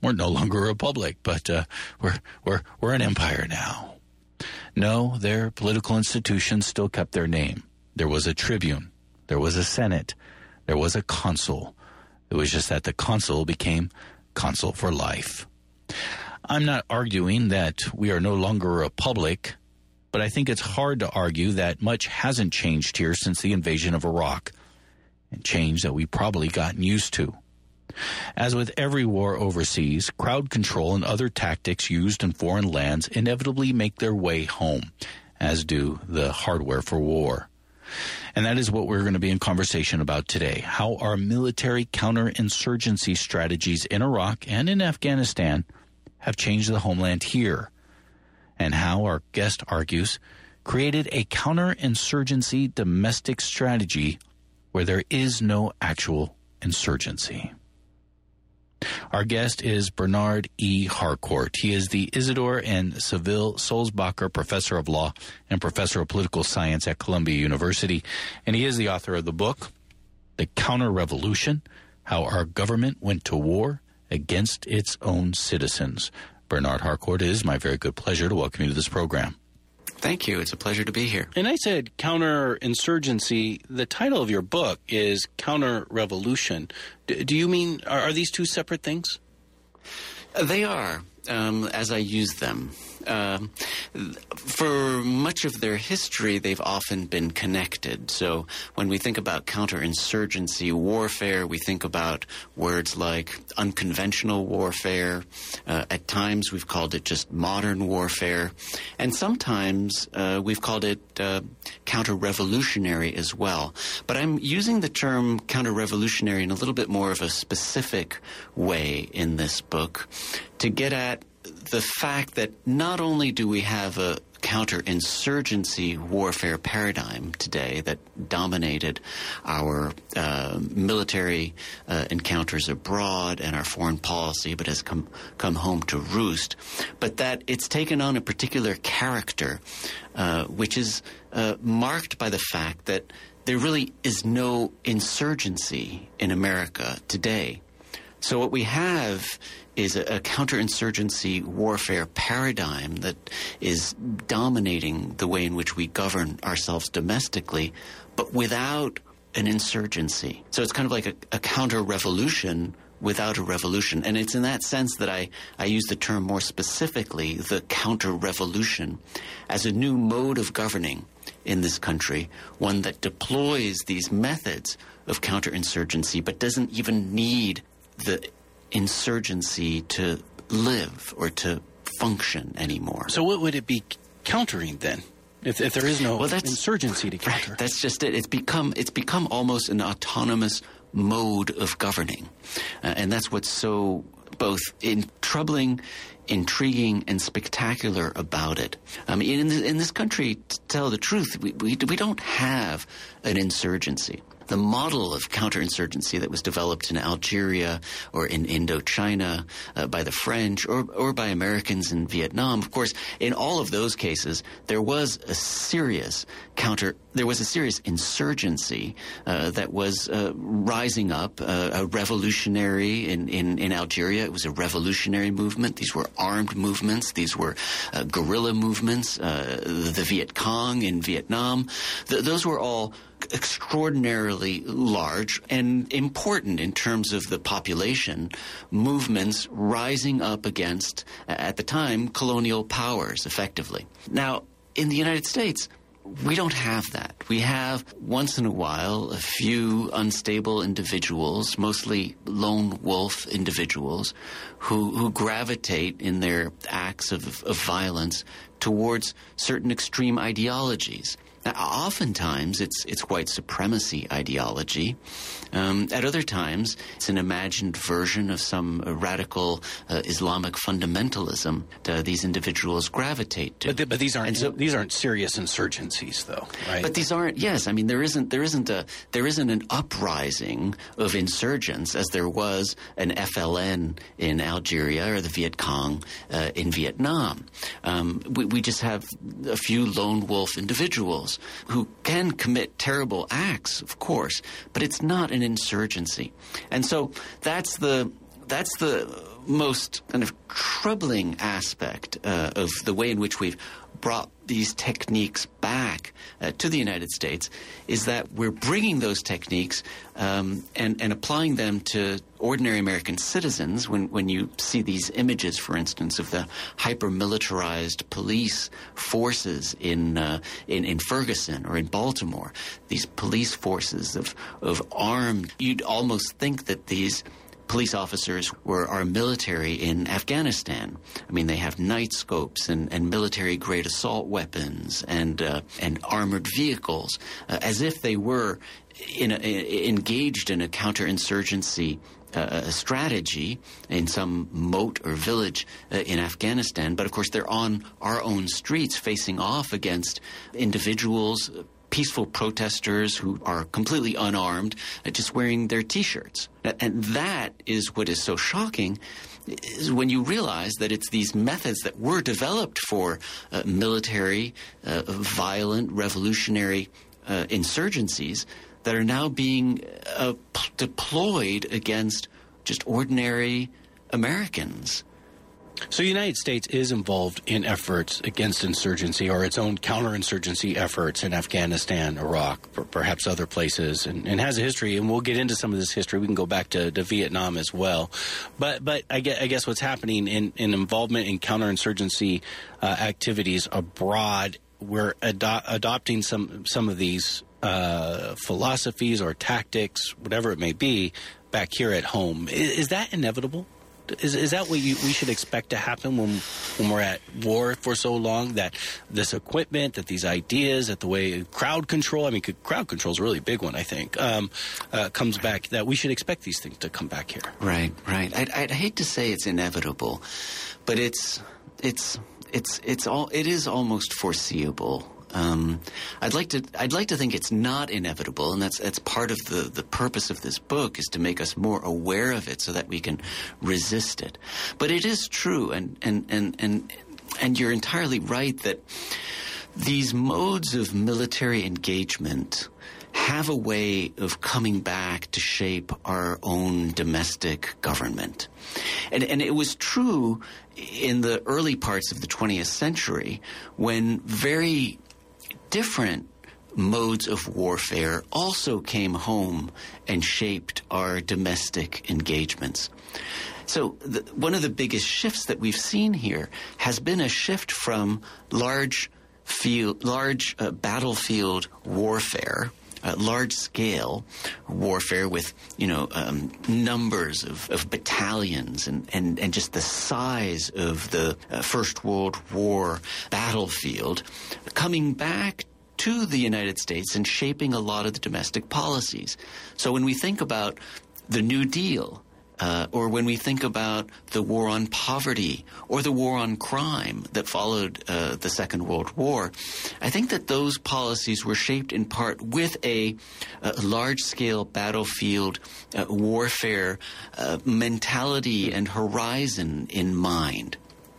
We're no longer a republic, but uh, we're we're we're an empire now. No, their political institutions still kept their name. There was a tribune, there was a senate, there was a consul. It was just that the consul became consul for life. I'm not arguing that we are no longer a republic, but I think it's hard to argue that much hasn't changed here since the invasion of Iraq, and change that we've probably gotten used to. As with every war overseas, crowd control and other tactics used in foreign lands inevitably make their way home, as do the hardware for war. And that is what we're going to be in conversation about today, how our military counterinsurgency strategies in Iraq and in Afghanistan have changed the homeland here, and how, our guest argues, created a counterinsurgency domestic strategy where there is no actual insurgency. Our guest is Bernard E. Harcourt. He is the Isidore and Seville Sulzbacher Professor of Law and Professor of Political Science at Columbia University, and he is the author of the book, The Counter-Revolution, How Our Government Went to War Against Its Own Citizens. Bernard Harcourt, it is my very good pleasure to welcome you to this program. Thank you. It's a pleasure to be here. And I said counterinsurgency. The title of your book is Counter-Revolution. D- do you mean, are, are these two separate things? Uh, they are, um, as I use them. Um, for much of their history, they've often been connected. So when we think about counterinsurgency warfare, we think about words like unconventional warfare. Uh, at times, we've called it just modern warfare. And sometimes uh, we've called it uh, counter-revolutionary as well. But I'm using the term counter-revolutionary in a little bit more of a specific way in this book to get at the fact that not only do we have a counterinsurgency warfare paradigm today that dominated our uh, military uh, encounters abroad and our foreign policy, but has come come home to roost, but that it's taken on a particular character, uh, which is uh, marked by the fact that there really is no insurgency in America today. So what we have is a, a counterinsurgency warfare paradigm that is dominating the way in which we govern ourselves domestically, but without an insurgency. So it's kind of like a, a counter-revolution without a revolution. And it's in that sense that I, I use the term more specifically, the counter-revolution, as a new mode of governing in this country, one that deploys these methods of counterinsurgency but doesn't even need the insurgency to live or to function anymore. So what would it be countering then, if, if there is no well, that's, insurgency to counter? Right, that's just it. It's become it's become almost an autonomous mode of governing, uh, and that's what's so both in troubling, intriguing, and spectacular about it. Um, in the, in this country, to tell the truth, we, we we don't have an insurgency. The model of counterinsurgency that was developed in Algeria or in Indochina uh, by the French or, or by Americans in Vietnam, of course, in all of those cases, there was a serious counter, there was a serious insurgency uh, that was uh, rising up, uh, a revolutionary in, in, in Algeria. It was a revolutionary movement. These were armed movements. These were uh, guerrilla movements, uh, the Viet Cong in Vietnam. Th- those were all extraordinarily large and important in terms of the population movements rising up against, at the time, colonial powers, effectively. Now, in the United States, we don't have that. We have, once in a while, a few unstable individuals, mostly lone wolf individuals, who, who gravitate in their acts of, of violence towards certain extreme ideologies. Now, oftentimes, it's it's white supremacy ideology. Um, at other times, it's an imagined version of some uh, radical uh, Islamic fundamentalism that uh, these individuals gravitate to. But, the, but these aren't so, these aren't serious insurgencies, though, right? But these aren't. Yes, I mean there isn't there isn't a there isn't an uprising of insurgents as there was an F L N in Algeria or the Viet Cong uh, in Vietnam. Um, we, we just have a few lone wolf individuals who can commit terrible acts, of course, but it's not an insurgency. And so that's the that's the most kind of troubling aspect uh, of the way in which we've brought these techniques back uh, to the United States, is that we're bringing those techniques um, and, and applying them to ordinary American citizens. When, when you see these images, for instance, of the hyper-militarized police forces in, uh, in in Ferguson or in Baltimore, these police forces of, of armed, you'd almost think that these police officers were our military in Afghanistan. I mean, they have night scopes and, and military-grade assault weapons and uh, and armored vehicles, uh, as if they were in a, engaged in a counterinsurgency uh, strategy in some moat or village uh, in Afghanistan. But of course, they're on our own streets, facing off against individuals, peaceful protesters who are completely unarmed, uh, just wearing their T-shirts. And that is what is so shocking, is when you realize that it's these methods that were developed for uh, military, uh, violent, revolutionary uh, insurgencies that are now being uh, p- deployed against just ordinary Americans. So the United States is involved in efforts against insurgency or its own counterinsurgency efforts in Afghanistan, Iraq, perhaps other places, and, and has a history, and we'll get into some of this history. We can go back to, to Vietnam as well. But but I guess, I guess what's happening in, in involvement in counterinsurgency uh, activities abroad, we're ado- adopting some, some of these uh, philosophies or tactics, whatever it may be, back here at home. Is, is that inevitable? Is is that what you, we should expect to happen when when we're at war for so long? That this equipment, that these ideas, that the way crowd control, I mean, crowd control is a really big one, I think, um, uh, comes back, that we should expect these things to come back here. Right, right. I'd, I'd hate to say it's inevitable, but it's it's it's it's all it is almost foreseeable. Um, I'd like to. I'd like to think it's not inevitable, and that's that's part of the, the purpose of this book, is to make us more aware of it so that we can resist it. But it is true, and and and and, and you're entirely right that these modes of military engagement have a way of coming back to shape our own domestic government. And, and it was true in the early parts of the twentieth century, when very different modes of warfare also came home and shaped our domestic engagements. So the, one of the biggest shifts that we've seen here has been a shift from large field, large uh, battlefield warfare, uh, large-scale warfare with, you know, um, numbers of, of battalions and, and, and just the size of the uh, First World War battlefield, coming back to the United States and shaping a lot of the domestic policies. So when we think about the New Deal, Uh, or when we think about the war on poverty or the war on crime that followed uh, the Second World War, I think that those policies were shaped in part with a, a large-scale battlefield uh, warfare uh, mentality and horizon in mind.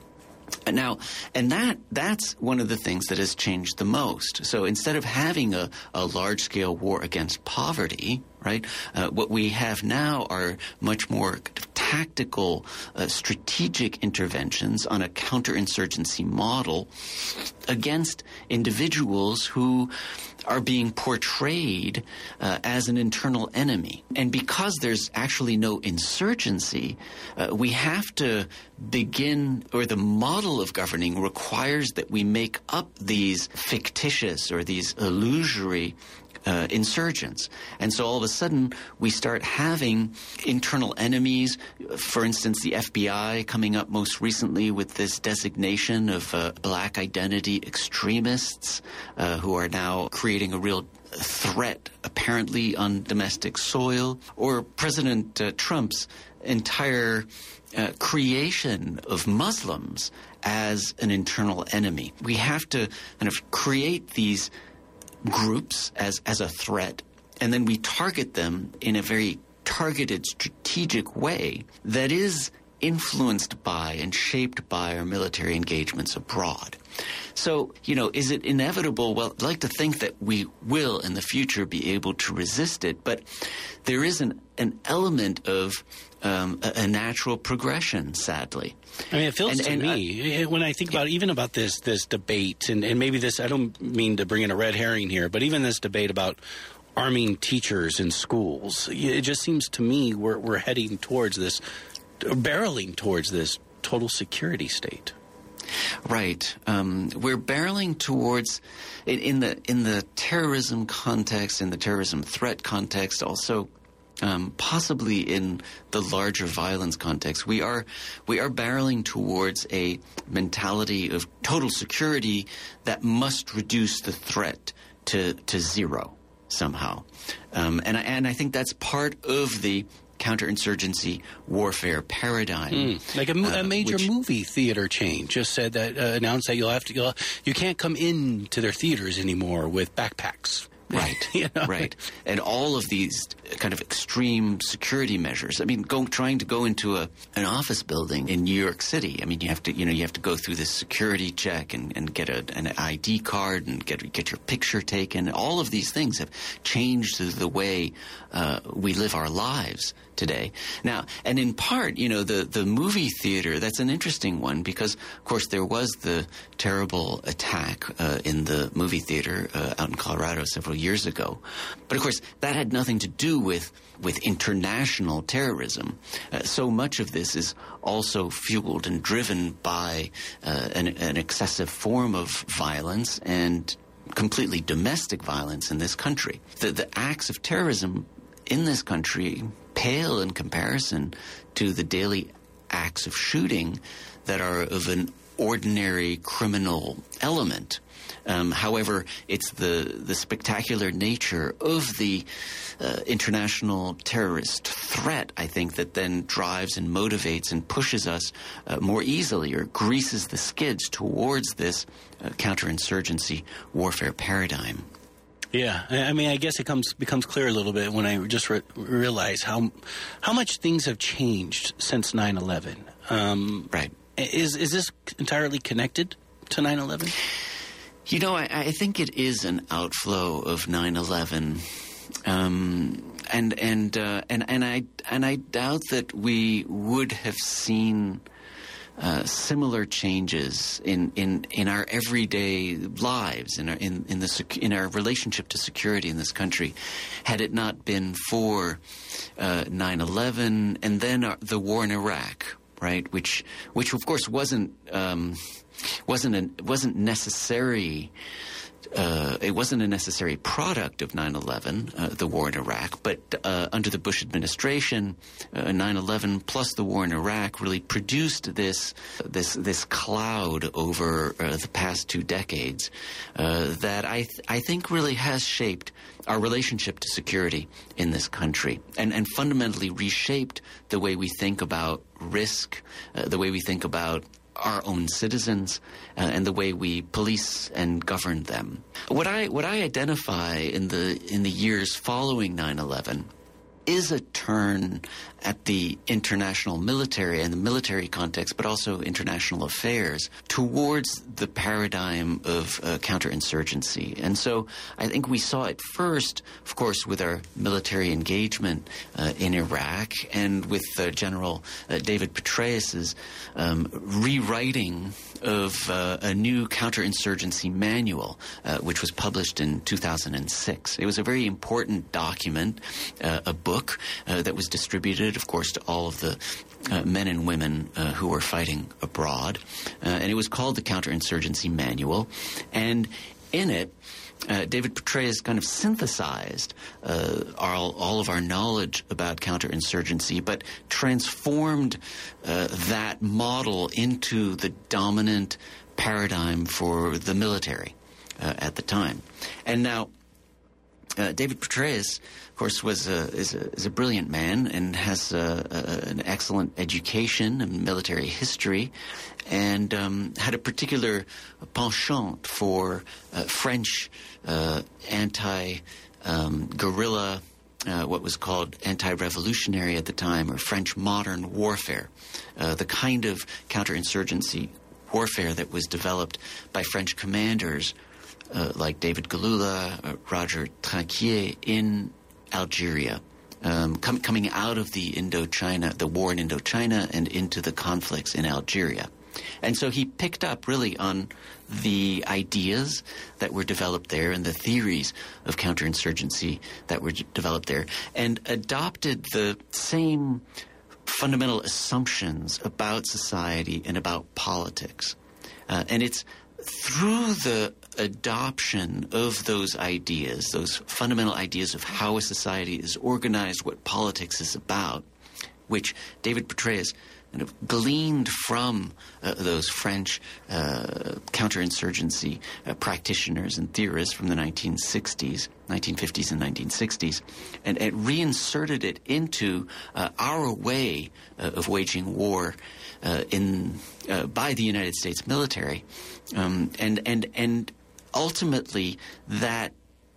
Now, and that that's one of the things that has changed the most. So instead of having a, a large-scale war against poverty, right, uh, what we have now are much more tactical, uh, strategic interventions on a counterinsurgency model against individuals who are being portrayed uh, as an internal enemy. And because there's actually no insurgency, uh, we have to begin, or the model of governing requires that we make up these fictitious or these illusory Uh, insurgents. And so all of a sudden we start having internal enemies. For instance, the F B I coming up most recently with this designation of uh, black identity extremists uh, who are now creating a real threat apparently on domestic soil, or President uh, Trump's entire uh, creation of Muslims as an internal enemy. We have to kind of create these groups as, as a threat, and then we target them in a very targeted, strategic way that is influenced by and shaped by our military engagements abroad. So, you know, is it inevitable? Well, I'd like to think that we will in the future be able to resist it, but there is an, an element of um, a, a natural progression, sadly. I mean, it feels and, to and me, I, when I think about even about this this debate, and, and maybe this, I don't mean to bring in a red herring here, but even this debate about arming teachers in schools, it just seems to me we're, we're heading towards this, barreling towards this total security state. Right. Um, we're barreling towards, in, in the in the terrorism context, in the terrorism threat context, also um, possibly in the larger violence context, we are we are barreling towards a mentality of total security that must reduce the threat to to zero somehow, um, and I, and I think that's part of the counterinsurgency warfare paradigm. Mm, like a, uh, a major which, movie theater chain just said that, uh, announced that you'll have to go, you can't come into their theaters anymore with backpacks. Right, you know? Right. And all of these kind of extreme security measures. I mean, go, trying to go into a an office building in New York City. I mean, you have to, you know, you have to go through this security check and, and get a, an I D card and get get your picture taken. All of these things have changed the way uh, we live our lives today. Now, and in part, you know, the, the movie theater, that's an interesting one because, of course, there was the terrible attack uh, in the movie theater uh, out in Colorado several years ago. But, of course, that had nothing to do with, with international terrorism. Uh, so much of this is also fueled and driven by uh, an, an excessive form of violence and completely domestic violence in this country. The, the acts of terrorism in this country pale in comparison to the daily acts of shooting that are of an ordinary criminal element. Um, however, it's the, the spectacular nature of the uh, international terrorist threat, I think, that then drives and motivates and pushes us uh, more easily or greases the skids towards this uh, counterinsurgency warfare paradigm. Yeah, I mean, I guess it comes becomes clear a little bit when I just re- realize how how much things have changed since nine eleven. Um, right. Is is this entirely connected to nine eleven? You know, I, I think it is an outflow of nine eleven, um, and and uh, and and I and I doubt that we would have seen Uh, similar changes in, in, in our everyday lives, in our in in the sec- in our relationship to security in this country, had it not been for uh, nine eleven and then our, the war in Iraq, right? Which which of course wasn't um, wasn't an, wasn't necessary. Uh, it wasn't a necessary product of nine eleven, uh, the war in Iraq, but uh, under the Bush administration, uh, nine eleven plus the war in Iraq really produced this this this cloud over uh, the past two decades uh, that I th- I think really has shaped our relationship to security in this country and, and fundamentally reshaped the way we think about risk, uh, the way we think about our own citizens, uh, and the way we police and govern them. What I what I identify in the in the years following nine eleven is a turn at the international military and the military context, but also international affairs, towards the paradigm of uh, counterinsurgency. And so I think we saw it first, of course, with our military engagement uh, in Iraq and with uh, General uh, David Petraeus's um, rewriting of uh, a new counterinsurgency manual, uh, which was published in two thousand six. It was a very important document, uh, a book uh, that was distributed, of course, to all of the uh, men and women uh, who were fighting abroad. Uh, and it was called the Counterinsurgency Manual. And in it, uh, David Petraeus kind of synthesized uh, all, all of our knowledge about counterinsurgency, but transformed uh, that model into the dominant paradigm for the military uh, at the time. And now, uh, David Petraeus, of course, was a, is, a, is a brilliant man and has a, a, an excellent education and military history, and um, had a particular penchant for uh, French uh, anti-guerrilla uh, what was called anti-revolutionary at the time, or French modern warfare, uh, the kind of counterinsurgency warfare that was developed by French commanders uh, like David Galula, uh, Roger Trinquier in Algeria, um, com- coming out of the Indochina, the war in Indochina, and into the conflicts in Algeria. And so he picked up really on the ideas that were developed there and the theories of counterinsurgency that were d- developed there, and adopted the same fundamental assumptions about society and about politics. Uh, and it's through the adoption of those ideas, those fundamental ideas of how a society is organized, what politics is about, which David Petraeus kind of gleaned from uh, those French uh, counterinsurgency uh, practitioners and theorists from the nineteen sixties, nineteen fifties and nineteen sixties, and, and reinserted it into uh, our way uh, of waging war uh, in uh, by the United States military, um, and and and ultimately that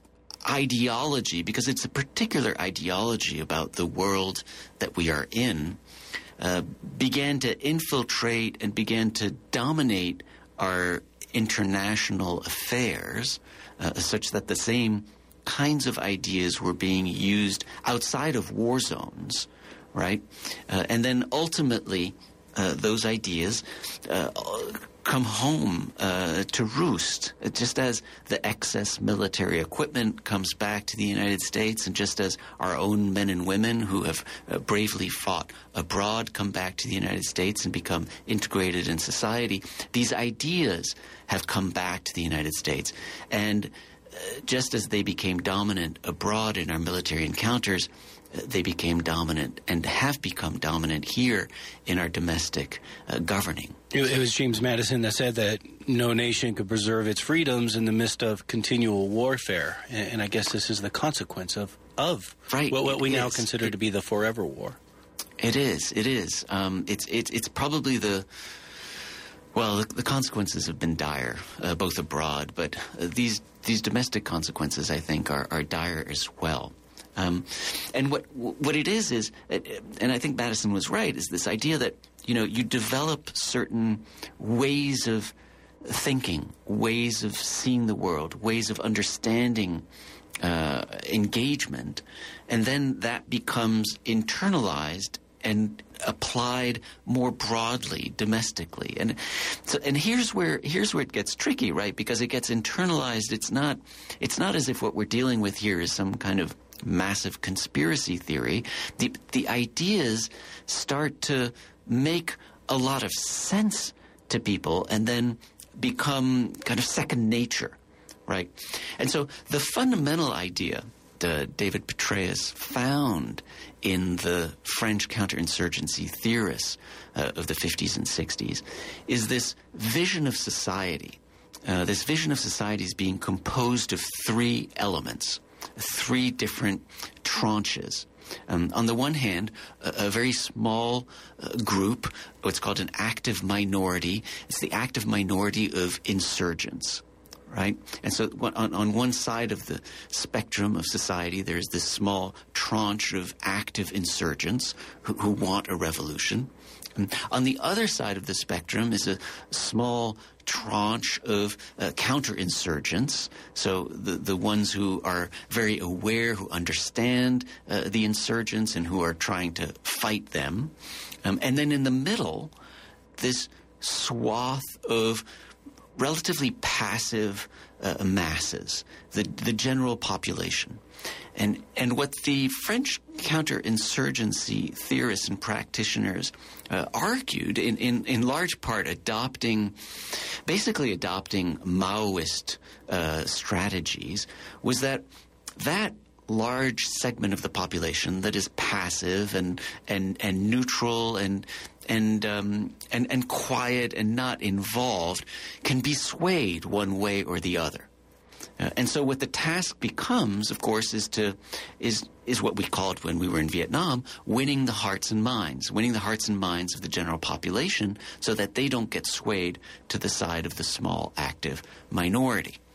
ideology, because it's a particular ideology about the world that we are in, uh, began to infiltrate and began to dominate our international affairs, uh, such that the same kinds of ideas were being used outside of war zones, right? Uh, and then ultimately, uh, those ideas uh, come home uh, to roost, just as the excess military equipment comes back to the United States, and just as our own men and women who have uh, bravely fought abroad come back to the United States and become integrated in society, these ideas have come back to the United States. And uh, just as they became dominant abroad in our military encounters, they became dominant and have become dominant here in our domestic uh, governing. It, it was James Madison that said that no nation could preserve its freedoms in the midst of continual warfare. And, and I guess this is the consequence of, of right. what, what we it now is. consider it, to be the forever war. It is. It is. Um, it's, it's, it's probably the... Well, the, the consequences have been dire, uh, both abroad, but uh, these these domestic consequences, I think, are, are dire as well. Um, and what what it is is, and I think Madison was right, is this idea that, you know, you develop certain ways of thinking, ways of seeing the world, ways of understanding uh, engagement, and then that becomes internalized and applied more broadly domestically. And so, and here's where here's where it gets tricky, right? Because it gets internalized. It's not it's not as if what we're dealing with here is some kind of massive conspiracy theory. The the ideas start to make a lot of sense to people and then become kind of second nature, right? And so the fundamental idea that David Petraeus found in the French counterinsurgency theorists uh, of the fifties and sixties is this vision of society. Uh, this vision of society is being composed of three elements, three different tranches. Um, on the one hand, a, a very small uh, group, what's called an active minority. It's the active minority of insurgents, right? And so on, on one side of the spectrum of society, there's this small tranche of active insurgents who, who want a revolution. And on the other side of the spectrum is a small tranche of uh, counterinsurgents, so the, the ones who are very aware, who understand uh, the insurgents and who are trying to fight them. Um, and then in the middle, this swath of relatively passive uh, masses, the the general population. And and what the French counterinsurgency theorists and practitioners uh, argued, in, in, in large part adopting, basically adopting Maoist uh, strategies, was that that large segment of the population that is passive and and, and neutral and and um, and and quiet and not involved can be swayed one way or the other. Uh, and so what the task becomes, of course, is to is is what we called when we were in Vietnam, winning the hearts and minds, winning the hearts and minds of the general population so that they don't get swayed to the side of the small active minority.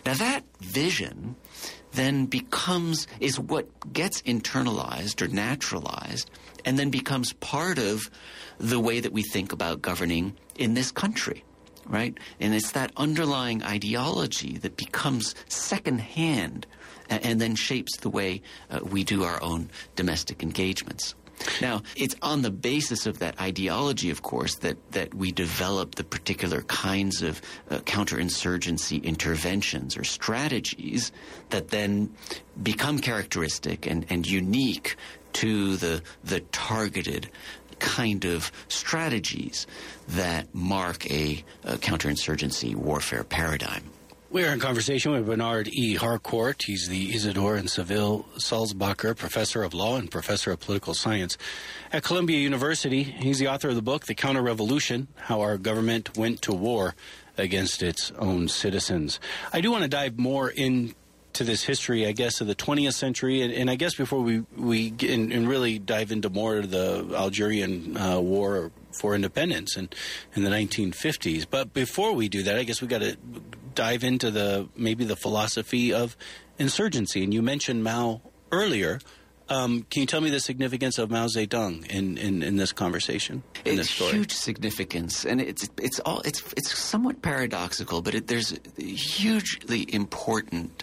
Now that vision then becomes, is what gets internalized or naturalized, and then becomes part of the way that we think about governing in this country, right? And it's that underlying ideology that becomes secondhand and, and then shapes the way uh, we do our own domestic engagements. Now, it's on the basis of that ideology, of course, that, that we develop the particular kinds of uh, counterinsurgency interventions or strategies that then become characteristic and, and unique to the the targeted kind of strategies that mark a, a counterinsurgency warfare paradigm. We're in conversation with Bernard E. Harcourt. He's the Isidore and Seville Sulzbacher Professor of Law and Professor of Political Science at Columbia University. He's the author of the book, The Counter-Revolution, How Our Government Went to War Against Its Own Citizens. I do want to dive more into this history, I guess, of the twentieth century, and, and I guess before we, we get in, and really dive into more of the Algerian uh, War for Independence in, in the nineteen fifties. But before we do that, I guess we got to dive into the maybe the philosophy of insurgency. And you mentioned Mao earlier. Um, can you tell me the significance of Mao Zedong in, in, in this conversation, in it's this story? Huge significance, and it's it's all it's it's somewhat paradoxical, but it, there's a hugely important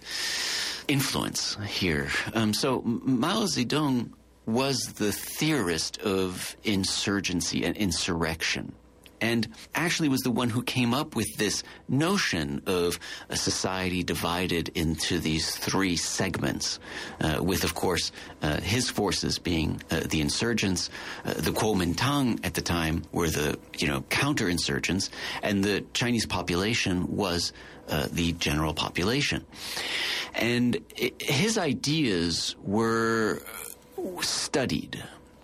influence here. Um, so Mao Zedong was the theorist of insurgency and insurrection, and actually was the one who came up with this notion of a society divided into these three segments, uh, with, of course, uh, his forces being uh, the insurgents, uh, the Kuomintang at the time were the, you know, counterinsurgents, and the Chinese population was uh, the general population. And it, his ideas were studied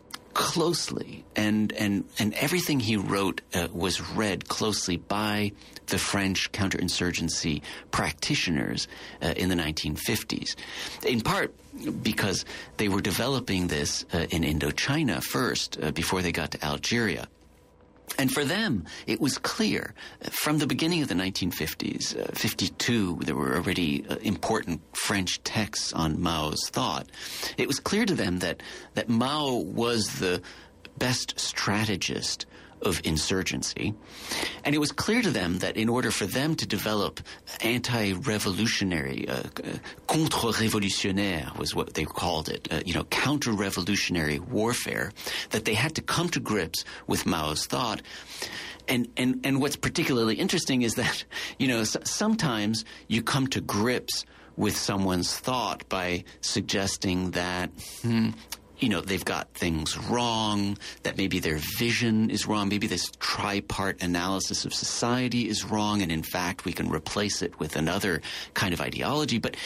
closely, and and and everything he wrote uh, was read closely by the French counterinsurgency practitioners uh, in the nineteen fifties, in part because they were developing this uh, in Indochina first, uh, before they got to Algeria. And for them, it was clear from the beginning of the nineteen fifties, uh, fifty-two, there were already uh, important French texts on Mao's thought. It was clear to them that, that Mao was the best strategist of insurgency. And it was clear to them that in order for them to develop anti-revolutionary, uh, contre-révolutionnaire was what they called it, uh, you know, counter-revolutionary warfare, that they had to come to grips with Mao's thought. And, and, and what's particularly interesting is that, you know, s- sometimes you come to grips with someone's thought by suggesting that, hmm, you know, they've got things wrong, that maybe their vision is wrong, maybe this tripart analysis of society is wrong, and in fact we can replace it with another kind of ideology. But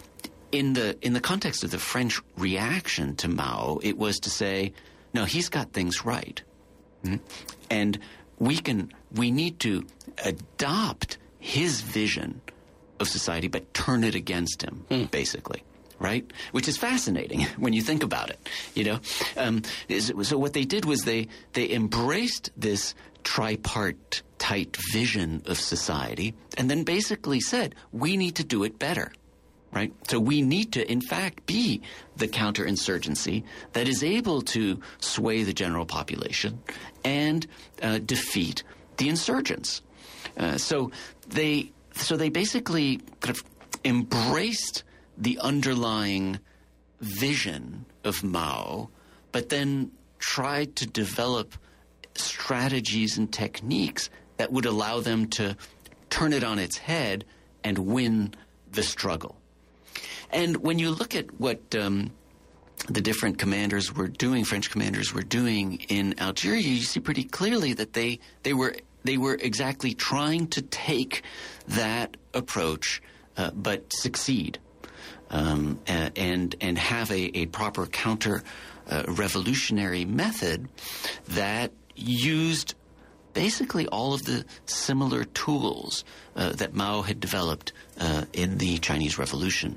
in the in the context of the French reaction to Mao, it was to say, no, he's got things right. Mm-hmm. And we can we need to adopt his vision of society but turn it against him, mm. basically. Right? Which is fascinating when you think about it, you know. Um, is, so what they did was they they embraced this tripartite vision of society and then basically said, we need to do it better, right? So we need to, in fact, be the counterinsurgency that is able to sway the general population and uh, defeat the insurgents. Uh, so they so they basically kind of embraced the underlying vision of Mao, but then tried to develop strategies and techniques that would allow them to turn it on its head and win the struggle. And when you look at what um, the different commanders were doing, French commanders were doing in Algeria, you see pretty clearly that they, they were they were exactly trying to take that approach, uh, but succeed. Um, and and have a, a proper counter-revolutionary uh, method that used basically all of the similar tools uh, that Mao had developed uh, in the Chinese Revolution.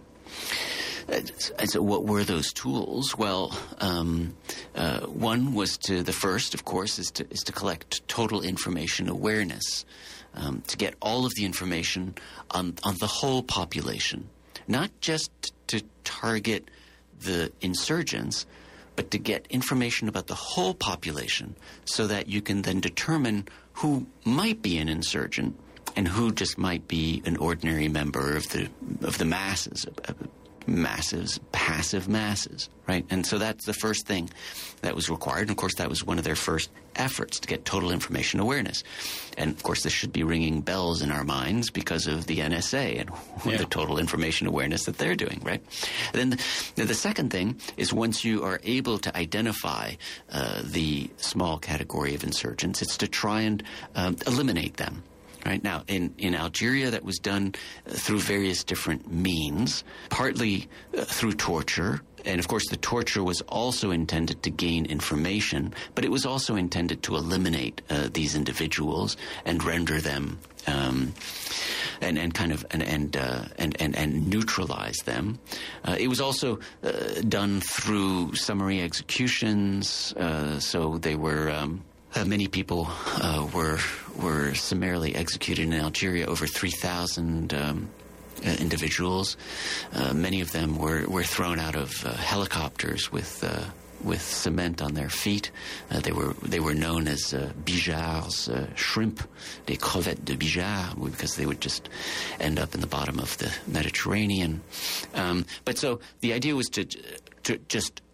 And so what were those tools? Well, um, uh, one was to, the first, of course, is to, is to collect total information awareness. um, to get all of the information on, on the whole population, not just to target the insurgents, but to get information about the whole population so that you can then determine who might be an insurgent and who just might be an ordinary member of the of the masses, uh, masses, passive masses, right? And so that's the first thing that was required. And, of course, that was one of their first efforts to get total information awareness. And, of course, this should be ringing bells in our minds because of the N S A and yeah. the total information awareness that they're doing, right? And then the, the second thing is once you are able to identify uh, the small category of insurgents, it's to try and um, eliminate them. Right now, in, in Algeria, that was done uh, through various different means, partly uh, through torture. And, of course, the torture was also intended to gain information, but it was also intended to eliminate uh, these individuals and render them um, and, and kind of and and, uh, and and and neutralize them. Uh, it was also uh, done through summary executions, uh, so they were. Um, Uh, many people uh, were were summarily executed in Algeria. Over three thousand um, uh, individuals. Uh, many of them were, were thrown out of uh, helicopters with uh, with cement on their feet. Uh, they were they were known as uh, bijards, uh, shrimp, des crevettes de Bijar, because they would just end up in the bottom of the Mediterranean. Um, but so the idea was to to just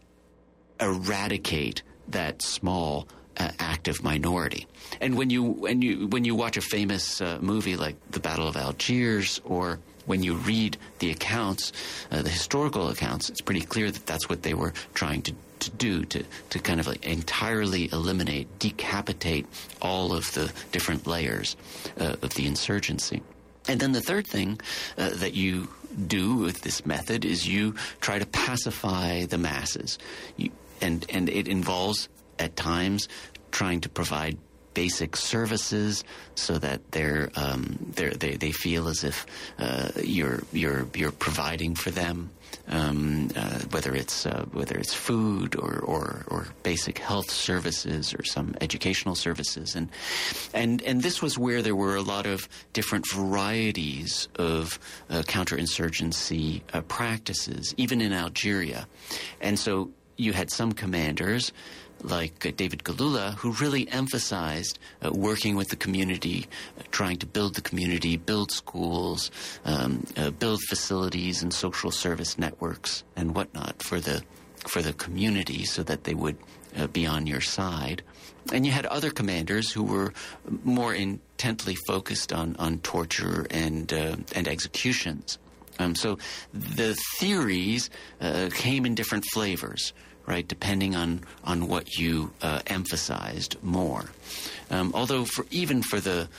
eradicate that small Uh, active minority. And when you when you when you watch a famous uh, movie like The Battle of Algiers, or when you read the accounts, uh, the historical accounts, it's pretty clear that that's what they were trying to, to do, to, to kind of like entirely eliminate, decapitate all of the different layers uh, of the insurgency. And then the third thing uh, that you do with this method is you try to pacify the masses. You, and, and it involves at times trying to provide basic services so that they're, um, they're, they they feel as if uh, you're you're you're providing for them, um, uh, whether it's uh, whether it's food or, or or basic health services or some educational services, and and and this was where there were a lot of different varieties of uh, counterinsurgency uh, practices, even in Algeria, and so you had some commanders like uh, David Galula, who really emphasized uh, working with the community, uh, trying to build the community, build schools, um, uh, build facilities and social service networks and whatnot for the for the community, so that they would uh, be on your side. And you had other commanders who were more intently focused on on torture and uh, and executions. Um, so the theories uh, came in different flavors, right, depending on, on what you uh, emphasized more. Um, although for, even for the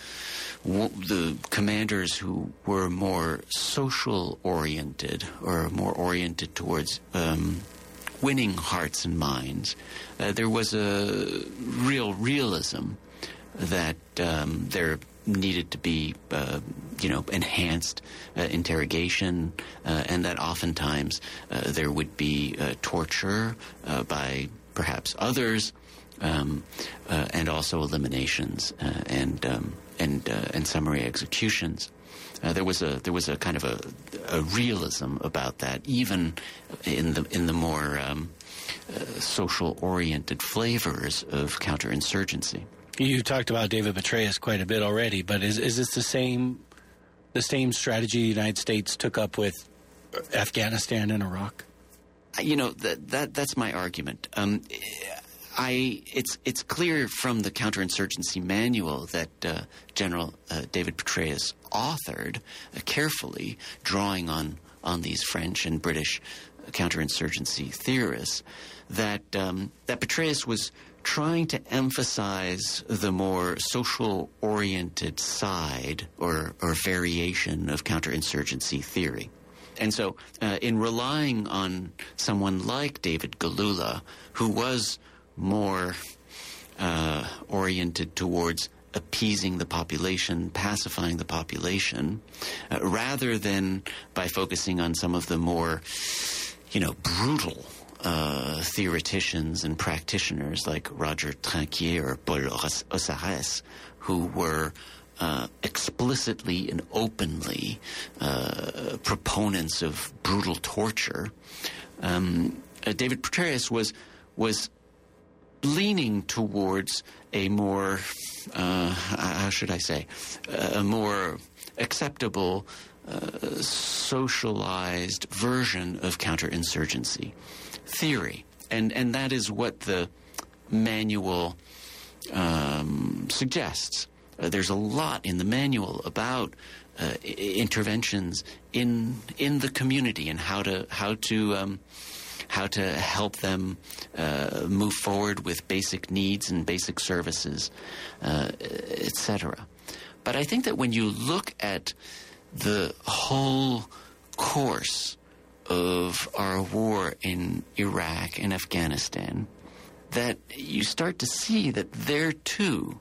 the commanders who were more social-oriented or more oriented towards um, winning hearts and minds, uh, there was a real realism that um, there needed to be, uh, you know, enhanced uh, interrogation, uh, and that oftentimes uh, there would be uh, torture uh, by perhaps others, um, uh, and also eliminations uh, and um, and uh, and summary executions. Uh, there was a there was a kind of a, a realism about that, even in the in the more um, uh, social-oriented flavors of counterinsurgency. You talked about David Petraeus quite a bit already, but is is this the same the same strategy the United States took up with Afghanistan and Iraq? You know, that that that's my argument. Um, I it's it's clear from the counterinsurgency manual that uh, General uh, David Petraeus authored uh, carefully, drawing on on these French and British counterinsurgency theorists, that um, that Petraeus was trying to emphasize the more social-oriented side or, or variation of counterinsurgency theory. And so uh, in relying on someone like David Galula, who was more uh, oriented towards appeasing the population, pacifying the population, uh, rather than by focusing on some of the more, you know, brutal Uh, theoreticians and practitioners like Roger Trinquier or Paul Ossares, who were uh, explicitly and openly uh, proponents of brutal torture, um, uh, David Petraeus was was leaning towards a more, uh, how should I say, a more acceptable, uh, socialized version of counterinsurgency theory. And, and that is what the manual um, suggests. Uh, there's a lot in the manual about uh, I- interventions in in the community and how to how to um, how to help them uh, move forward with basic needs and basic services, uh, et cetera. But I think that when you look at the whole course of our war in Iraq and Afghanistan, that you start to see that there too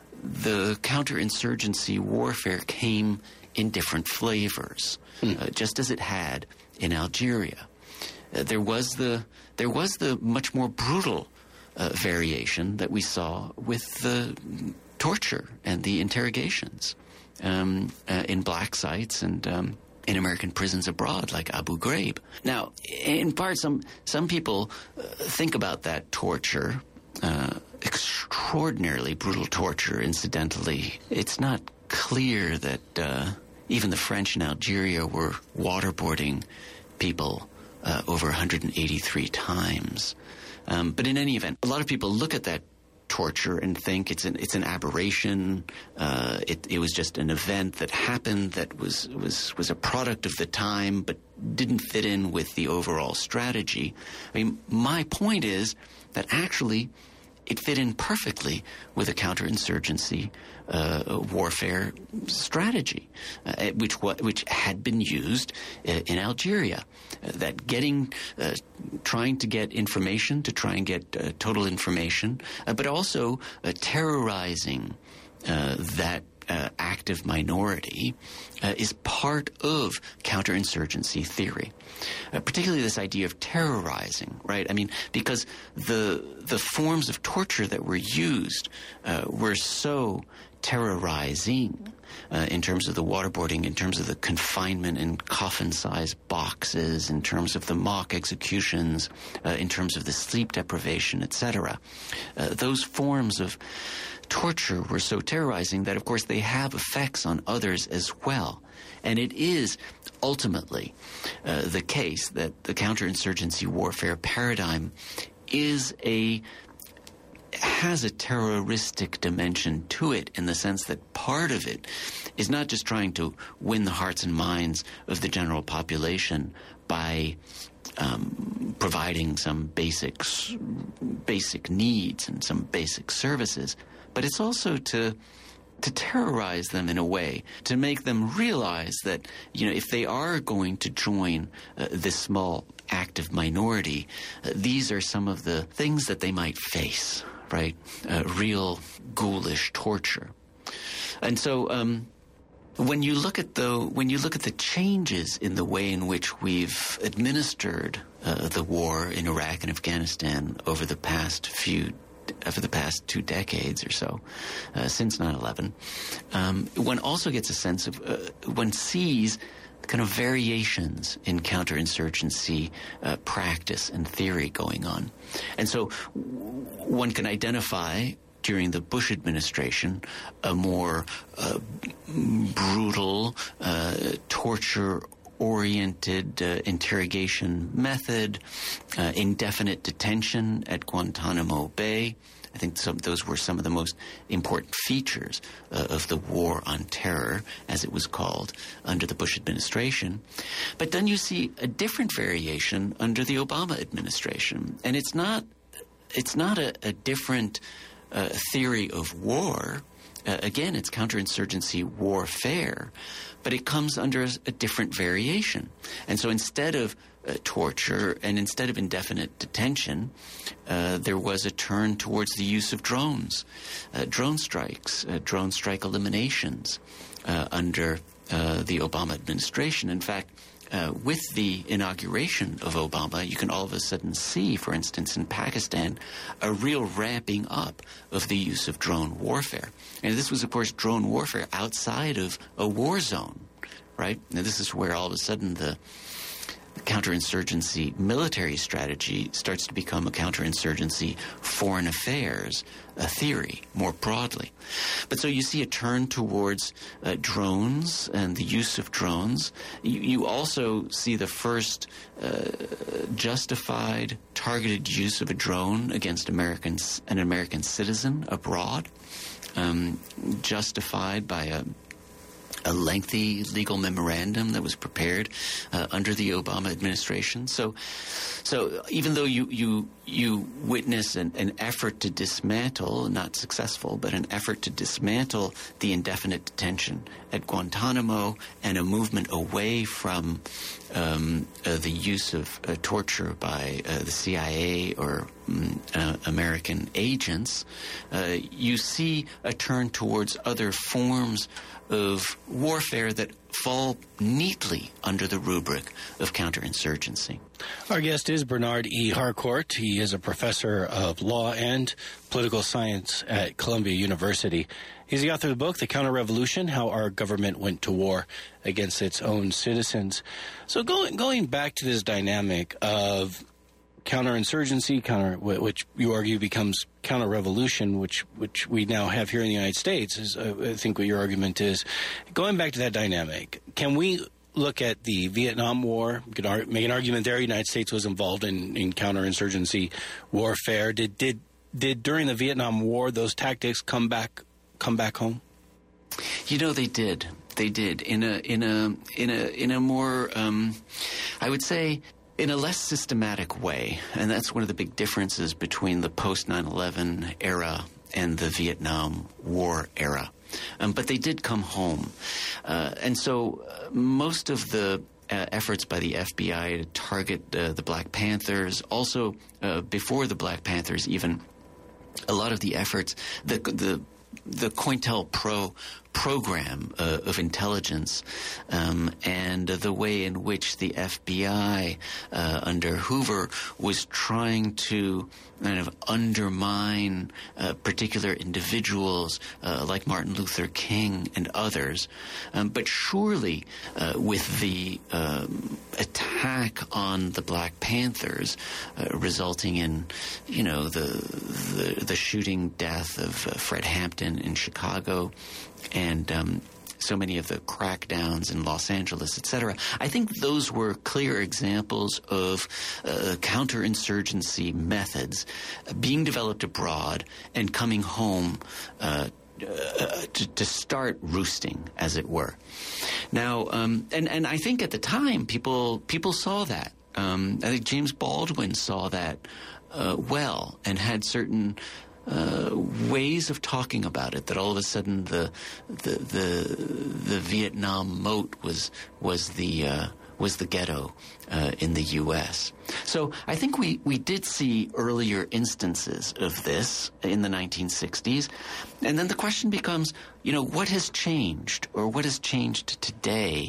the counterinsurgency warfare came in different flavors, mm. uh, just as it had in Algeria. Uh, there was the there was the much more brutal uh, variation that we saw with the torture and the interrogations um, uh, in black sites and um, in American prisons abroad, like Abu Ghraib. Now, in part, some some people uh, think about that torture, uh, extraordinarily brutal torture, incidentally. It's not clear that uh, even the French in Algeria were waterboarding people uh, over one hundred eighty-three times. Um, but in any event, a lot of people look at that torture and think it's an it's an aberration. Uh, it, it was just an event that happened that was was was a product of the time, but didn't fit in with the overall strategy. I mean, my point is that actually it fit in perfectly with a counterinsurgency uh, warfare strategy, uh, which which had been used uh, in Algeria. Uh, that getting, uh, trying to get information, to try and get uh, total information, uh, but also uh, terrorizing uh, that uh, active minority uh, is part of counterinsurgency theory. Uh, particularly this idea of terrorizing, right? I mean, because the the forms of torture that were used uh, were so terrorizing uh, in terms of the waterboarding, in terms of the confinement in coffin-sized boxes, in terms of the mock executions, uh, in terms of the sleep deprivation, et cetera. Uh, those forms of torture were so terrorizing that, of course, they have effects on others as well. And it is ultimately uh, the case that the counterinsurgency warfare paradigm is a has a terroristic dimension to it, in the sense that part of it is not just trying to win the hearts and minds of the general population by um, providing some basics, basic needs and some basic services, but it's also to to terrorize them in a way, to make them realize that, you know, if they are going to join uh, this small active minority, uh, these are some of the things that they might face, right? Uh, real ghoulish torture. And so um, when you look at the when you look at the changes in the way in which we've administered uh, the war in Iraq and Afghanistan over the past few for the past two decades or so, uh, since nine eleven, um, one also gets a sense of, uh, one sees kind of variations in counterinsurgency uh, practice and theory going on. And so one can identify during the Bush administration a more uh, brutal, uh, torture oriented uh, interrogation method, uh, indefinite detention at Guantanamo Bay. I think some, those were some of the most important features uh, of the war on terror, as it was called, under the Bush administration. But then you see a different variation under the Obama administration. And it's not, it's not a, a different uh, theory of war. Uh, again, it's counterinsurgency warfare, but it comes under a, a different variation. And so instead of uh, torture and instead of indefinite detention, uh, there was a turn towards the use of drones, uh, drone strikes, uh, drone strike eliminations uh, under uh, the Obama administration. In fact, uh, with the inauguration of Obama, you can all of a sudden see, for instance, in Pakistan, a real ramping up of the use of drone warfare. And this was, of course, drone warfare outside of a war zone, right? Now, this is where all of a sudden the counterinsurgency military strategy starts to become a counterinsurgency foreign affairs a theory more broadly. But so you see a turn towards uh, drones and the use of drones. You, you also see the first uh, justified targeted use of a drone against Americans, an American citizen abroad, um, justified by a a lengthy legal memorandum that was prepared uh, under the Obama administration. So, so even though you you you witness an, an effort to dismantle, not successful, but an effort to dismantle the indefinite detention at Guantanamo and a movement away from um, uh, the use of uh, torture by uh, the C I A or um, uh, American agents, uh, you see a turn towards other forms of warfare that fall neatly under the rubric of counterinsurgency. Our guest is Bernard E. Harcourt. He is a professor of law and political science at Columbia University. He's the author of the book, The Counter-Revolution, How Our Government Went to War Against Its Own Citizens. So going going back to this dynamic of counterinsurgency, counter, which you argue becomes counter-revolution, which which we now have here in the United States, is uh, I think what your argument is. Going back to that dynamic, can we look at the Vietnam War, you could ar- make an argument there, the United States was involved in, in counterinsurgency warfare. Did did did during the Vietnam War those tactics come back come back home? You know, they did. They did in a in a in a in a more um, I would say in a less systematic way, and that's one of the big differences between the post nine eleven era and the Vietnam War era. Um, but they did come home. Uh, and so uh, most of the uh, efforts by the F B I to target uh, the Black Panthers, also uh, before the Black Panthers even, a lot of the efforts, the the the COINTELPRO program uh, of intelligence um, and uh, the way in which the F B I uh, under Hoover was trying to kind of undermine uh, particular individuals uh, like Martin Luther King and others. Um, but surely uh, with the um, attack on the Black Panthers uh, resulting in, you know, the, the, the shooting death of uh, Fred Hampton in Chicago, and um, so many of the crackdowns in Los Angeles, et cetera. I think those were clear examples of uh, counterinsurgency methods being developed abroad and coming home uh, uh, to, to start roosting, as it were. Now, um, and, and I think at the time people people saw that. Um, I think James Baldwin saw that uh, well and had certain Uh, ways of talking about it, that all of a sudden the the the, the Vietnam moat was was the uh, was the ghetto uh, in the U S. So I think we, we did see earlier instances of this in the nineteen sixties, and then the question becomes, you know, what has changed, or what has changed today,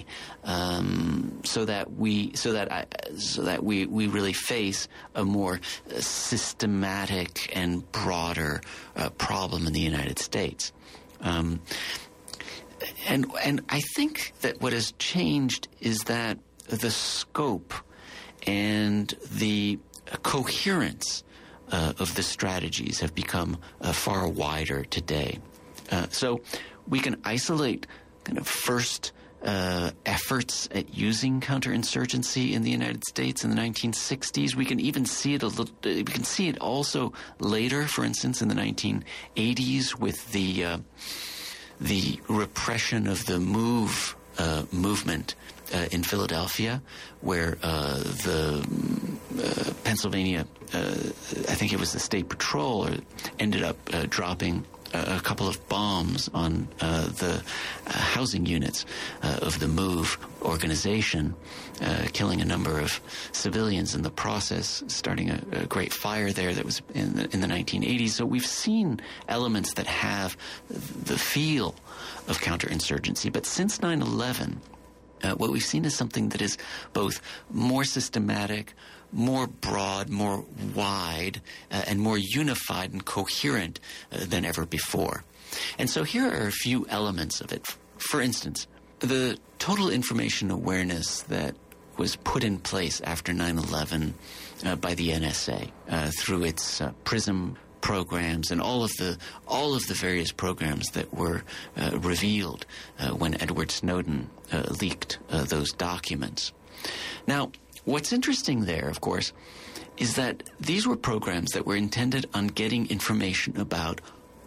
um, so that we so that I, so that we, we really face a more systematic and broader uh, problem in the United States. Um, and and I think that what has changed is that the scope and the coherence uh, of the strategies have become uh, far wider today. Uh, so we can isolate kind of first uh, efforts at using counterinsurgency in the United States in the nineteen sixties. We can even see it a little. We can see it also later, for instance, in the nineteen eighties with the uh, the repression of the MOVE uh, movement Uh, in Philadelphia, where uh, the uh, Pennsylvania, uh, I think it was the State Patrol, ended up uh, dropping a, a couple of bombs on uh, the uh, housing units uh, of the MOVE organization, uh, killing a number of civilians in the process, starting a, a great fire there that was in the, in the nineteen eighties. So we've seen elements that have the feel of counterinsurgency. But since nine eleven, Uh, what we've seen is something that is both more systematic, more broad, more wide, uh, and more unified and coherent uh, than ever before. And so here are a few elements of it. For instance, the total information awareness that was put in place after nine eleven uh, by the N S A uh, through its uh, PRISM programs and all of the all of the various programs that were uh, revealed uh, when Edward Snowden uh, leaked uh, those documents. Now, what's interesting there, of course, is that these were programs that were intended on getting information about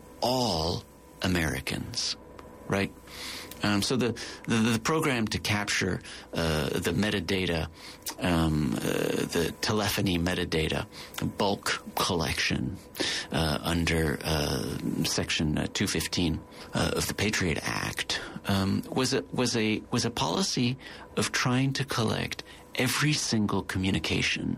all Americans, right? Um, so the, the the program to capture uh, the metadata, um, uh, the telephony metadata, bulk collection uh, under uh, Section uh, two fifteen uh, of the Patriot Act um, was a was a was a policy of trying to collect every single communication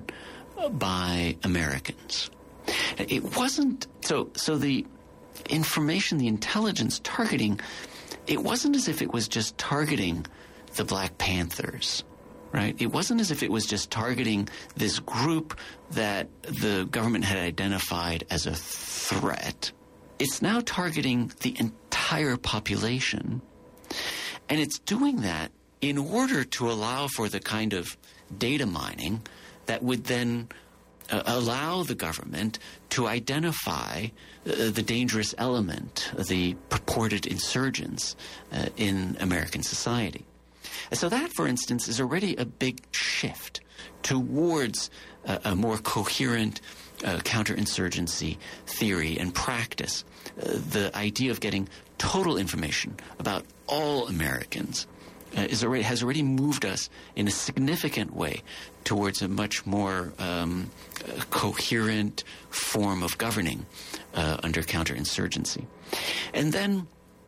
by Americans. It wasn't so. So the information, the intelligence targeting. It wasn't as if it was just targeting the Black Panthers, right? It wasn't as if it was just targeting this group that the government had identified as a threat. It's now targeting the entire population, and it's doing that in order to allow for the kind of data mining that would then Uh, allow the government to identify uh, the dangerous element, the purported insurgents uh, in American society. And so that, for instance, is already a big shift towards uh, a more coherent uh, counterinsurgency theory and practice. Uh, the idea of getting total information about all Americans Uh, is already, has already moved us in a significant way towards a much more um, uh, coherent form of governing uh, under counterinsurgency. And then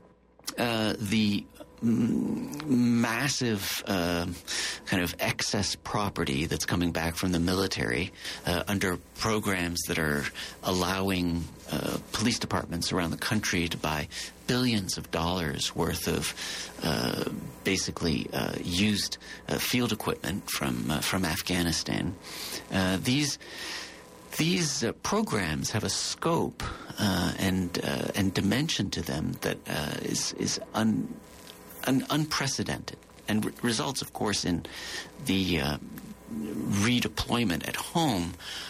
uh, the m- massive uh, kind of excess property that's coming back from the military uh, under programs that are allowing uh, police departments around the country to buy billions of dollars worth of uh, basically uh, used uh, field equipment from uh, from Afghanistan. Uh, these these uh, programs have a scope uh, and uh, and dimension to them that uh, is is un, un, unprecedented, and re- results, of course, in the uh, redeployment at home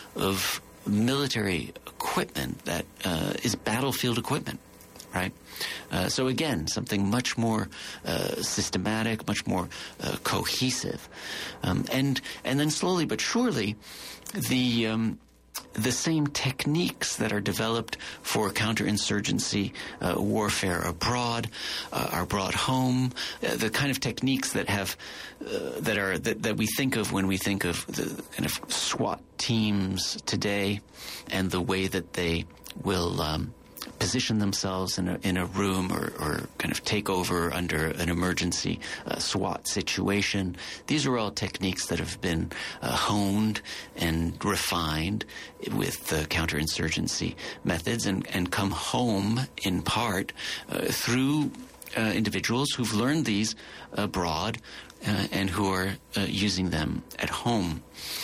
of military equipment that uh, is battlefield equipment. Right? Uh, so again, something much more uh, systematic, much more uh, cohesive. Um, and and then slowly but surely, the um, the same techniques that are developed for counterinsurgency uh, warfare abroad uh, are brought home. Uh, the kind of techniques that have uh, that are that, that we think of when we think of the kind of SWAT teams today, and the way that they will Um, position themselves in a, in a room or, or kind of take over under an emergency uh, SWAT situation. These are all techniques that have been uh, honed and refined with the counterinsurgency methods and, and come home in part uh, through uh, individuals who've learned these abroad uh, and who are uh, using them at home.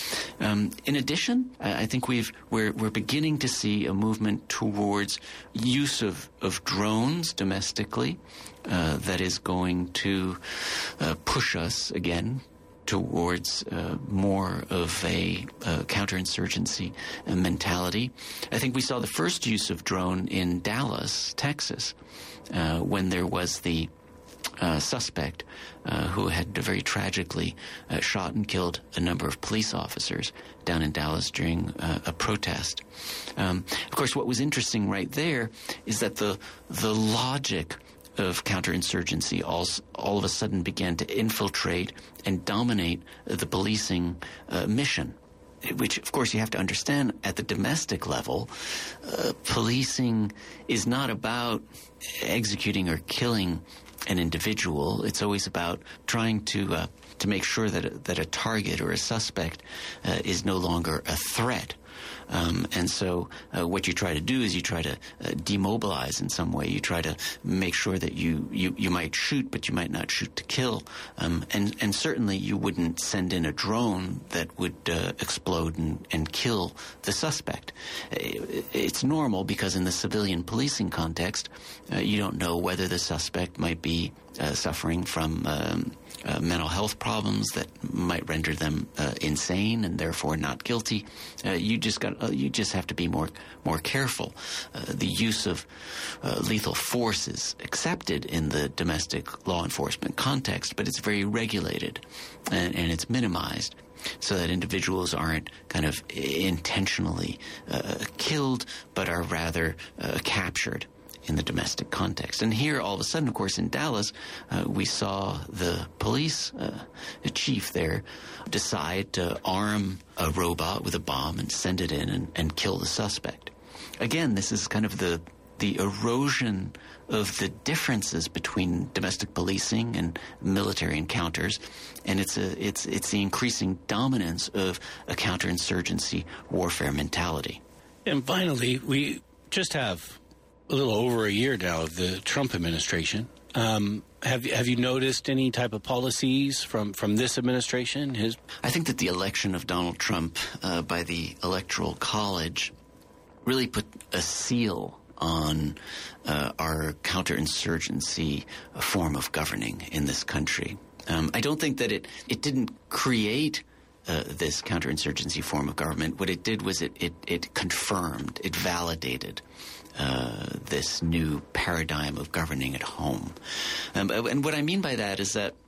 Um, in addition, I think we've we're we're beginning to see a movement towards use of, of drones domestically uh, that is going to uh, push us again towards uh, more of a uh, counterinsurgency uh, mentality. I think we saw the first use of drone in Dallas, Texas, uh, when there was the Uh, suspect uh, who had very tragically uh, shot and killed a number of police officers down in Dallas during uh, a protest. Um, of course, what was interesting right there is that the the logic of counterinsurgency all, all of a sudden began to infiltrate and dominate the policing uh, mission. Which, of course, you have to understand at the domestic level, uh, policing is not about executing or killing an individual. It's always about trying to uh, to make sure that a, that a target or a suspect uh, is no longer a threat Um, and so uh, what you try to do is you try to uh, demobilize in some way. You try to make sure that you, you, you might shoot, but you might not shoot to kill. Um, and, and certainly you wouldn't send in a drone that would uh, explode and, and kill the suspect. It's normal because in the civilian policing context, uh, you don't know whether the suspect might be uh, suffering from um, uh, mental health problems that might render them uh, insane and therefore not guilty. Uh, you just got uh, you just have to be more more careful. Uh, the use of uh, lethal force is accepted in the domestic law enforcement context, but it's very regulated and, and it's minimized, so that individuals aren't kind of intentionally uh, killed, but are rather uh, captured in the domestic context. And here, all of a sudden, of course, in Dallas, uh, we saw the police uh, the chief there decide to arm a robot with a bomb and send it in and, and kill the suspect. Again, this is kind of the the erosion of the differences between domestic policing and military encounters, and it's a it's it's the increasing dominance of a counterinsurgency warfare mentality. And finally, we just have a little over a year now of the Trump administration. Um, have have you noticed any type of policies from, from this administration? His I think that the election of Donald Trump uh, by the Electoral College really put a seal on uh, our counterinsurgency form of governing in this country. Um, I don't think that it, it didn't create uh, this counterinsurgency form of government. What it did was it, it, it confirmed, it validated uh, this new paradigm of governing at home. Um, and what I mean by that is that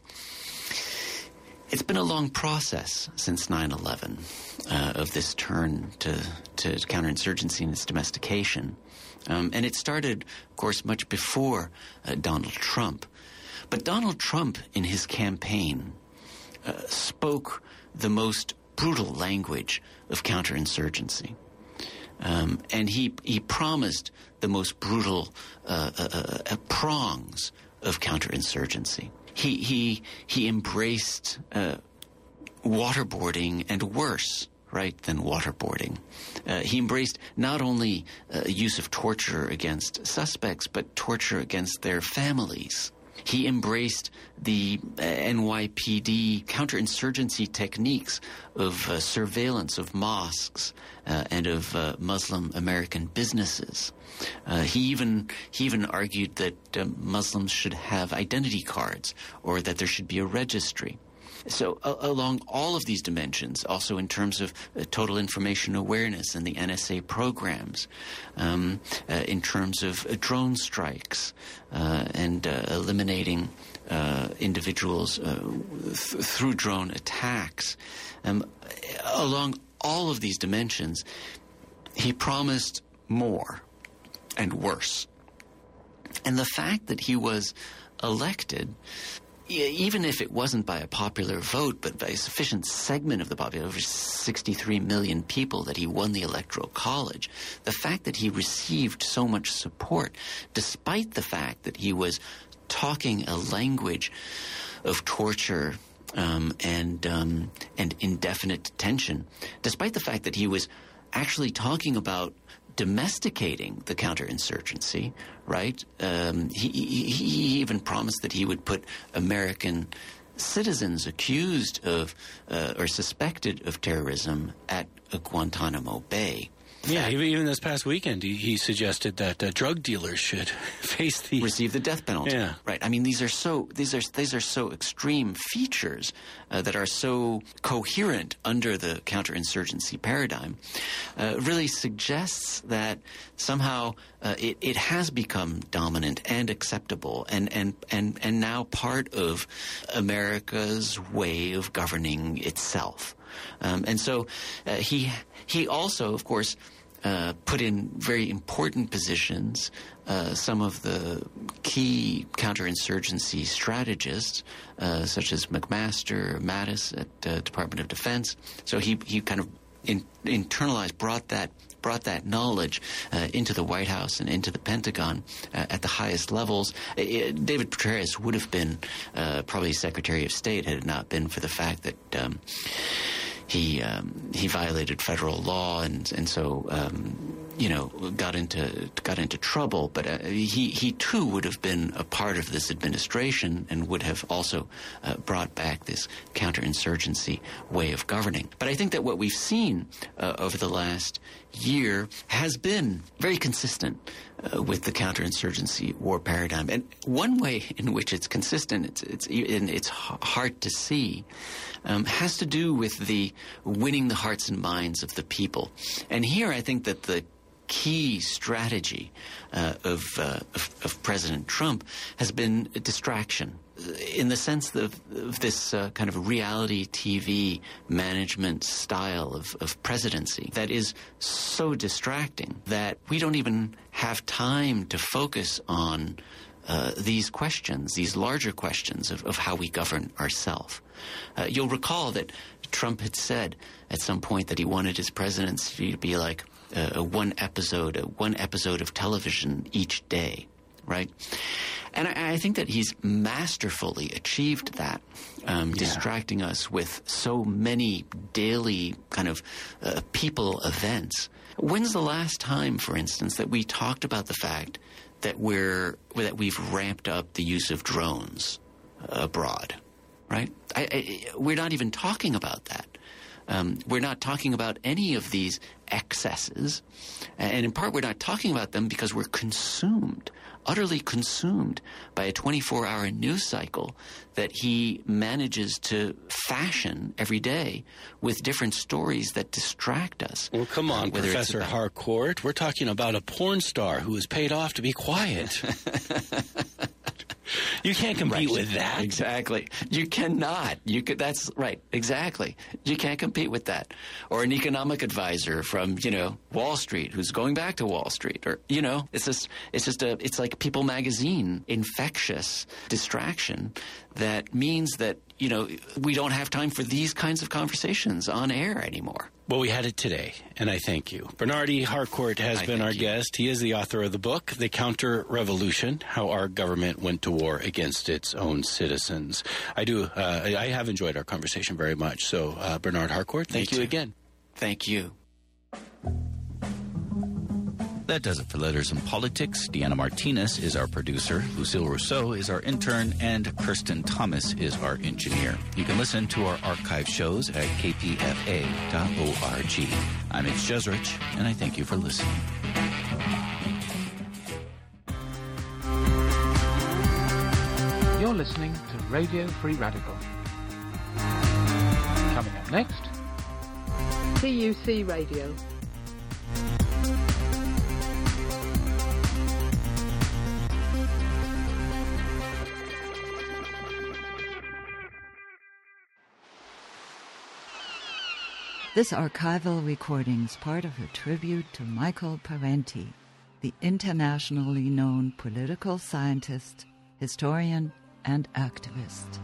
it's been a long process since nine eleven uh, of this turn to, to counterinsurgency and its domestication. Um, and it started, of course, much before uh, Donald Trump. But Donald Trump, in his campaign, uh, spoke the most brutal language of counterinsurgency. Um, and he, he promised the most brutal uh, uh, uh, prongs of counterinsurgency. He, he, he embraced uh, waterboarding and worse, right, than waterboarding. Uh, he embraced not only uh, use of torture against suspects, but torture against their families. He embraced the uh, N Y P D counterinsurgency techniques of uh, surveillance of mosques uh, and of uh, Muslim American businesses. Uh, he even he even argued that uh, Muslims should have identity cards, or that there should be a registry. So uh, along all of these dimensions, also in terms of uh, total information awareness and the N S A programs, um, uh, in terms of uh, drone strikes uh, and uh, eliminating uh, individuals uh, th- through drone attacks, um, along all of these dimensions, he promised more and worse. And the fact that he was elected, even if it wasn't by a popular vote, but by a sufficient segment of the population, over sixty-three million people, that he won the Electoral College, the fact that he received so much support, despite the fact that he was talking a language of torture um, and um, and indefinite detention, despite the fact that he was actually talking about domesticating the counterinsurgency, right? Um, he, he, he even promised that he would put American citizens accused of uh, or suspected of terrorism at Guantanamo Bay. Yeah, even, even this past weekend, he, he suggested that uh, drug dealers should face the receive the death penalty. Yeah, right. I mean, these are so these are these are so extreme features uh, that are so coherent under the counterinsurgency paradigm. Uh, really suggests that somehow uh, it, it has become dominant and acceptable, and and and and now part of America's way of governing itself. Um, and so uh, he he also, of course, uh, put in very important positions uh, some of the key counterinsurgency strategists, uh, such as McMaster, Mattis at uh, Department of Defense. So he he kind of in, internalized, brought that brought that knowledge uh, into the White House and into the Pentagon uh, at the highest levels. It, David Petraeus would have been uh, probably Secretary of State had it not been for the fact that um, he um, he violated federal law, and and so um, you know got into got into trouble. But uh, he he too would have been a part of this administration and would have also uh, brought back this counterinsurgency way of governing. But I think that what we've seen uh, over the last year has been very consistent uh, with the counterinsurgency war paradigm. And one way in which it's consistent, it's it's and it's hard to see, um, has to do with the winning the hearts and minds of the people. And here I think that the key strategy uh, of, uh, of of President Trump has been distraction, in the sense of, of this uh, kind of reality T V management style of, of presidency that is so distracting that we don't even have time to focus on uh, these questions, these larger questions of, of how we govern ourselves. Uh, you'll recall that Trump had said at some point that he wanted his presidency to be like a, a one episode, a one episode of television each day, right? And I, I think that he's masterfully achieved that, um, yeah. distracting us with so many daily kind of uh, people events. When's the last time, for instance, that we talked about the fact that we're that we've ramped up the use of drones abroad, right? I, I, we're not even talking about that. Um, we're not talking about any of these excesses, and in part we're not talking about them because we're consumed, utterly consumed by a twenty-four hour news cycle that he manages to fashion every day with different stories that distract us. Well, come on, uh, Professor about- Harcourt. We're talking about a porn star who is paid off to be quiet. You can't compete right. with that. Exactly. You cannot. You could. That's right. Exactly. You can't compete with that. Or an economic advisor from, you know, Wall Street who's going back to Wall Street. Or, you know, it's just, it's just a, it's like People magazine, infectious distraction that means that, you know, we don't have time for these kinds of conversations on air anymore. Well, we had it today, and I thank you. Bernard E. Harcourt has I been our you. guest. He is the author of the book, The Counter-Revolution, How Our Government Went to War Against Its Own Citizens. I do, uh, I have enjoyed our conversation very much. So, uh, Bernard Harcourt, thank Me you too. again. Thank you. That does it for Letters in Politics. Deanna Martinez is our producer, Lucille Rousseau is our intern, and Kirsten Thomas is our engineer. You can listen to our archive shows at k p f a dot org. I'm Mitch Jeserich, and I thank you for listening. You're listening to Radio Free Radical. Coming up next, T U C Radio. This archival recording is part of a tribute to Michael Parenti, the internationally known political scientist, historian, and activist.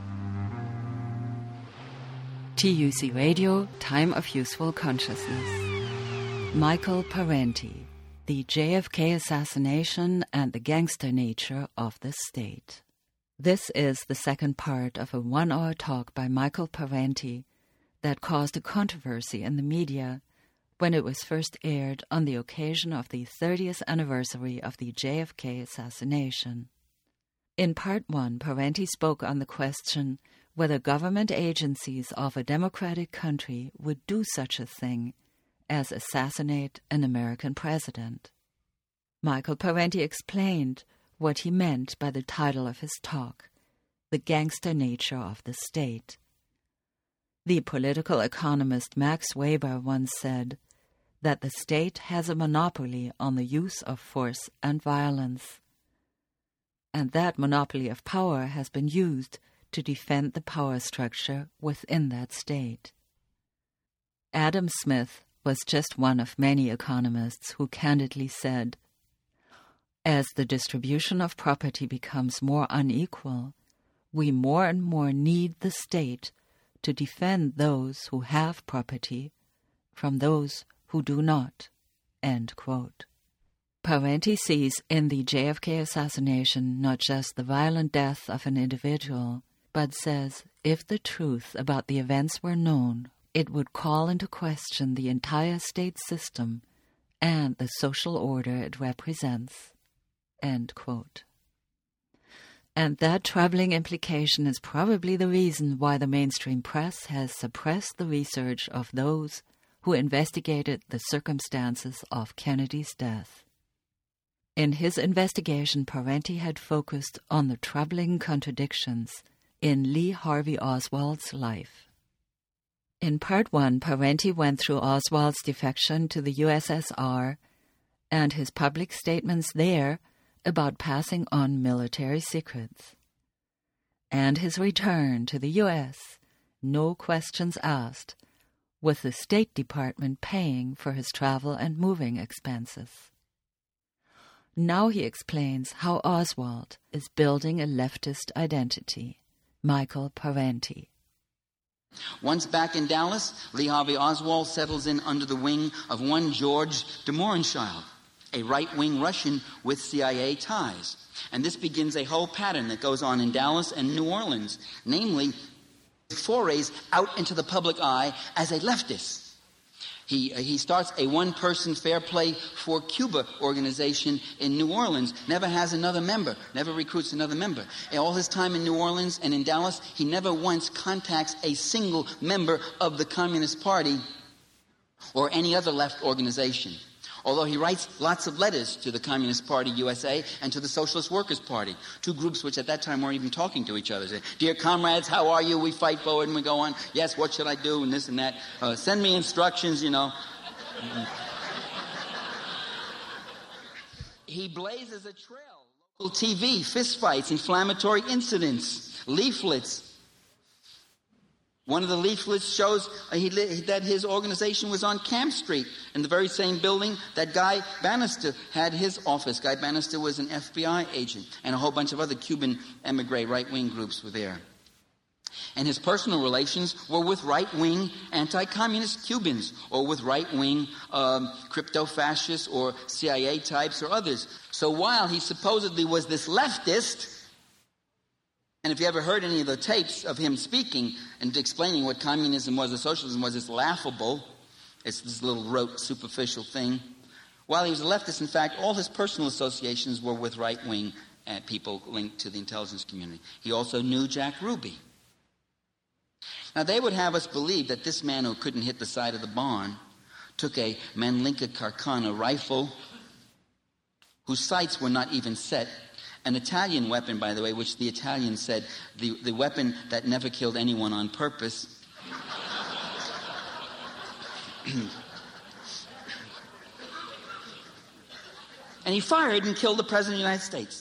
T U C Radio, Time of Useful Consciousness. Michael Parenti, the J F K assassination and the gangster nature of the state. This is the second part of a one-hour talk by Michael Parenti that caused a controversy in the media when it was first aired on the occasion of the thirtieth anniversary of the J F K assassination. In part one, Parenti spoke on the question whether government agencies of a democratic country would do such a thing as assassinate an American president. Michael Parenti explained what he meant by the title of his talk, The Gangster Nature of the State. The political economist Max Weber once said that the state has a monopoly on the use of force and violence, and that monopoly of power has been used to defend the power structure within that state. Adam Smith was just one of many economists who candidly said, as the distribution of property becomes more unequal, we more and more need the state to defend those who have property from those who do not." End quote. Parenti sees in the J F K assassination not just the violent death of an individual, but says if the truth about the events were known, it would call into question the entire state system and the social order it represents." End quote. And that troubling implication is probably the reason why the mainstream press has suppressed the research of those who investigated the circumstances of Kennedy's death. In his investigation, Parenti had focused on the troubling contradictions in Lee Harvey Oswald's life. In part one, Parenti went through Oswald's defection to the U S S R and his public statements there about passing on military secrets, and his return to the U S, no questions asked, with the State Department paying for his travel and moving expenses. Now he explains how Oswald is building a leftist identity. Michael Parenti. Once back in Dallas, Lee Harvey Oswald settles in under the wing of one George de Mohrenschildt, a right-wing Russian with C I A ties. And this begins a whole pattern that goes on in Dallas and New Orleans, namely forays out into the public eye as a leftist. He, uh, he starts a one-person Fair Play for Cuba organization in New Orleans, never has another member, never recruits another member. In all his time in New Orleans and in Dallas, he never once contacts a single member of the Communist Party or any other left organization. Although he writes lots of letters to the Communist Party U S A and to the Socialist Workers' Party, two groups which at that time weren't even talking to each other. Say, "Dear comrades, how are you? We fight forward and we go on. Yes, what should I do?" And this and that. Uh, send me instructions, you know. He blazes a trail. Local T V, fistfights, inflammatory incidents, leaflets. One of the leaflets shows uh, he li- that his organization was on Camp Street, in the very same building that Guy Bannister had his office. Guy Bannister was an F B I agent, and a whole bunch of other Cuban emigre right-wing groups were there. And his personal relations were with right-wing anti-communist Cubans, or with right-wing um, crypto-fascists or C I A types or others. So while he supposedly was this leftist, and if you ever heard any of the tapes of him speaking and explaining what communism was or socialism was, it's laughable. It's this little rote, superficial thing. While he was a leftist, in fact, all his personal associations were with right-wing uh, people linked to the intelligence community. He also knew Jack Ruby. Now, they would have us believe that this man who couldn't hit the side of the barn took a Manlinka Carcana rifle whose sights were not even set. An Italian weapon, by the way, which the Italians said, the, the weapon that never killed anyone on purpose. And he fired and killed the President of the United States.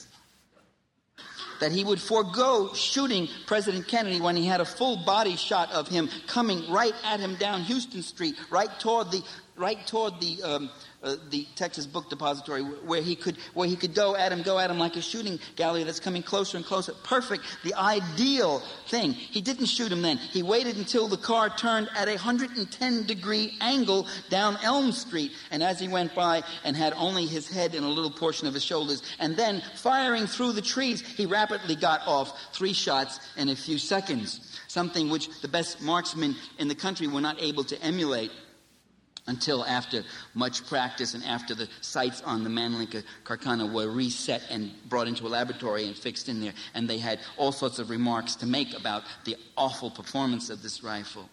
That he would forego shooting President Kennedy when he had a full body shot of him coming right at him down Houston Street, right toward the right toward the um, uh, the Texas Book Depository, where he could where he could go at him, go at him like a shooting gallery that's coming closer and closer. Perfect, the ideal thing. He didn't shoot him then. He waited until the car turned at a one hundred ten degree angle down Elm Street, and as he went by and had only his head and a little portion of his shoulders, and then firing through the trees, he rapidly got off three shots in a few seconds, something which the best marksmen in the country were not able to emulate until after much practice and after the sights on the Manlinka Carcana were reset and brought into a laboratory and fixed in there. And they had all sorts of remarks to make about the awful performance of this rifle.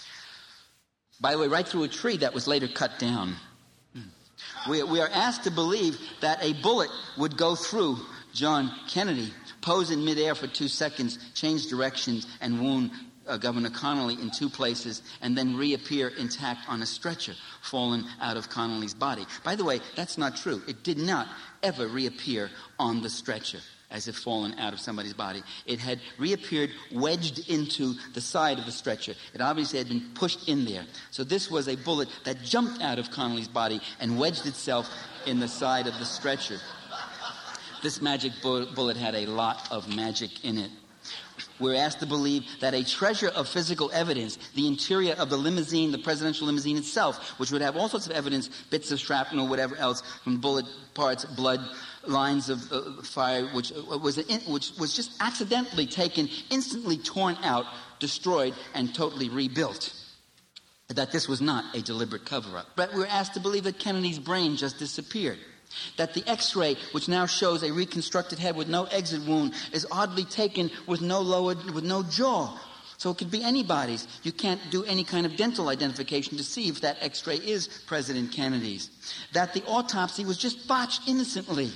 By the way, right through a tree that was later cut down. We, we are asked to believe that a bullet would go through John Kennedy, pose in midair for two seconds, change directions, and wound Uh, Governor Connolly in two places, and then reappear intact on a stretcher fallen out of Connolly's body. By the way, that's not true. It did not ever reappear on the stretcher as if fallen out of somebody's body. It had reappeared wedged into the side of the stretcher. It obviously had been pushed in there. So this was a bullet that jumped out of Connolly's body and wedged itself in the side of the stretcher. This magic bu- bullet had a lot of magic in it. We're asked to believe that a treasure of physical evidence, the interior of the limousine, the presidential limousine itself, which would have all sorts of evidence, bits of shrapnel, whatever else, from bullet parts, blood, lines of uh, fire, which uh, was in, which was just accidentally taken, instantly torn out, destroyed, and totally rebuilt. that this was not a deliberate cover-up. But we're asked to believe that Kennedy's brain just disappeared. That the X-ray, which now shows a reconstructed head with no exit wound, is oddly taken with no lower, with no jaw. So it could be anybody's. You can't do any kind of dental identification to see if that X-ray is President Kennedy's. That the autopsy was just botched innocently.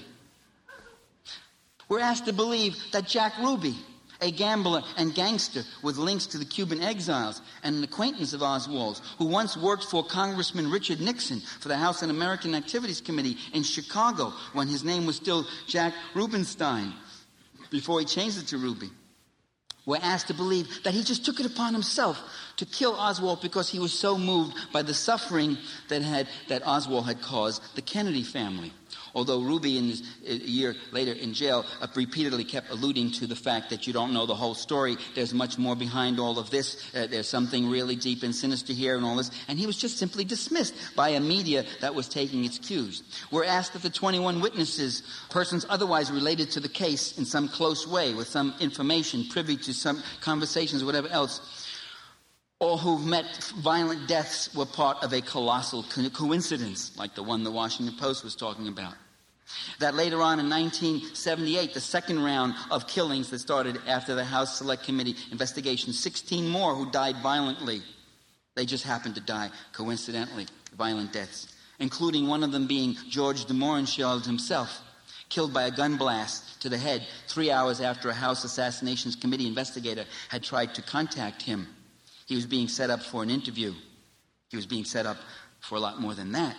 We're asked to believe that Jack Ruby, a gambler and gangster with links to the Cuban exiles and an acquaintance of Oswald's, who once worked for Congressman Richard Nixon for the House Un-American Activities Committee in Chicago when his name was still Jack Rubenstein, before he changed it to Ruby. We're asked to believe that he just took it upon himself to kill Oswald because he was so moved by the suffering that had that Oswald had caused the Kennedy family. Although Ruby, in his, a year later in jail, uh, repeatedly kept alluding to the fact that you don't know the whole story. There's much more behind all of this. Uh, there's something really deep and sinister here and all this. And he was just simply dismissed by a media that was taking its cues. We're asked that the twenty-one witnesses, persons otherwise related to the case in some close way, with some information, privy to some conversations, whatever else, all who've met violent deaths were part of a colossal co- coincidence, like the one the Washington Post was talking about. That later on in nineteen seventy-eight, the second round of killings that started after the House Select Committee investigation, sixteen more who died violently. They just happened to die coincidentally, violent deaths, including one of them being George de Mohrenschildt himself, killed by a gun blast to the head three hours after a House Assassinations Committee investigator had tried to contact him. He was being set up for an interview. He was being set up for a lot more than that.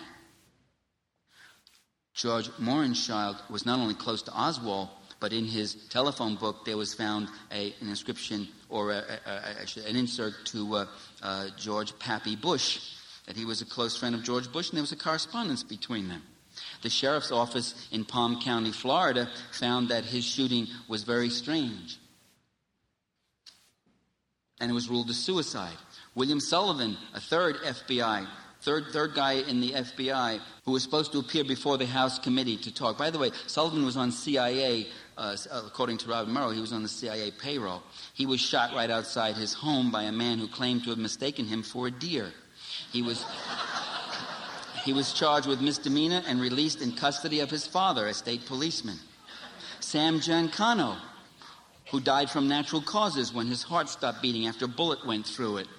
George Mohrenschildt was not only close to Oswald, but in his telephone book there was found a, an inscription or a, a, a, an insert to uh, uh, George Pappy Bush, that he was a close friend of George Bush, and there was a correspondence between them. The sheriff's office in Palm County, Florida, found that his shooting was very strange, and it was ruled a suicide. William Sullivan, a third F B I, third third guy in the F B I, who was supposed to appear before the House committee to talk. By the way, Sullivan was on C I A, uh, according to Robert Murrow, he was on the C I A payroll. He was shot right outside his home by a man who claimed to have mistaken him for a deer. He was... He was charged with misdemeanor and released in custody of his father, a state policeman. Sam Giancano, who died from natural causes when his heart stopped beating after a bullet went through it.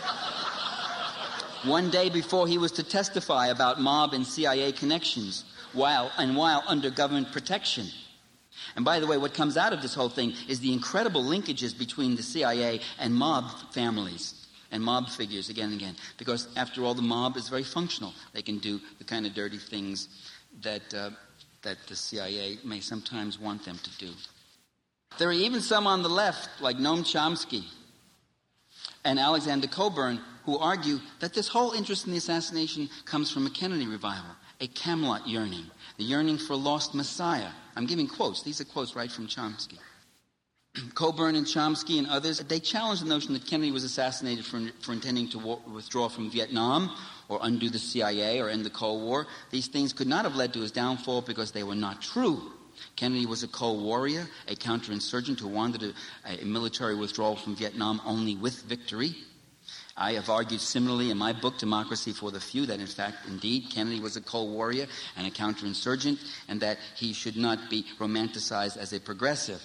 One day before he was to testify about mob and C I A connections, while and while under government protection. And by the way, what comes out of this whole thing is the incredible linkages between the C I A and mob families and mob figures again and again. Because after all, the mob is very functional. They can do the kind of dirty things that uh, that the C I A may sometimes want them to do. There are even some on the left, like Noam Chomsky and Alexander Cockburn, who argue that this whole interest in the assassination comes from a Kennedy revival, a Camelot yearning, the yearning for a lost Messiah. I'm giving quotes. These are quotes right from Chomsky. Cockburn and Chomsky and others, they challenged the notion that Kennedy was assassinated for, for intending to war, withdraw from Vietnam or undo the C I A or end the Cold War. These things could not have led to his downfall because they were not true. Kennedy was a Cold Warrior, a counterinsurgent who wanted a, a military withdrawal from Vietnam only with victory. I have argued similarly in my book, Democracy for the Few, that in fact, indeed, Kennedy was a Cold Warrior and a counterinsurgent, and that he should not be romanticized as a progressive.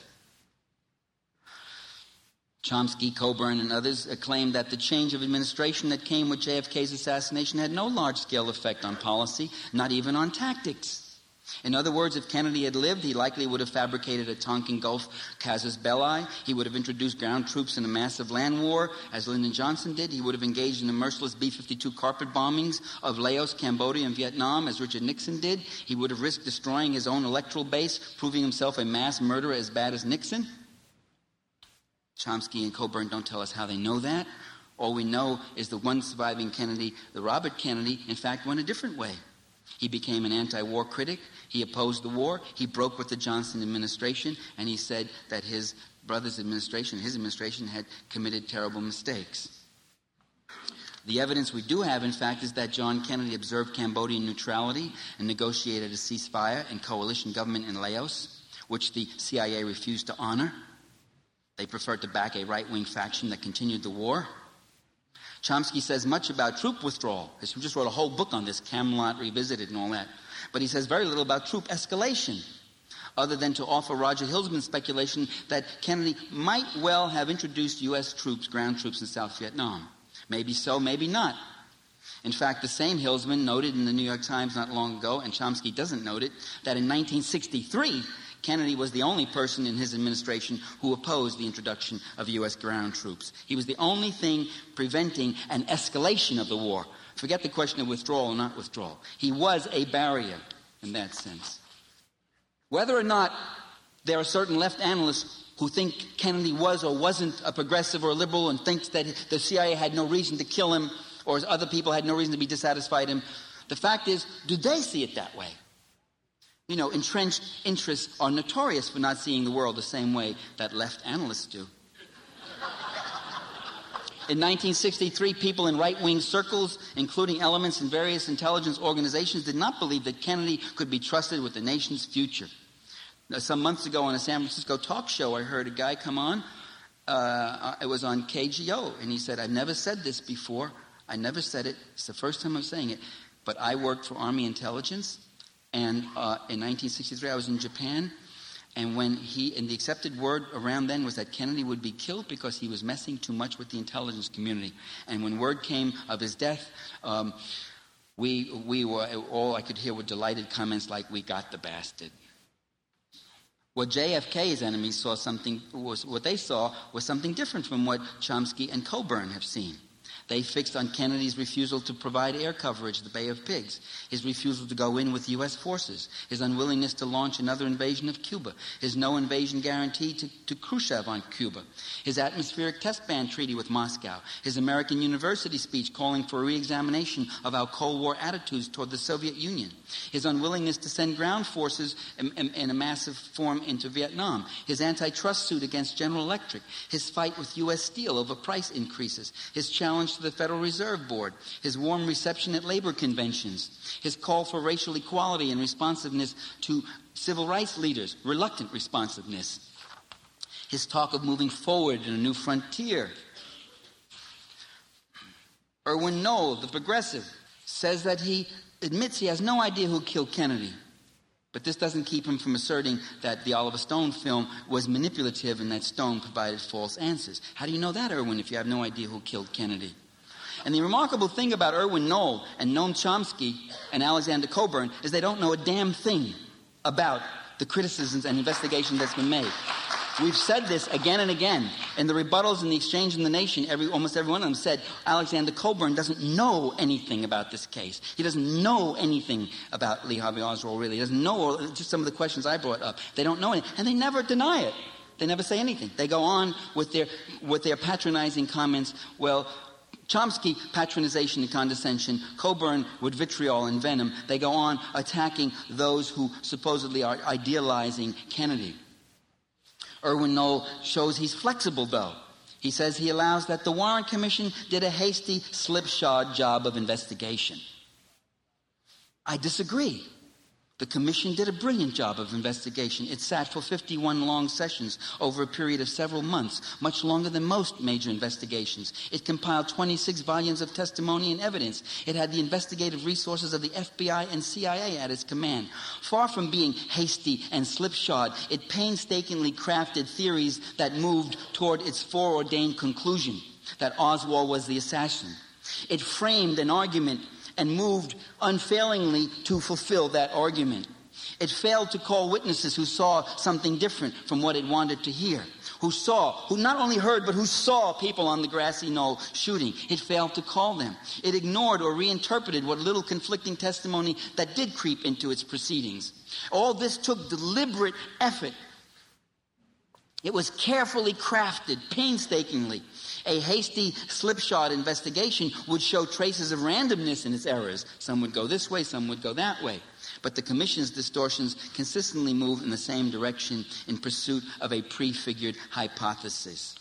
Chomsky, Cockburn, and others claimed that the change of administration that came with J F K's assassination had no large-scale effect on policy, not even on tactics. In other words, if Kennedy had lived, he likely would have fabricated a Tonkin Gulf casus belli. He would have introduced ground troops in a massive land war, as Lyndon Johnson did. He would have engaged in the merciless B fifty-two carpet bombings of Laos, Cambodia, and Vietnam, as Richard Nixon did. He would have risked destroying his own electoral base, proving himself a mass murderer as bad as Nixon. Chomsky and Cockburn don't tell us how they know that. All we know is the one surviving Kennedy, the Robert Kennedy, in fact went a different way. He became an anti-war critic. He opposed the war. He broke with the Johnson administration, and he said that his brother's administration, his administration, had committed terrible mistakes. The evidence we do have, in fact, is that John Kennedy observed Cambodian neutrality and negotiated a ceasefire and coalition government in Laos, which the C I A refused to honor. They preferred to back a right-wing faction that continued the war. Chomsky says much about troop withdrawal. He just wrote a whole book on this, Camelot Revisited and all that. But he says very little about troop escalation, other than to offer Roger Hilsman's speculation that Kennedy might well have introduced U S troops, ground troops in South Vietnam. Maybe so, maybe not. In fact, the same Hilsman noted in the New York Times not long ago, and Chomsky doesn't note it, that in nineteen sixty-three, Kennedy was the only person in his administration who opposed the introduction of U S ground troops. He was the only thing preventing an escalation of the war. Forget the question of withdrawal or not withdrawal. He was a barrier in that sense. Whether or not there are certain left analysts who think Kennedy was or wasn't a progressive or a liberal and thinks that the C I A had no reason to kill him or other people had no reason to be dissatisfied with him, the fact is, do they see it that way? You know, entrenched interests are notorious for not seeing the world the same way that left analysts do. In nineteen sixty-three, people in right-wing circles, including elements in various intelligence organizations, did not believe that Kennedy could be trusted with the nation's future. Now, some months ago on a San Francisco talk show, I heard a guy come on. Uh, it was on K G O, and he said, I've never said this before. I never said it. It's the first time I'm saying it. But I worked for Army Intelligence. And uh, in nineteen sixty-three, I was in Japan, and when he, and the accepted word around then was that Kennedy would be killed because he was messing too much with the intelligence community. And when word came of his death, um, we, we were, all I could hear were delighted comments like, we got the bastard. What J F K's enemies saw something, was what they saw was something different from what Chomsky and Coburn have seen. They fixed on Kennedy's refusal to provide air coverage to the Bay of Pigs, his refusal to go in with U S forces, his unwillingness to launch another invasion of Cuba, his no invasion guarantee to, to Khrushchev on Cuba, his atmospheric test ban treaty with Moscow, his American University speech calling for a re-examination of our Cold War attitudes toward the Soviet Union, his unwillingness to send ground forces in, in, in a massive form into Vietnam, his antitrust suit against General Electric, his fight with U S Steel over price increases, his challenge to the Federal Reserve Board, his warm reception at labor conventions, his call for racial equality and responsiveness to civil rights leaders, reluctant responsiveness, his talk of moving forward in a new frontier. Erwin Knoll, the progressive, says that he admits he has no idea who killed Kennedy. But this doesn't keep him from asserting that the Oliver Stone film was manipulative and that Stone provided false answers. How do you know that, Erwin, if you have no idea who killed Kennedy? And the remarkable thing about Erwin Knoll and Noam Chomsky and Alexander Coburn is they don't know a damn thing about the criticisms and investigation that's been made. We've said this again and again. In the rebuttals in the Exchange in the Nation, every, almost every one of them said Alexander Coburn doesn't know anything about this case. He doesn't know anything about Lee Harvey Oswald, really. He doesn't know just some of the questions I brought up. They don't know anything. And they never deny it. They never say anything. They go on with their, with their patronizing comments. Well, Chomsky, patronization and condescension. Coburn, with vitriol and venom. They go on attacking those who supposedly are idealizing Kennedy. Erwin Knoll shows he's flexible, though. He says he allows that the Warren Commission did a hasty, slipshod job of investigation. I disagree. The Commission did a brilliant job of investigation. It sat for fifty-one long sessions over a period of several months, much longer than most major investigations. It compiled twenty-six volumes of testimony and evidence. It had the investigative resources of the F B I and C I A at its command. Far from being hasty and slipshod, it painstakingly crafted theories that moved toward its foreordained conclusion, that Oswald was the assassin. It framed an argument and moved unfailingly to fulfill that argument. It failed to call witnesses who saw something different from what it wanted to hear, who saw, who not only heard, but who saw people on the grassy knoll shooting. It failed to call them. It ignored or reinterpreted what little conflicting testimony that did creep into its proceedings. All this took deliberate effort. It was carefully crafted, painstakingly. A hasty, slipshod investigation would show traces of randomness in its errors. Some would go this way, some would go that way. But the Commission's distortions consistently moved in the same direction in pursuit of a prefigured hypothesis.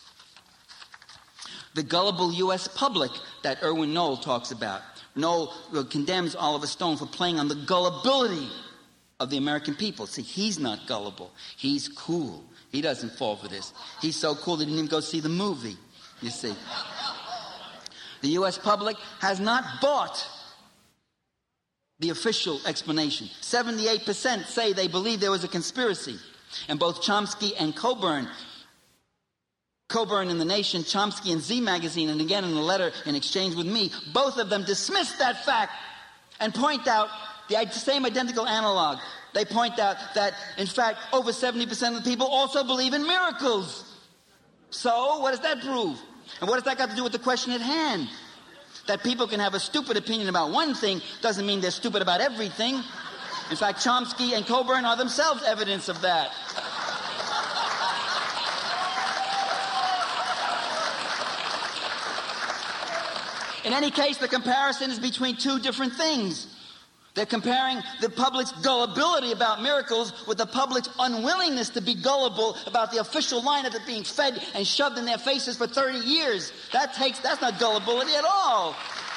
The gullible U S public that Erwin Knoll talks about. Knoll condemns Oliver Stone for playing on the gullibility of the American people. See, he's not gullible. He's cool. He doesn't fall for this. He's so cool that he didn't even go see the movie, you see. The U S public has not bought the official explanation. seventy-eight percent say they believe there was a conspiracy. And both Chomsky and Coburn, Coburn in The Nation, Chomsky in Z Magazine, and again in a letter in exchange with me, both of them dismiss that fact and point out the same identical analog. They point out that, in fact, over seventy percent of the people also believe in miracles. So, what does that prove? And what has that got to do with the question at hand? That people can have a stupid opinion about one thing doesn't mean they're stupid about everything. In fact, Chomsky and Coburn are themselves evidence of that. In any case, the comparison is between two different things. They're comparing the public's gullibility about miracles with the public's unwillingness to be gullible about the official line that they're being fed and shoved in their faces for thirty years. That takes, that's not gullibility at all.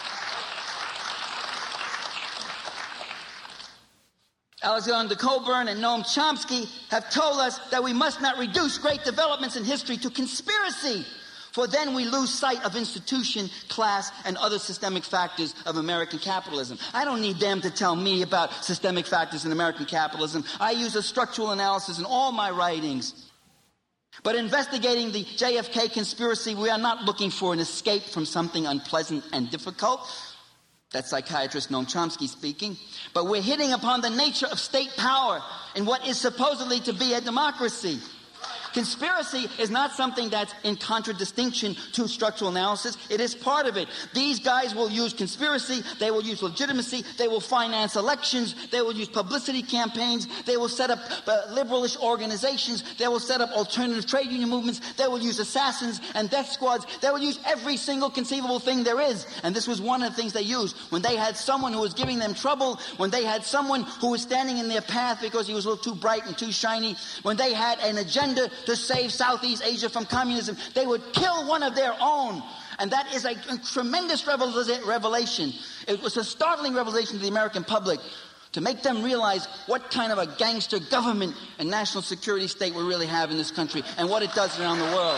Alexander Coburn and Noam Chomsky have told us that we must not reduce great developments in history to conspiracy, for then we lose sight of institution, class, and other systemic factors of American capitalism. I don't need them to tell me about systemic factors in American capitalism. I use a structural analysis in all my writings. But investigating the J F K conspiracy, we are not looking for an escape from something unpleasant and difficult. That's psychiatrist Noam Chomsky speaking. But we're hitting upon the nature of state power in what is supposedly to be a democracy. Conspiracy is not something that's in contradistinction to structural analysis. It is part of it. These guys will use conspiracy. They will use legitimacy. They will finance elections. They will use publicity campaigns. They will set up uh, liberalish organizations. They will set up alternative trade union movements. They will use assassins and death squads. They will use every single conceivable thing there is. And this was one of the things they used. When they had someone who was giving them trouble, when they had someone who was standing in their path because he was a little too bright and too shiny, when they had an agenda to save Southeast Asia from communism, they would kill one of their own. And that is a, a tremendous revelation. It was a startling revelation to the American public to make them realize what kind of a gangster government and national security state we really have in this country and what it does around the world.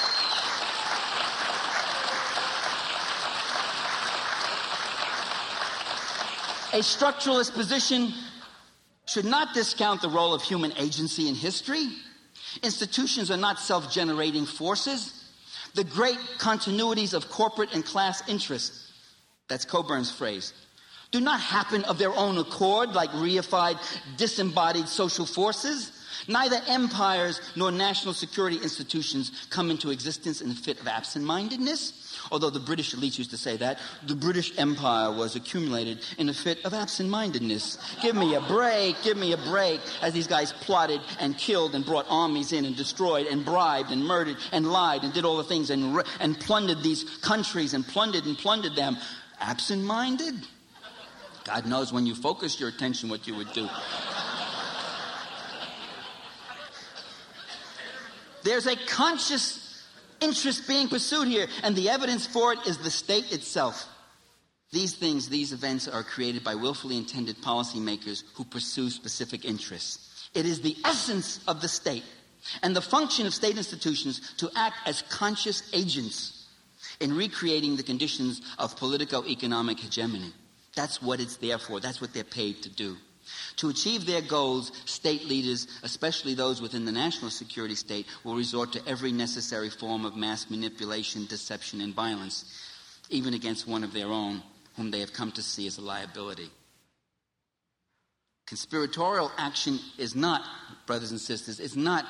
A structuralist position should not discount the role of human agency in history. Institutions are not self-generating forces. The great continuities of corporate and class interests, that's Coburn's phrase, do not happen of their own accord like reified, disembodied social forces. Neither empires nor national security institutions come into existence in a fit of absent-mindedness. Although the British elites used to say that, the British Empire was accumulated in a fit of absent-mindedness. Give me a break, give me a break, as these guys plotted and killed and brought armies in and destroyed and bribed and murdered and lied and did all the things and, and plundered these countries and plundered and plundered them. Absent-minded? God knows when you focus your attention what you would do. There's a conscious interest being pursued here, and the evidence for it is the state itself. These things, these events are created by willfully intended policymakers who pursue specific interests. It is the essence of the state and the function of state institutions to act as conscious agents in recreating the conditions of politico-economic hegemony. That's what it's there for. That's what they're paid to do. To achieve their goals, state leaders, especially those within the national security state, will resort to every necessary form of mass manipulation, deception, and violence, even against one of their own, whom they have come to see as a liability. Conspiratorial action is not, brothers and sisters, is not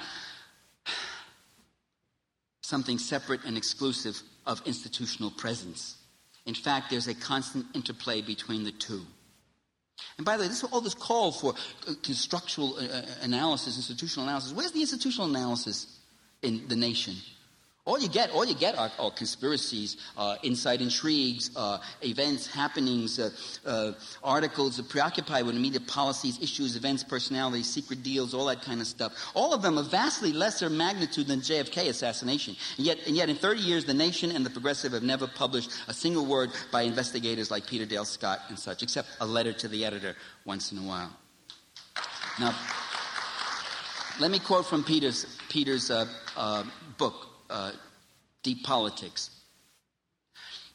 something separate and exclusive of institutional presence. In fact, there's a constant interplay between the two. And by the way, this all this call for uh, structural uh, analysis, institutional analysis. Where's the institutional analysis in the nation? All you get, all you get are, are conspiracies, uh, inside intrigues, uh, events, happenings, uh, uh, articles that preoccupy with immediate policies, issues, events, personalities, secret deals, all that kind of stuff. All of them of vastly lesser magnitude than J F K assassination. And yet, and yet in thirty years, the Nation and the Progressive have never published a single word by investigators like Peter Dale Scott and such, except a letter to the editor once in a while. Now, let me quote from Peter's, Peter's uh, uh, book, Uh, Deep Politics.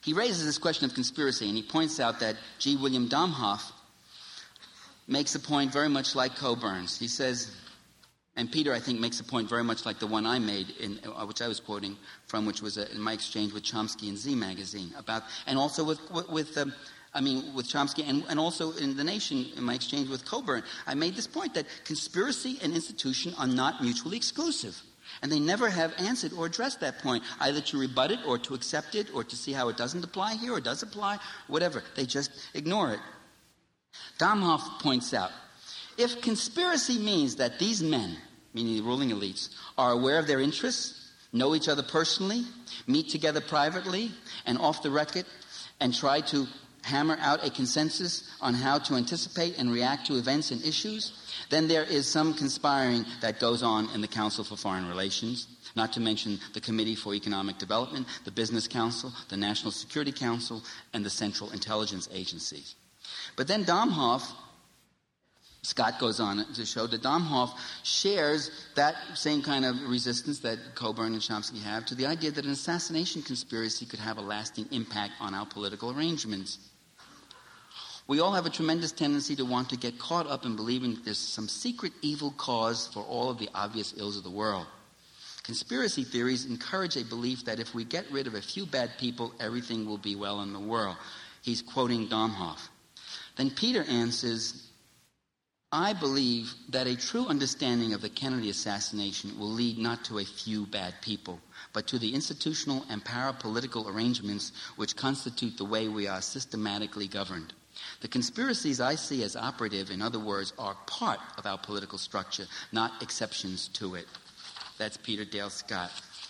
he raises this question of conspiracy, and he points out that G. William Domhoff makes a point very much like Coburn's. He says, and Peter, I think, makes a point very much like the one I made, in uh, which I was quoting from, which was uh, in my exchange with Chomsky in Z Magazine, about, and also with, with, with um, I mean, with Chomsky, and, and also in The Nation, in my exchange with Coburn. I made this point that conspiracy and institution are not mutually exclusive. And they never have answered or addressed that point, either to rebut it or to accept it or to see how it doesn't apply here or does apply, whatever. They just ignore it. Domhoff points out, if conspiracy means that these men, meaning the ruling elites, are aware of their interests, know each other personally, meet together privately and off the record, and try to hammer out a consensus on how to anticipate and react to events and issues, then there is some conspiring that goes on in the Council for Foreign Relations, not to mention the Committee for Economic Development, the Business Council, the National Security Council, and the Central Intelligence Agencies. But then Domhoff, Scott goes on to show that Domhoff shares that same kind of resistance that Coburn and Chomsky have to the idea that an assassination conspiracy could have a lasting impact on our political arrangements. We all have a tremendous tendency to want to get caught up in believing that there's some secret evil cause for all of the obvious ills of the world. Conspiracy theories encourage a belief that if we get rid of a few bad people, everything will be well in the world. He's quoting Domhoff. Then Peter answers, I believe that a true understanding of the Kennedy assassination will lead not to a few bad people, but to the institutional and parapolitical arrangements which constitute the way we are systematically governed. The conspiracies I see as operative, in other words, are part of our political structure, not exceptions to it. That's Peter Dale Scott.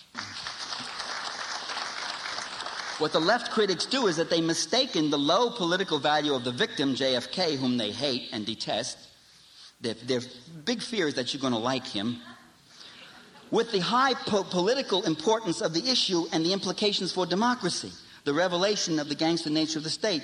What the left critics do is that they mistaken the low political value of the victim, J F K, whom they hate and detest. Their, their big fear is that you're going to like him, with the high po- political importance of the issue and the implications for democracy, the revelation of the gangster nature of the state.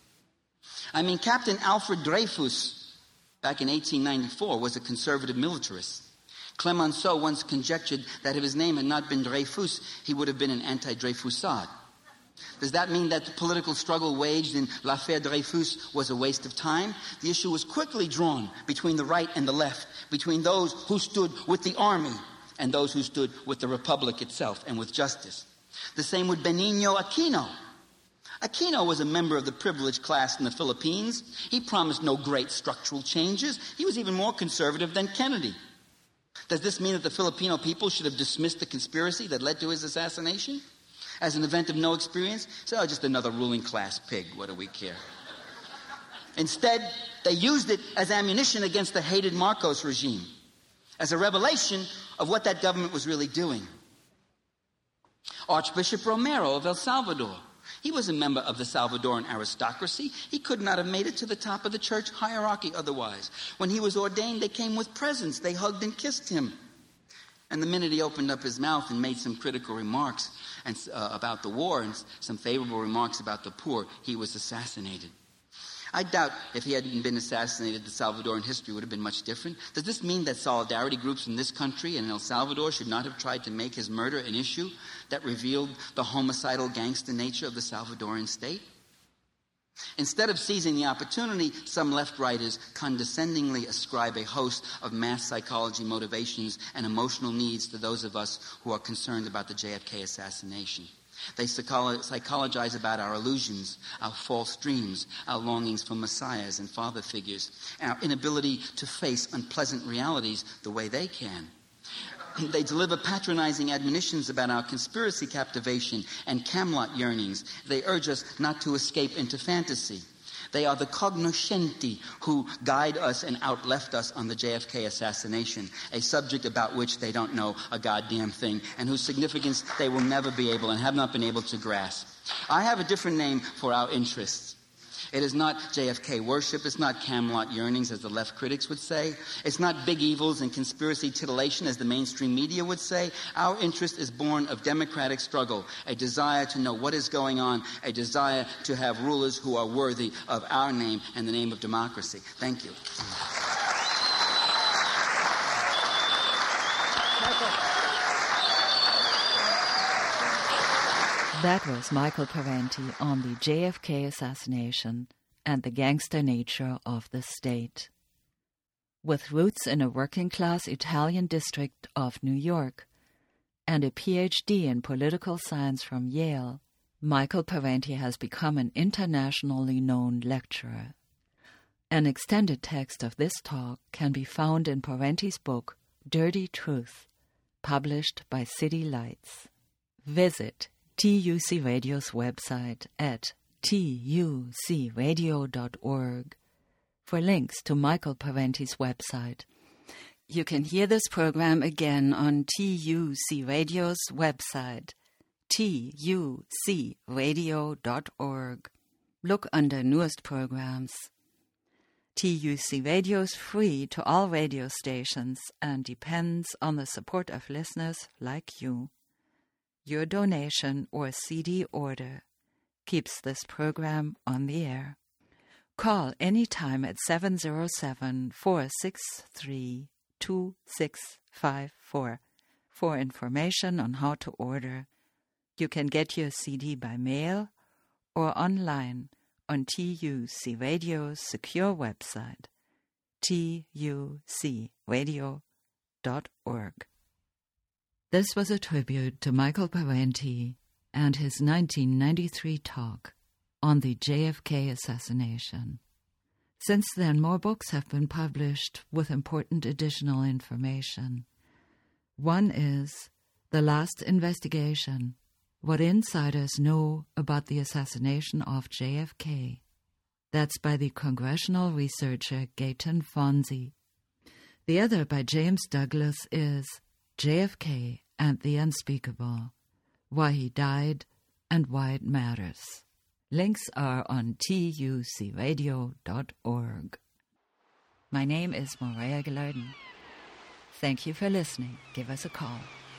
I mean, Captain Alfred Dreyfus, back in eighteen ninety-four, was a conservative militarist. Clemenceau once conjectured that if his name had not been Dreyfus, he would have been an anti-Dreyfusard. Does that mean that the political struggle waged in L'Affaire Dreyfus was a waste of time? The issue was quickly drawn between the right and the left, between those who stood with the army and those who stood with the republic itself and with justice. The same with Benigno Aquino. Aquino was a member of the privileged class in the Philippines. He promised no great structural changes. He was even more conservative than Kennedy. Does this mean that the Filipino people should have dismissed the conspiracy that led to his assassination as an event of no experience? So, oh, just another ruling class pig. What do we care? Instead, they used it as ammunition against the hated Marcos regime, as a revelation of what that government was really doing. Archbishop Romero of El Salvador. He was a member of the Salvadoran aristocracy. He could not have made it to the top of the church hierarchy otherwise. When he was ordained, they came with presents. They hugged and kissed him. And the minute he opened up his mouth and made some critical remarks and, uh, about the war and some favorable remarks about the poor, he was assassinated. I doubt if he hadn't been assassinated, the Salvadoran history would have been much different. Does this mean that solidarity groups in this country and in El Salvador should not have tried to make his murder an issue that revealed the homicidal gangster nature of the Salvadoran state? Instead of seizing the opportunity, some left-writers condescendingly ascribe a host of mass psychology motivations and emotional needs to those of us who are concerned about the J F K assassination. They psychologize about our illusions, our false dreams, our longings for messiahs and father figures, our inability to face unpleasant realities the way they can. They deliver patronizing admonitions about our conspiracy captivation and Camelot yearnings. They urge us not to escape into fantasy. They are the cognoscenti who guide us and outleft us on the J F K assassination, a subject about which they don't know a goddamn thing and whose significance they will never be able and have not been able to grasp. I have a different name for our interests. It is not J F K worship. It's not Camelot yearnings, as the left critics would say. It's not big evils and conspiracy titillation, as the mainstream media would say. Our interest is born of democratic struggle, a desire to know what is going on, a desire to have rulers who are worthy of our name and the name of democracy. Thank you. That was Michael Parenti on the J F K assassination and the gangster nature of the state. With roots in a working-class Italian district of New York and a P H D in political science from Yale, Michael Parenti has become an internationally known lecturer. An extended text of this talk can be found in Parenti's book, Dirty Truth, published by City Lights. Visit T U C Radio's website at T U C radio dot org for links to Michael Parenti's website. You can hear this program again on T U C Radio's website, T U C radio dot org. Look under Newest Programs. T U C Radio is free to all radio stations and depends on the support of listeners like you. Your donation or C D order keeps this program on the air. Call anytime at seven zero seven, four six three, two six five four for information on how to order. You can get your C D by mail or online on T U C Radio's secure website, T U C radio dot org. This was a tribute to Michael Parenti and his nineteen ninety-three talk on the J F K assassination. Since then, more books have been published with important additional information. One is The Last Investigation, What Insiders Know About the Assassination of J F K. That's by the congressional researcher Gaetan Fonzi. The other, by James Douglas, is J F K and the Unspeakable, Why He Died and Why It Matters. Links are on T U C radio dot org. My name is Maria Gilardin. Thank you for listening. Give us a call.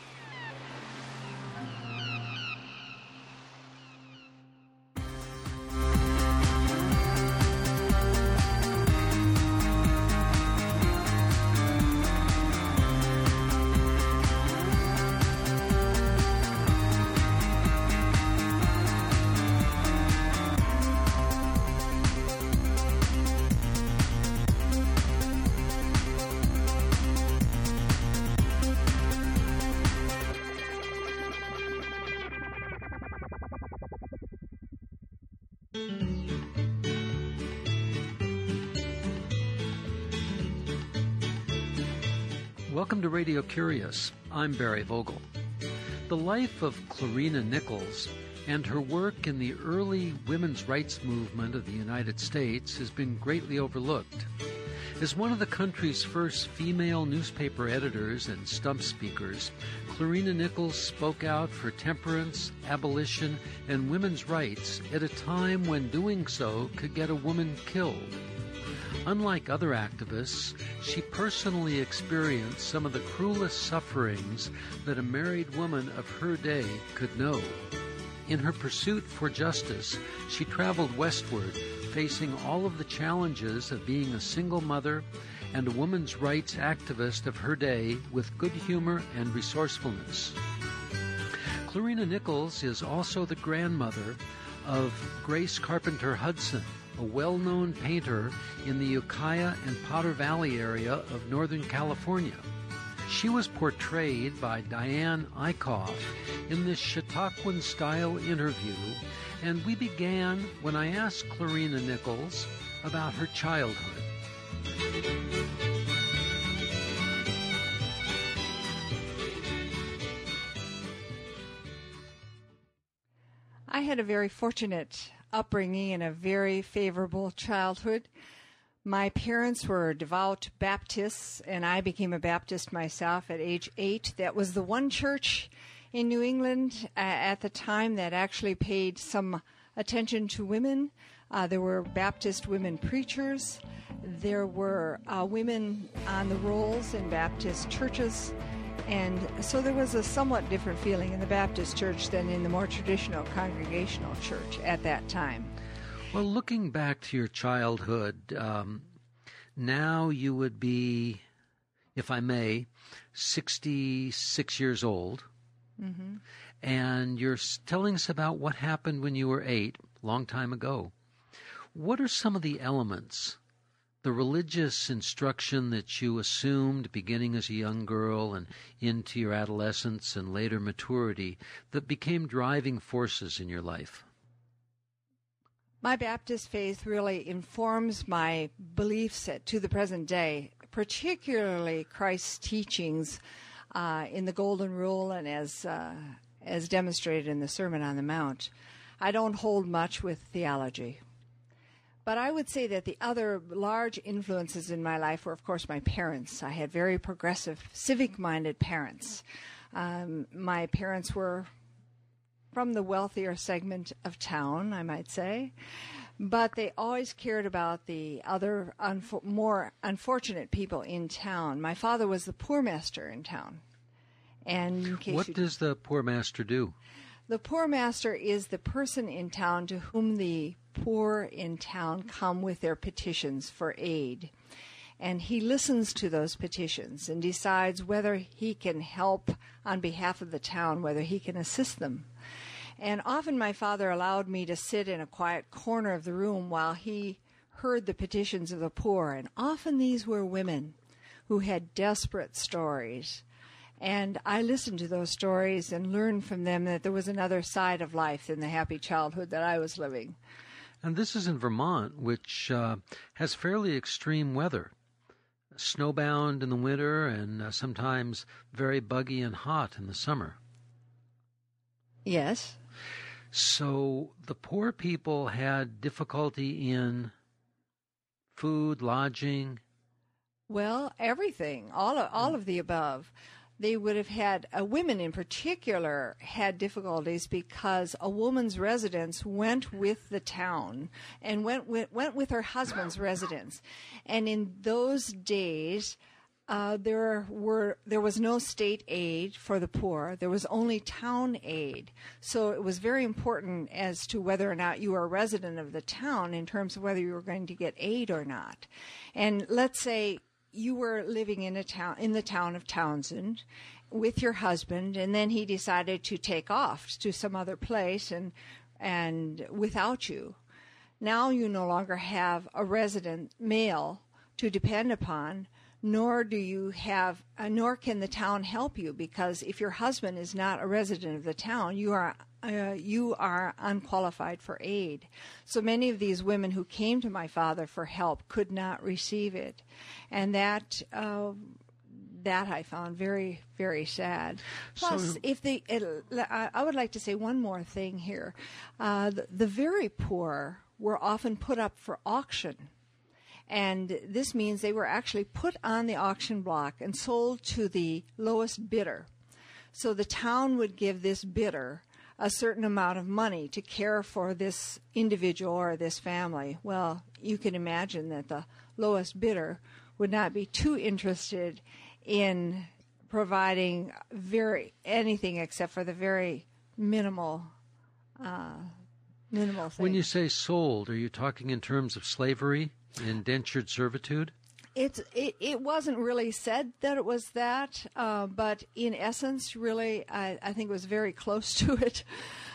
Welcome to Radio Curious. I'm Barry Vogel. The life of Clarina Nichols and her work in the early women's rights movement of the United States has been greatly overlooked. As one of the country's first female newspaper editors and stump speakers, Clarina Nichols spoke out for temperance, abolition, and women's rights at a time when doing so could get a woman killed. Unlike other activists, she personally experienced some of the cruelest sufferings that a married woman of her day could know. In her pursuit for justice, she traveled westward, facing all of the challenges of being a single mother and a women's rights activist of her day with good humor and resourcefulness. Clarina Nichols is also the grandmother of Grace Carpenter Hudson, a well-known painter in the Ukiah and Potter Valley area of Northern California. She was portrayed by Diane Eichhoff in this Chautauquan-style interview, and we began when I asked Clarina Nichols about her childhood. I had a very fortunate upbringing and a very favorable childhood. My parents were devout Baptists, and I became a Baptist myself at age eight. That was the one church in New England uh, at the time that actually paid some attention to women. Uh, there were Baptist women preachers. There were uh, women on the rolls in Baptist churches. And so there was a somewhat different feeling in the Baptist church than in the more traditional congregational church at that time. Well, looking back to your childhood, um, now you would be, if I may, sixty-six years old. Mm-hmm. and you're telling us about what happened when you were eight, a long time ago. What are some of the elements, the religious instruction that you assumed beginning as a young girl and into your adolescence and later maturity, that became driving forces in your life? My Baptist faith really informs my beliefs to the present day, particularly Christ's teachings uh, in the Golden Rule and as uh, as demonstrated in the Sermon on the Mount. I don't hold much with theology. But I would say that the other large influences in my life were, of course, my parents. I had very progressive, civic-minded parents. Um, my parents were from the wealthier segment of town, I might say, but they always cared about the other unfo- more unfortunate people in town. My father was the poor master in town. And in case what you, does the poor master do? The poor master is the person in town to whom the poor in town come with their petitions for aid. And he listens to those petitions and decides whether he can help on behalf of the town, whether he can assist them. And often my father allowed me to sit in a quiet corner of the room while he heard the petitions of the poor. And often these were women who had desperate stories. And I listened to those stories and learned from them that there was another side of life than the happy childhood that I was living. And this is in Vermont, which uh, has fairly extreme weather. Snowbound in the winter and uh, sometimes very buggy and hot in the summer. Yes. So the poor people had difficulty in food, lodging? Well, everything, all of, all of the above. They would have had, uh, women in particular had difficulties because a woman's residence went with the town and went with, went with her husband's residence. And in those days, uh, there were there was no state aid for the poor. There was only town aid. So it was very important as to whether or not you were a resident of the town in terms of whether you were going to get aid or not. And let's say you were living in a town, in the town of Townsend with your husband, and then he decided to take off to some other place and, and without you. Now you no longer have a resident male to depend upon, nor do you have, uh, nor can the town help you, because if your husband is not a resident of the town, you are Uh, you are unqualified for aid. So many of these women who came to my father for help could not receive it. And that uh, that I found very, very sad. Plus, so, if they, it, I would like to say one more thing here. Uh, the, the very poor were often put up for auction. And this means they were actually put on the auction block and sold to the lowest bidder. So the town would give this bidder a certain amount of money to care for this individual or this family. Well, you can imagine that the lowest bidder would not be too interested in providing very anything except for the very minimal uh, minimal thing. When you say sold, are you talking in terms of slavery, indentured servitude? It's, it, it wasn't really said that it was that, uh, but in essence, really, I, I think it was very close to it.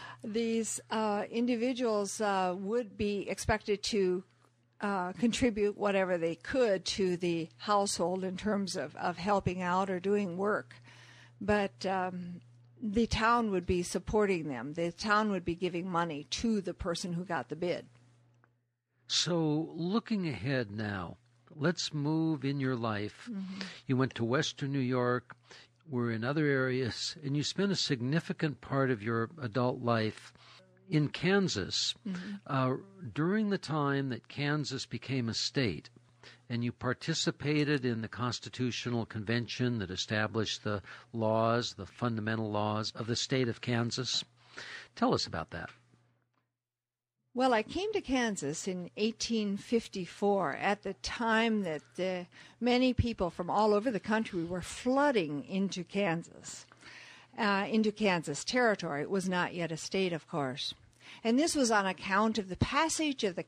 These uh, individuals uh, would be expected to uh, contribute whatever they could to the household in terms of, of helping out or doing work. But um, the town would be supporting them. The town would be giving money to the person who got the bid. So looking ahead now, let's move in your life. Mm-hmm. You went to Western New York, were in other areas, and you spent a significant part of your adult life in Kansas. Mm-hmm. Uh, during the time that Kansas became a state, and you participated in the Constitutional Convention that established the laws, the fundamental laws of the state of Kansas. Tell us about that. Well, I came to Kansas in eighteen fifty-four at the time that uh, many people from all over the country were flooding into Kansas, uh, into Kansas territory. It was not yet a state, of course. And this was on account of the passage of the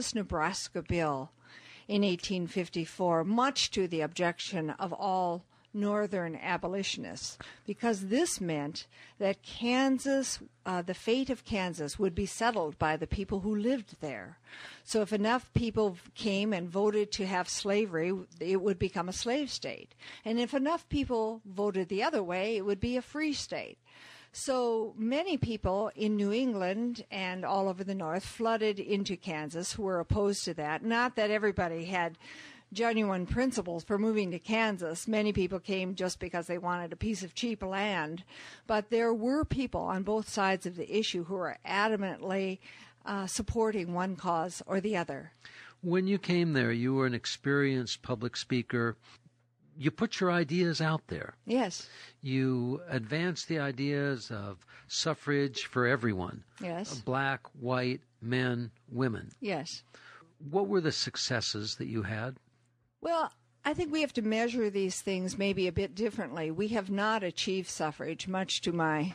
Kansas-Nebraska Bill in eighteen fifty-four, much to the objection of all northern abolitionists, because this meant that Kansas, uh, the fate of Kansas would be settled by the people who lived there. So if enough people came and voted to have slavery, it would become a slave state. And if enough people voted the other way, it would be a free state. So many people in New England and all over the North flooded into Kansas who were opposed to that. Not that everybody had genuine principles for moving to Kansas. Many people came just because they wanted a piece of cheap land. But there were people on both sides of the issue who were adamantly uh, supporting one cause or the other. When you came there, you were an experienced public speaker. You put your ideas out there. Yes. You advanced the ideas of suffrage for everyone. Yes. Black, white, men, women. Yes. What were the successes that you had? Well, I think we have to measure these things maybe a bit differently. We have not achieved suffrage, much to my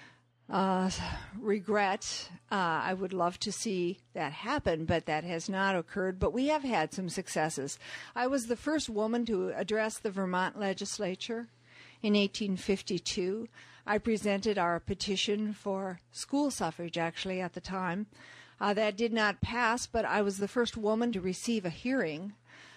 uh, regret. Uh, I would love to see that happen, but that has not occurred. But we have had some successes. I was the first woman to address the Vermont legislature in eighteen fifty-two. I presented our petition for school suffrage, actually, at the time. Uh, that did not pass, but I was the first woman to receive a hearing.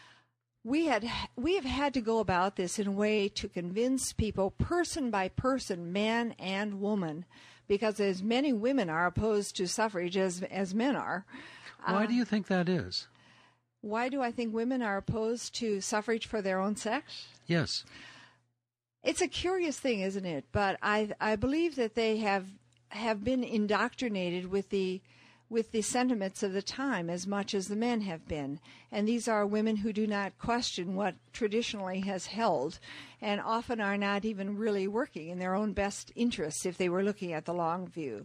We had we have had to go about this in a way to convince people, person by person, man and woman, because as many women are opposed to suffrage as as men are. Why uh, do you think that is? Why do I think women are opposed to suffrage for their own sex? Yes. It's a curious thing, isn't it? But I I believe that they have have been indoctrinated with the with the sentiments of the time as much as the men have been. And these are women who do not question what traditionally has held and often are not even really working in their own best interests if they were looking at the long view.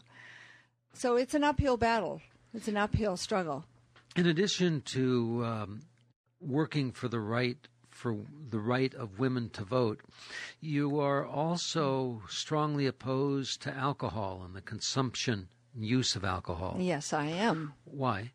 So it's an uphill battle. It's an uphill struggle. In addition to um, working for the right for the right of women to vote, you are also strongly opposed to alcohol and the consumption use of alcohol. Yes, I am. Why?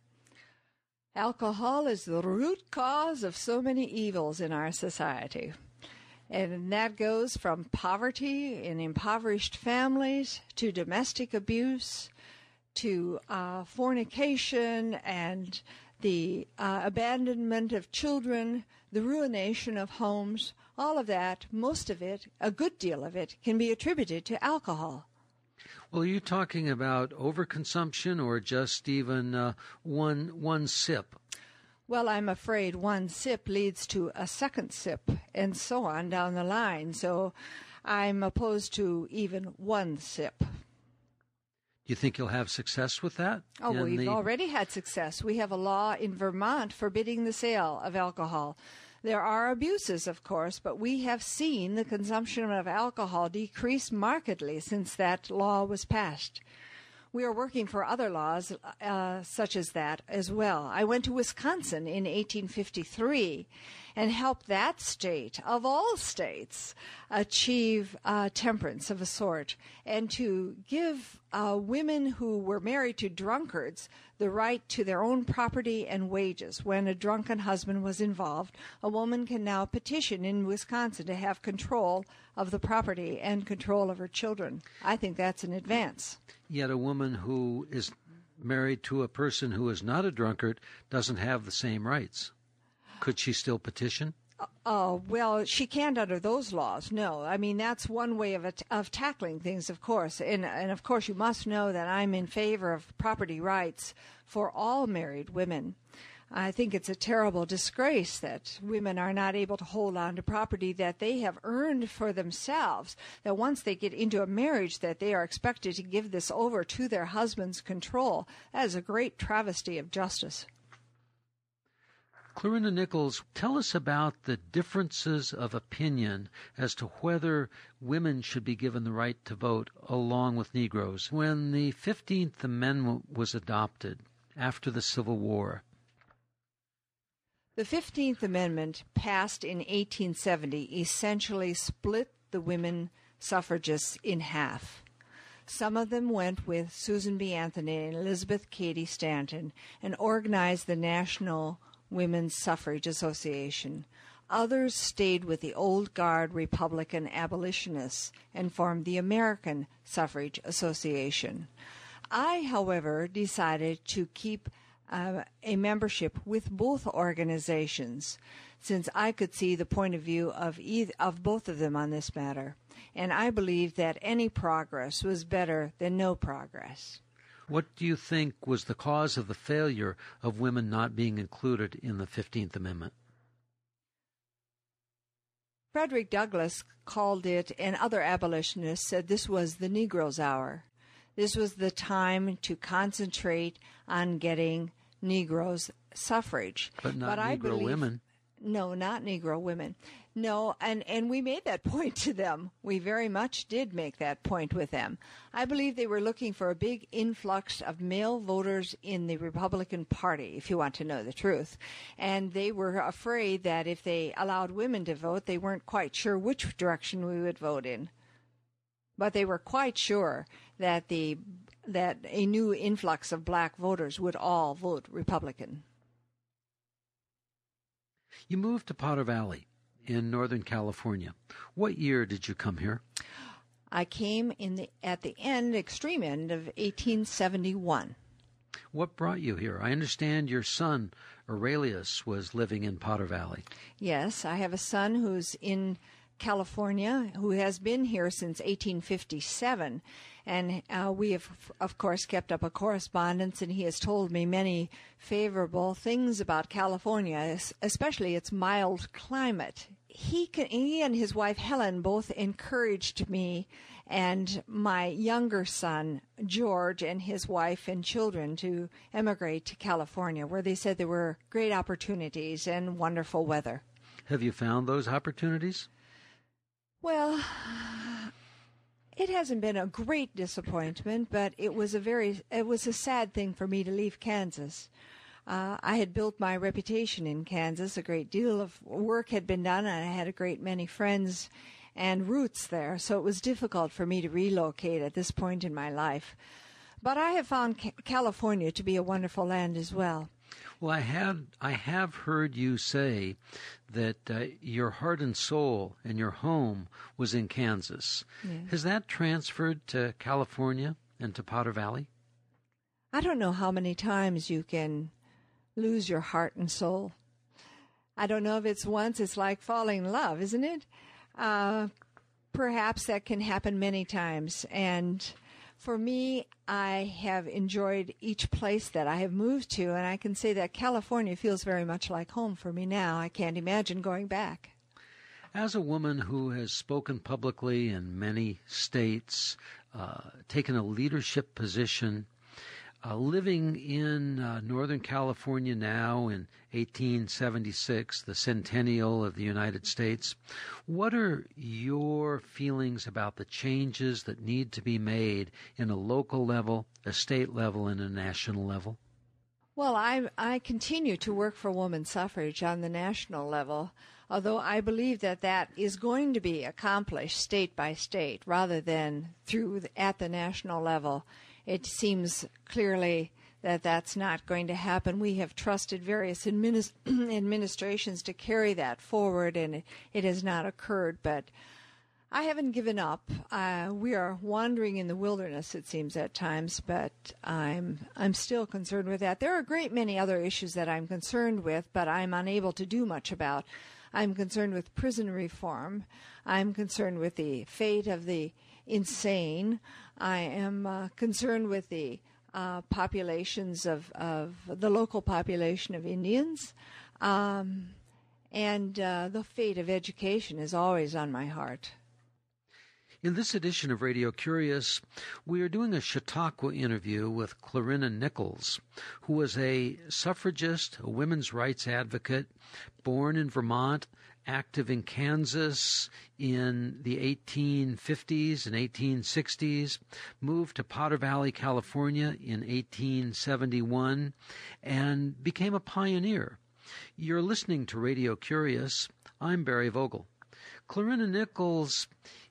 Alcohol is the root cause of so many evils in our society. And that goes from poverty in impoverished families to domestic abuse to uh, fornication and the uh, abandonment of children, the ruination of homes. All of that, most of it, a good deal of it, can be attributed to alcohol. Well, are you talking about overconsumption or just even uh, one one sip? Well, I'm afraid one sip leads to a second sip and so on down the line. So I'm opposed to even one sip. Do you think you'll have success with that? Oh, well, we've the... already had success. We have a law in Vermont forbidding the sale of alcohol. There are abuses, of course, but we have seen the consumption of alcohol decrease markedly since that law was passed. We are working for other laws uh, such as that as well. I went to Wisconsin in eighteen fifty-three and helped that state, of all states, achieve uh, temperance of a sort and to give uh, women who were married to drunkards the right to their own property and wages. When a drunken husband was involved, a woman can now petition in Wisconsin to have control of the property and control of her children. I think that's an advance. Yet a woman who is married to a person who is not a drunkard doesn't have the same rights. Could she still petition? Oh, uh, well, she can't under those laws, no. I mean, that's one way of at- of tackling things, of course. And, and, of course, you must know that I'm in favor of property rights for all married women. I think it's a terrible disgrace that women are not able to hold on to property that they have earned for themselves, that once they get into a marriage that they are expected to give this over to their husband's control. That is a great travesty of justice. Clorinda Nichols, tell us about the differences of opinion as to whether women should be given the right to vote along with Negroes. When the fifteenth Amendment was adopted after the Civil War, the fifteenth Amendment, passed in eighteen seventy, essentially split the women suffragists in half. Some of them went with Susan B. Anthony and Elizabeth Cady Stanton and organized the National Women's Suffrage Association. Others stayed with the old guard Republican abolitionists and formed the American Suffrage Association. I, however, decided to keep uh, a membership with both organizations, since I could see the point of view of either, of both of them on this matter, and I believed that any progress was better than no progress. What do you think was the cause of the failure of women not being included in the fifteenth Amendment? Frederick Douglass called it, and other abolitionists said this was the Negro's hour. This was the time to concentrate on getting Negroes suffrage. But not but Negro I believe, women. No, not Negro women. No, and, and we made that point to them. We very much did make that point with them. I believe they were looking for a big influx of male voters in the Republican Party, if you want to know the truth. And they were afraid that if they allowed women to vote, they weren't quite sure which direction we would vote in. But they were quite sure that the that a new influx of black voters would all vote Republican. You moved to Potter Valley in Northern California. What year did you come here? I came in the at the end, extreme end of eighteen seventy-one. What brought you here? I understand your son, Aurelius, was living in Potter Valley. Yes, I have a son who's in California, who has been here since eighteen fifty-seven, and uh, we have, of course, kept up a correspondence, and he has told me many favorable things about California, especially its mild climate. He, can, he and his wife Helen both encouraged me and my younger son, George, and his wife and children to emigrate to California, where they said there were great opportunities and wonderful weather. Have you found those opportunities? Well, it hasn't been a great disappointment, but it was a very, it was a sad thing for me to leave Kansas. Uh, I had built my reputation in Kansas. A great deal of work had been done, and I had a great many friends and roots there, so it was difficult for me to relocate at this point in my life. But I have found ca- California to be a wonderful land as well. Well, I had I have heard you say that uh, your heart and soul and your home was in Kansas. Yes. Has that transferred to California and to Potter Valley? I don't know how many times you can lose your heart and soul. I don't know if it's once. It's like falling in love, isn't it? Uh, perhaps that can happen many times. And for me, I have enjoyed each place that I have moved to, and I can say that California feels very much like home for me now. I can't imagine going back. As a woman who has spoken publicly in many states, uh, taken a leadership position, uh, living in uh, Northern California now in eighteen seventy-six, the centennial of the United States, what are your feelings about the changes that need to be made in a local level, a state level, and a national level? Well, I, I continue to work for women's suffrage on the national level, although I believe that that is going to be accomplished state by state rather than through the, at the national level. It seems clearly that that's not going to happen. We have trusted various administ- administrations to carry that forward, and it, it has not occurred. But I haven't given up. Uh, we are wandering in the wilderness, it seems, at times, but I'm I'm still concerned with that. There are a great many other issues that I'm concerned with, but I'm unable to do much about. I'm concerned with prison reform. I'm concerned with the fate of the insane. I am uh, concerned with the uh, populations of, of the local population of Indians. Um, and uh, the fate of education is always on my heart. In this edition of Radio Curious, we are doing a Chautauqua interview with Clarina Nichols, who was a suffragist, a women's rights advocate, born in Vermont, active in Kansas in the eighteen fifties and eighteen sixties, moved to Potter Valley, California in eighteen seventy-one, and became a pioneer. You're listening to Radio Curious. I'm Barry Vogel. Clarina Nichols,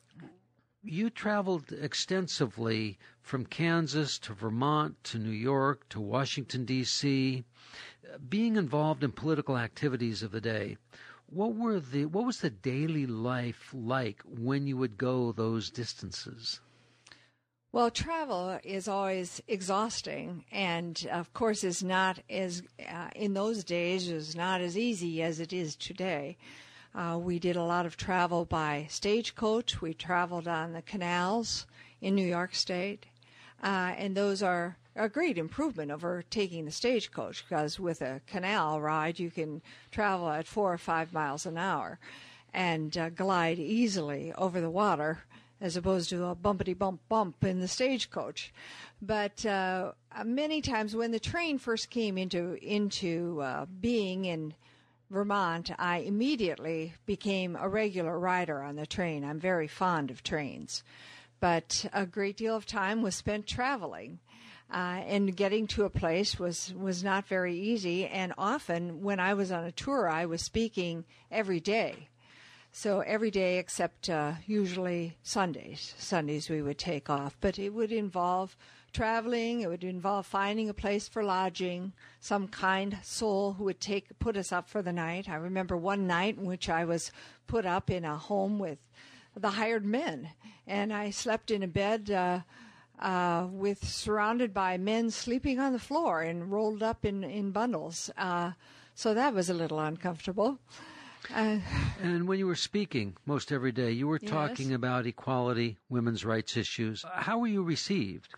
you traveled extensively from Kansas to Vermont to New York to Washington, D C, being involved in political activities of the day. What were the what was the daily life like when you would go those distances? Well, travel is always exhausting, and of course is not as uh, in those days is not as easy as it is today. Uh, we did a lot of travel by stagecoach. We traveled on the canals in New York State, uh, and those are a great improvement over taking the stagecoach, because with a canal ride you can travel at four or five miles an hour and uh, glide easily over the water, as opposed to a bumpity bump bump in the stagecoach. But uh, many times when the train first came into into uh, being in Vermont, I immediately became a regular rider on the train. I'm very fond of trains. But a great deal of time was spent traveling. Uh, and getting to a place was, was not very easy. And often when I was on a tour, I was speaking every day. So every day except uh, usually Sundays. Sundays we would take off. But it would involve traveling. It would involve finding a place for lodging, some kind soul who would take put us up for the night. I remember one night in which I was put up in a home with the hired men. And I slept in a bed uh, uh, with surrounded by men sleeping on the floor and rolled up in, in bundles. Uh, so that was a little uncomfortable. Uh, and when you were speaking most every day, you were yes. talking about equality, women's rights issues. How were you received?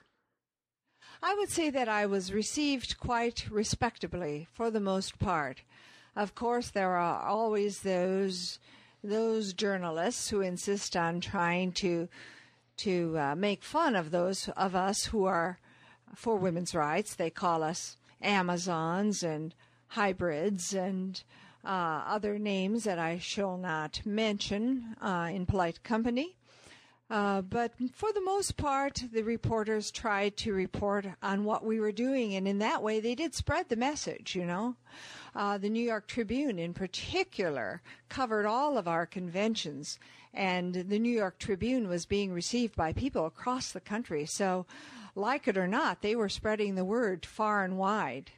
I would say that I was received quite respectably for the most part. Of course, there are always those those journalists who insist on trying to to uh, make fun of those of us who are for women's rights. They call us Amazons and hybrids and Uh, other names that I shall not mention uh, in polite company. Uh, but for the most part, the reporters tried to report on what we were doing, and in that way they did spread the message, you know. Uh, the New York Tribune in particular covered all of our conventions, and the New York Tribune was being received by people across the country. So, like it or not, they were spreading the word far and wide.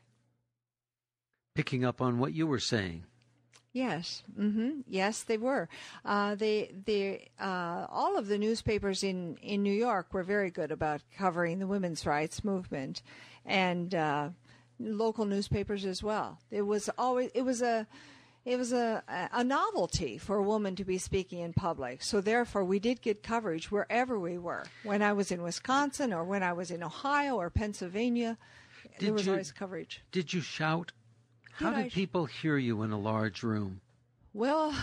Picking up on what you were saying. Yes, mm-hmm. Yes, they were. Uh, they, they, uh, all of the newspapers in, in New York were very good about covering the women's rights movement, and uh, local newspapers as well. It was always it was a it was a a novelty for a woman to be speaking in public. So therefore, we did get coverage wherever we were. When I was in Wisconsin, or when I was in Ohio or Pennsylvania, did there was you, always coverage. Did you shout? How did did I, people hear you in a large room? Well,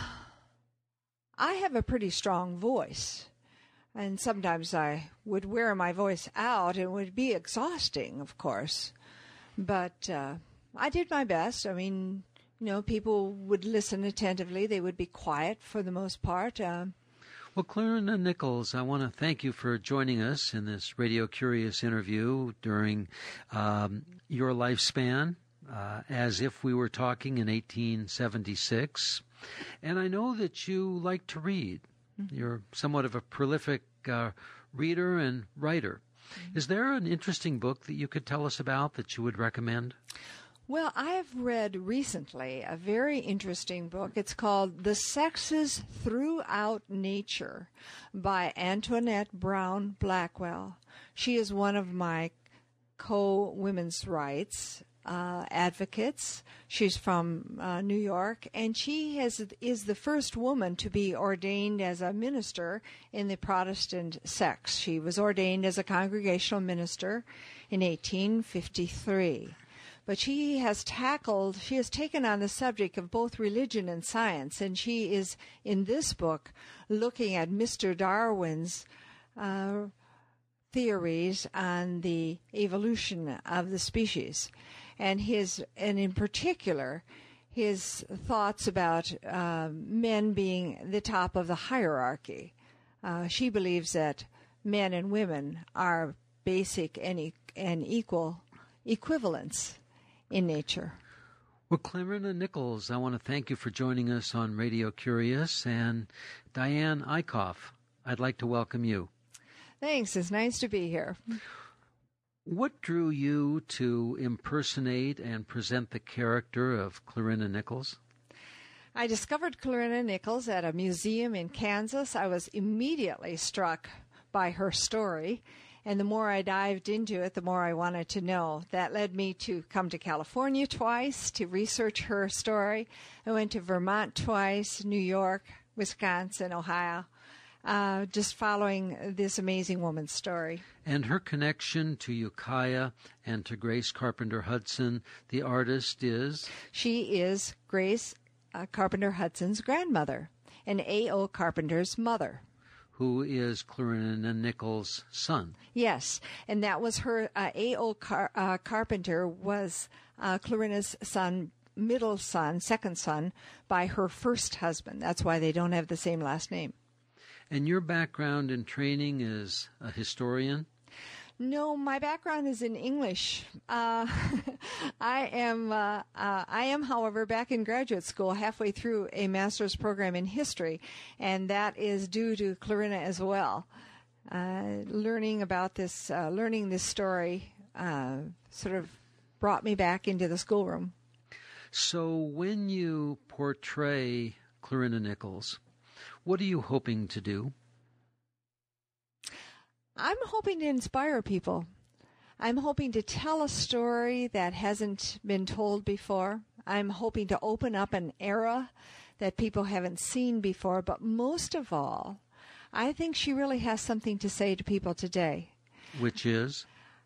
I have a pretty strong voice, and sometimes I would wear my voice out, and it would be exhausting, of course. But uh, I did my best. I mean, you know, people would listen attentively. They would be quiet for the most part. Uh, Well, Clarina Nichols, I want to thank you for joining us in this Radio Curious interview during um, your lifespan. Uh, as if we were talking in eighteen seventy-six. And I know that you like to read. Mm-hmm. You're somewhat of a prolific uh, reader and writer. Mm-hmm. Is there an interesting book that you could tell us about that you would recommend? Well, I have read recently a very interesting book. It's called The Sexes Throughout Nature by Antoinette Brown Blackwell. She is one of my co-women's rights Uh, advocates. She's from uh, New York, and she has is the first woman to be ordained as a minister in the Protestant sects. She was ordained as a congregational minister in eighteen fifty-three. But she has tackled, she has taken on the subject of both religion and science, and she is, in this book, looking at Mister Darwin's uh, theories on the evolution of the species. And his, and in particular, his thoughts about uh, men being the top of the hierarchy. Uh, she believes that men and women are basic and, e- and equal equivalents in nature. Well, Clarina Nichols, I want to thank you for joining us on Radio Curious, and Diane Eichhoff, I'd like to welcome you. Thanks. It's nice to be here. What drew you to impersonate and present the character of Clarina Nichols? I discovered Clarina Nichols at a museum in Kansas. I was immediately struck by her story, and the more I dived into it, the more I wanted to know. That led me to come to California twice to research her story. I went to Vermont twice, New York, Wisconsin, Ohio, uh, just following this amazing woman's story. And her connection to Ukiah and to Grace Carpenter Hudson, the artist, is? She is Grace uh, Carpenter Hudson's grandmother and A O Carpenter's mother. Who is Clarina Nichols' son. Yes, and that was her, uh, A O Car- uh, Carpenter was uh, Clarina's son, middle son, second son, by her first husband. That's why they don't have the same last name. And your background and training is a historian? No, my background is in English. Uh, I am, uh, uh, I am, however, back in graduate school, halfway through a master's program in history, and that is due to Clarina as well. Uh, learning about this, uh, learning this story, uh, sort of brought me back into the schoolroom. So, when you portray Clarina Nichols, what are you hoping to do? I'm hoping to inspire people. I'm hoping to tell a story that hasn't been told before. I'm hoping to open up an era that people haven't seen before. But most of all, I think she really has something to say to people today. Which is?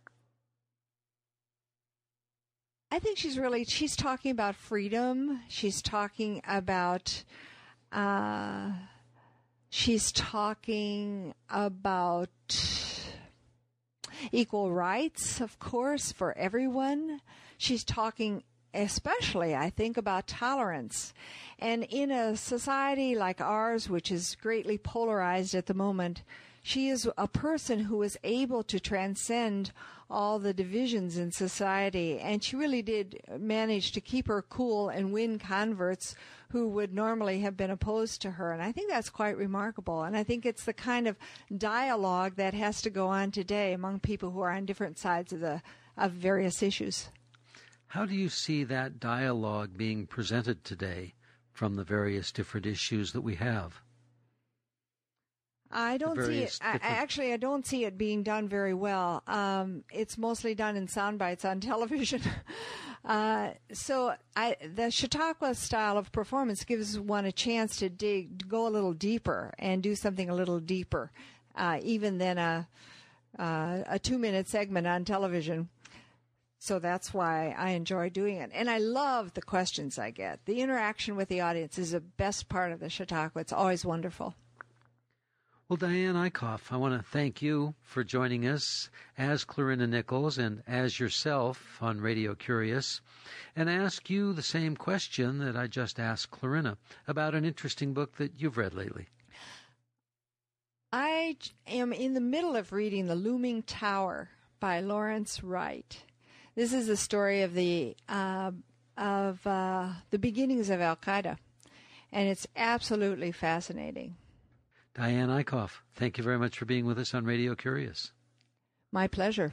I think she's really, she's talking about freedom. She's talking about, uh, she's talking about equal rights, of course, for everyone. She's talking especially, I think, about tolerance. And in a society like ours, which is greatly polarized at the moment, she is a person who is able to transcend all the divisions in society. And she really did manage to keep her cool and win converts who would normally have been opposed to her. And I think that's quite remarkable. And I think it's the kind of dialogue that has to go on today among people who are on different sides of the of various issues. How do you see that dialogue being presented today from the various different issues that we have? I don't see it. I, actually, I don't see it being done very well. Um, it's mostly done in sound bites on television. uh, so I, the Chautauqua style of performance gives one a chance to dig, to go a little deeper and do something a little deeper, uh, even than a, uh, a two-minute segment on television. So that's why I enjoy doing it. And I love the questions I get. The interaction with the audience is the best part of the Chautauqua. It's always wonderful. Well, Diane Eickhoff, I want to thank you for joining us as Clarina Nichols and as yourself on Radio Curious, and ask you the same question that I just asked Clarina about an interesting book that you've read lately. I am in the middle of reading The Looming Tower by Lawrence Wright. This is the story of the uh, of uh, the beginnings of Al-Qaeda, and it's absolutely fascinating. Diane Eickhoff, thank you very much for being with us on Radio Curious. My pleasure.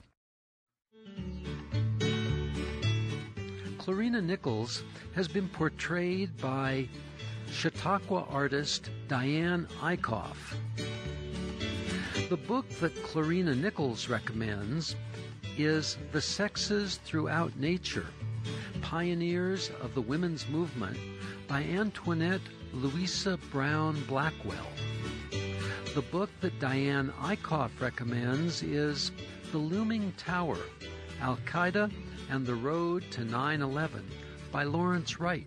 Clarina Nichols has been portrayed by Chautauqua artist Diane Eickhoff. The book that Clarina Nichols recommends is The Sexes Throughout Nature, Pioneers of the Women's Movement by Antoinette Louisa Brown Blackwell. The book that Diane Eickhoff recommends is The Looming Tower, Al-Qaeda and the Road to nine eleven by Lawrence Wright.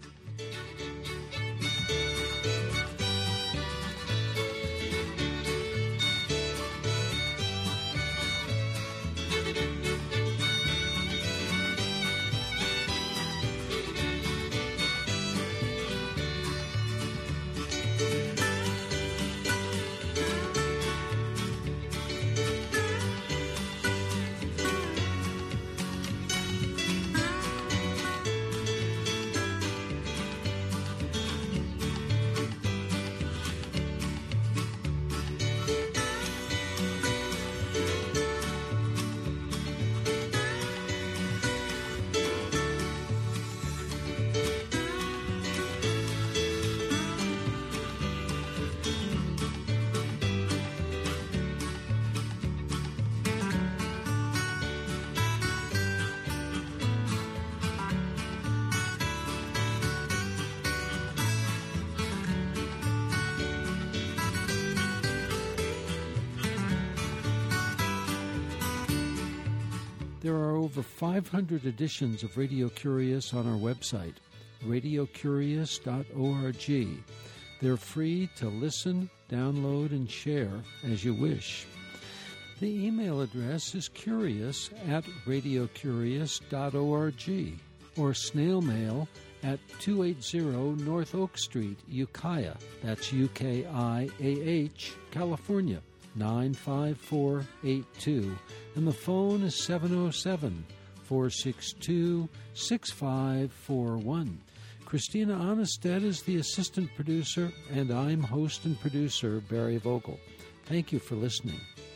There are over five hundred editions of Radio Curious on our website, radio curious dot org. They're free to listen, download, and share as you wish. The email address is curious at radio curious dot org or snail mail at two eighty North Oak Street, Ukiah, that's U K I A H, California, nine five four eight two, and the phone is seven oh seven, four six two, six five four one. Christina Onnested is the assistant producer, and I'm host and producer Barry Vogel. Thank you for listening.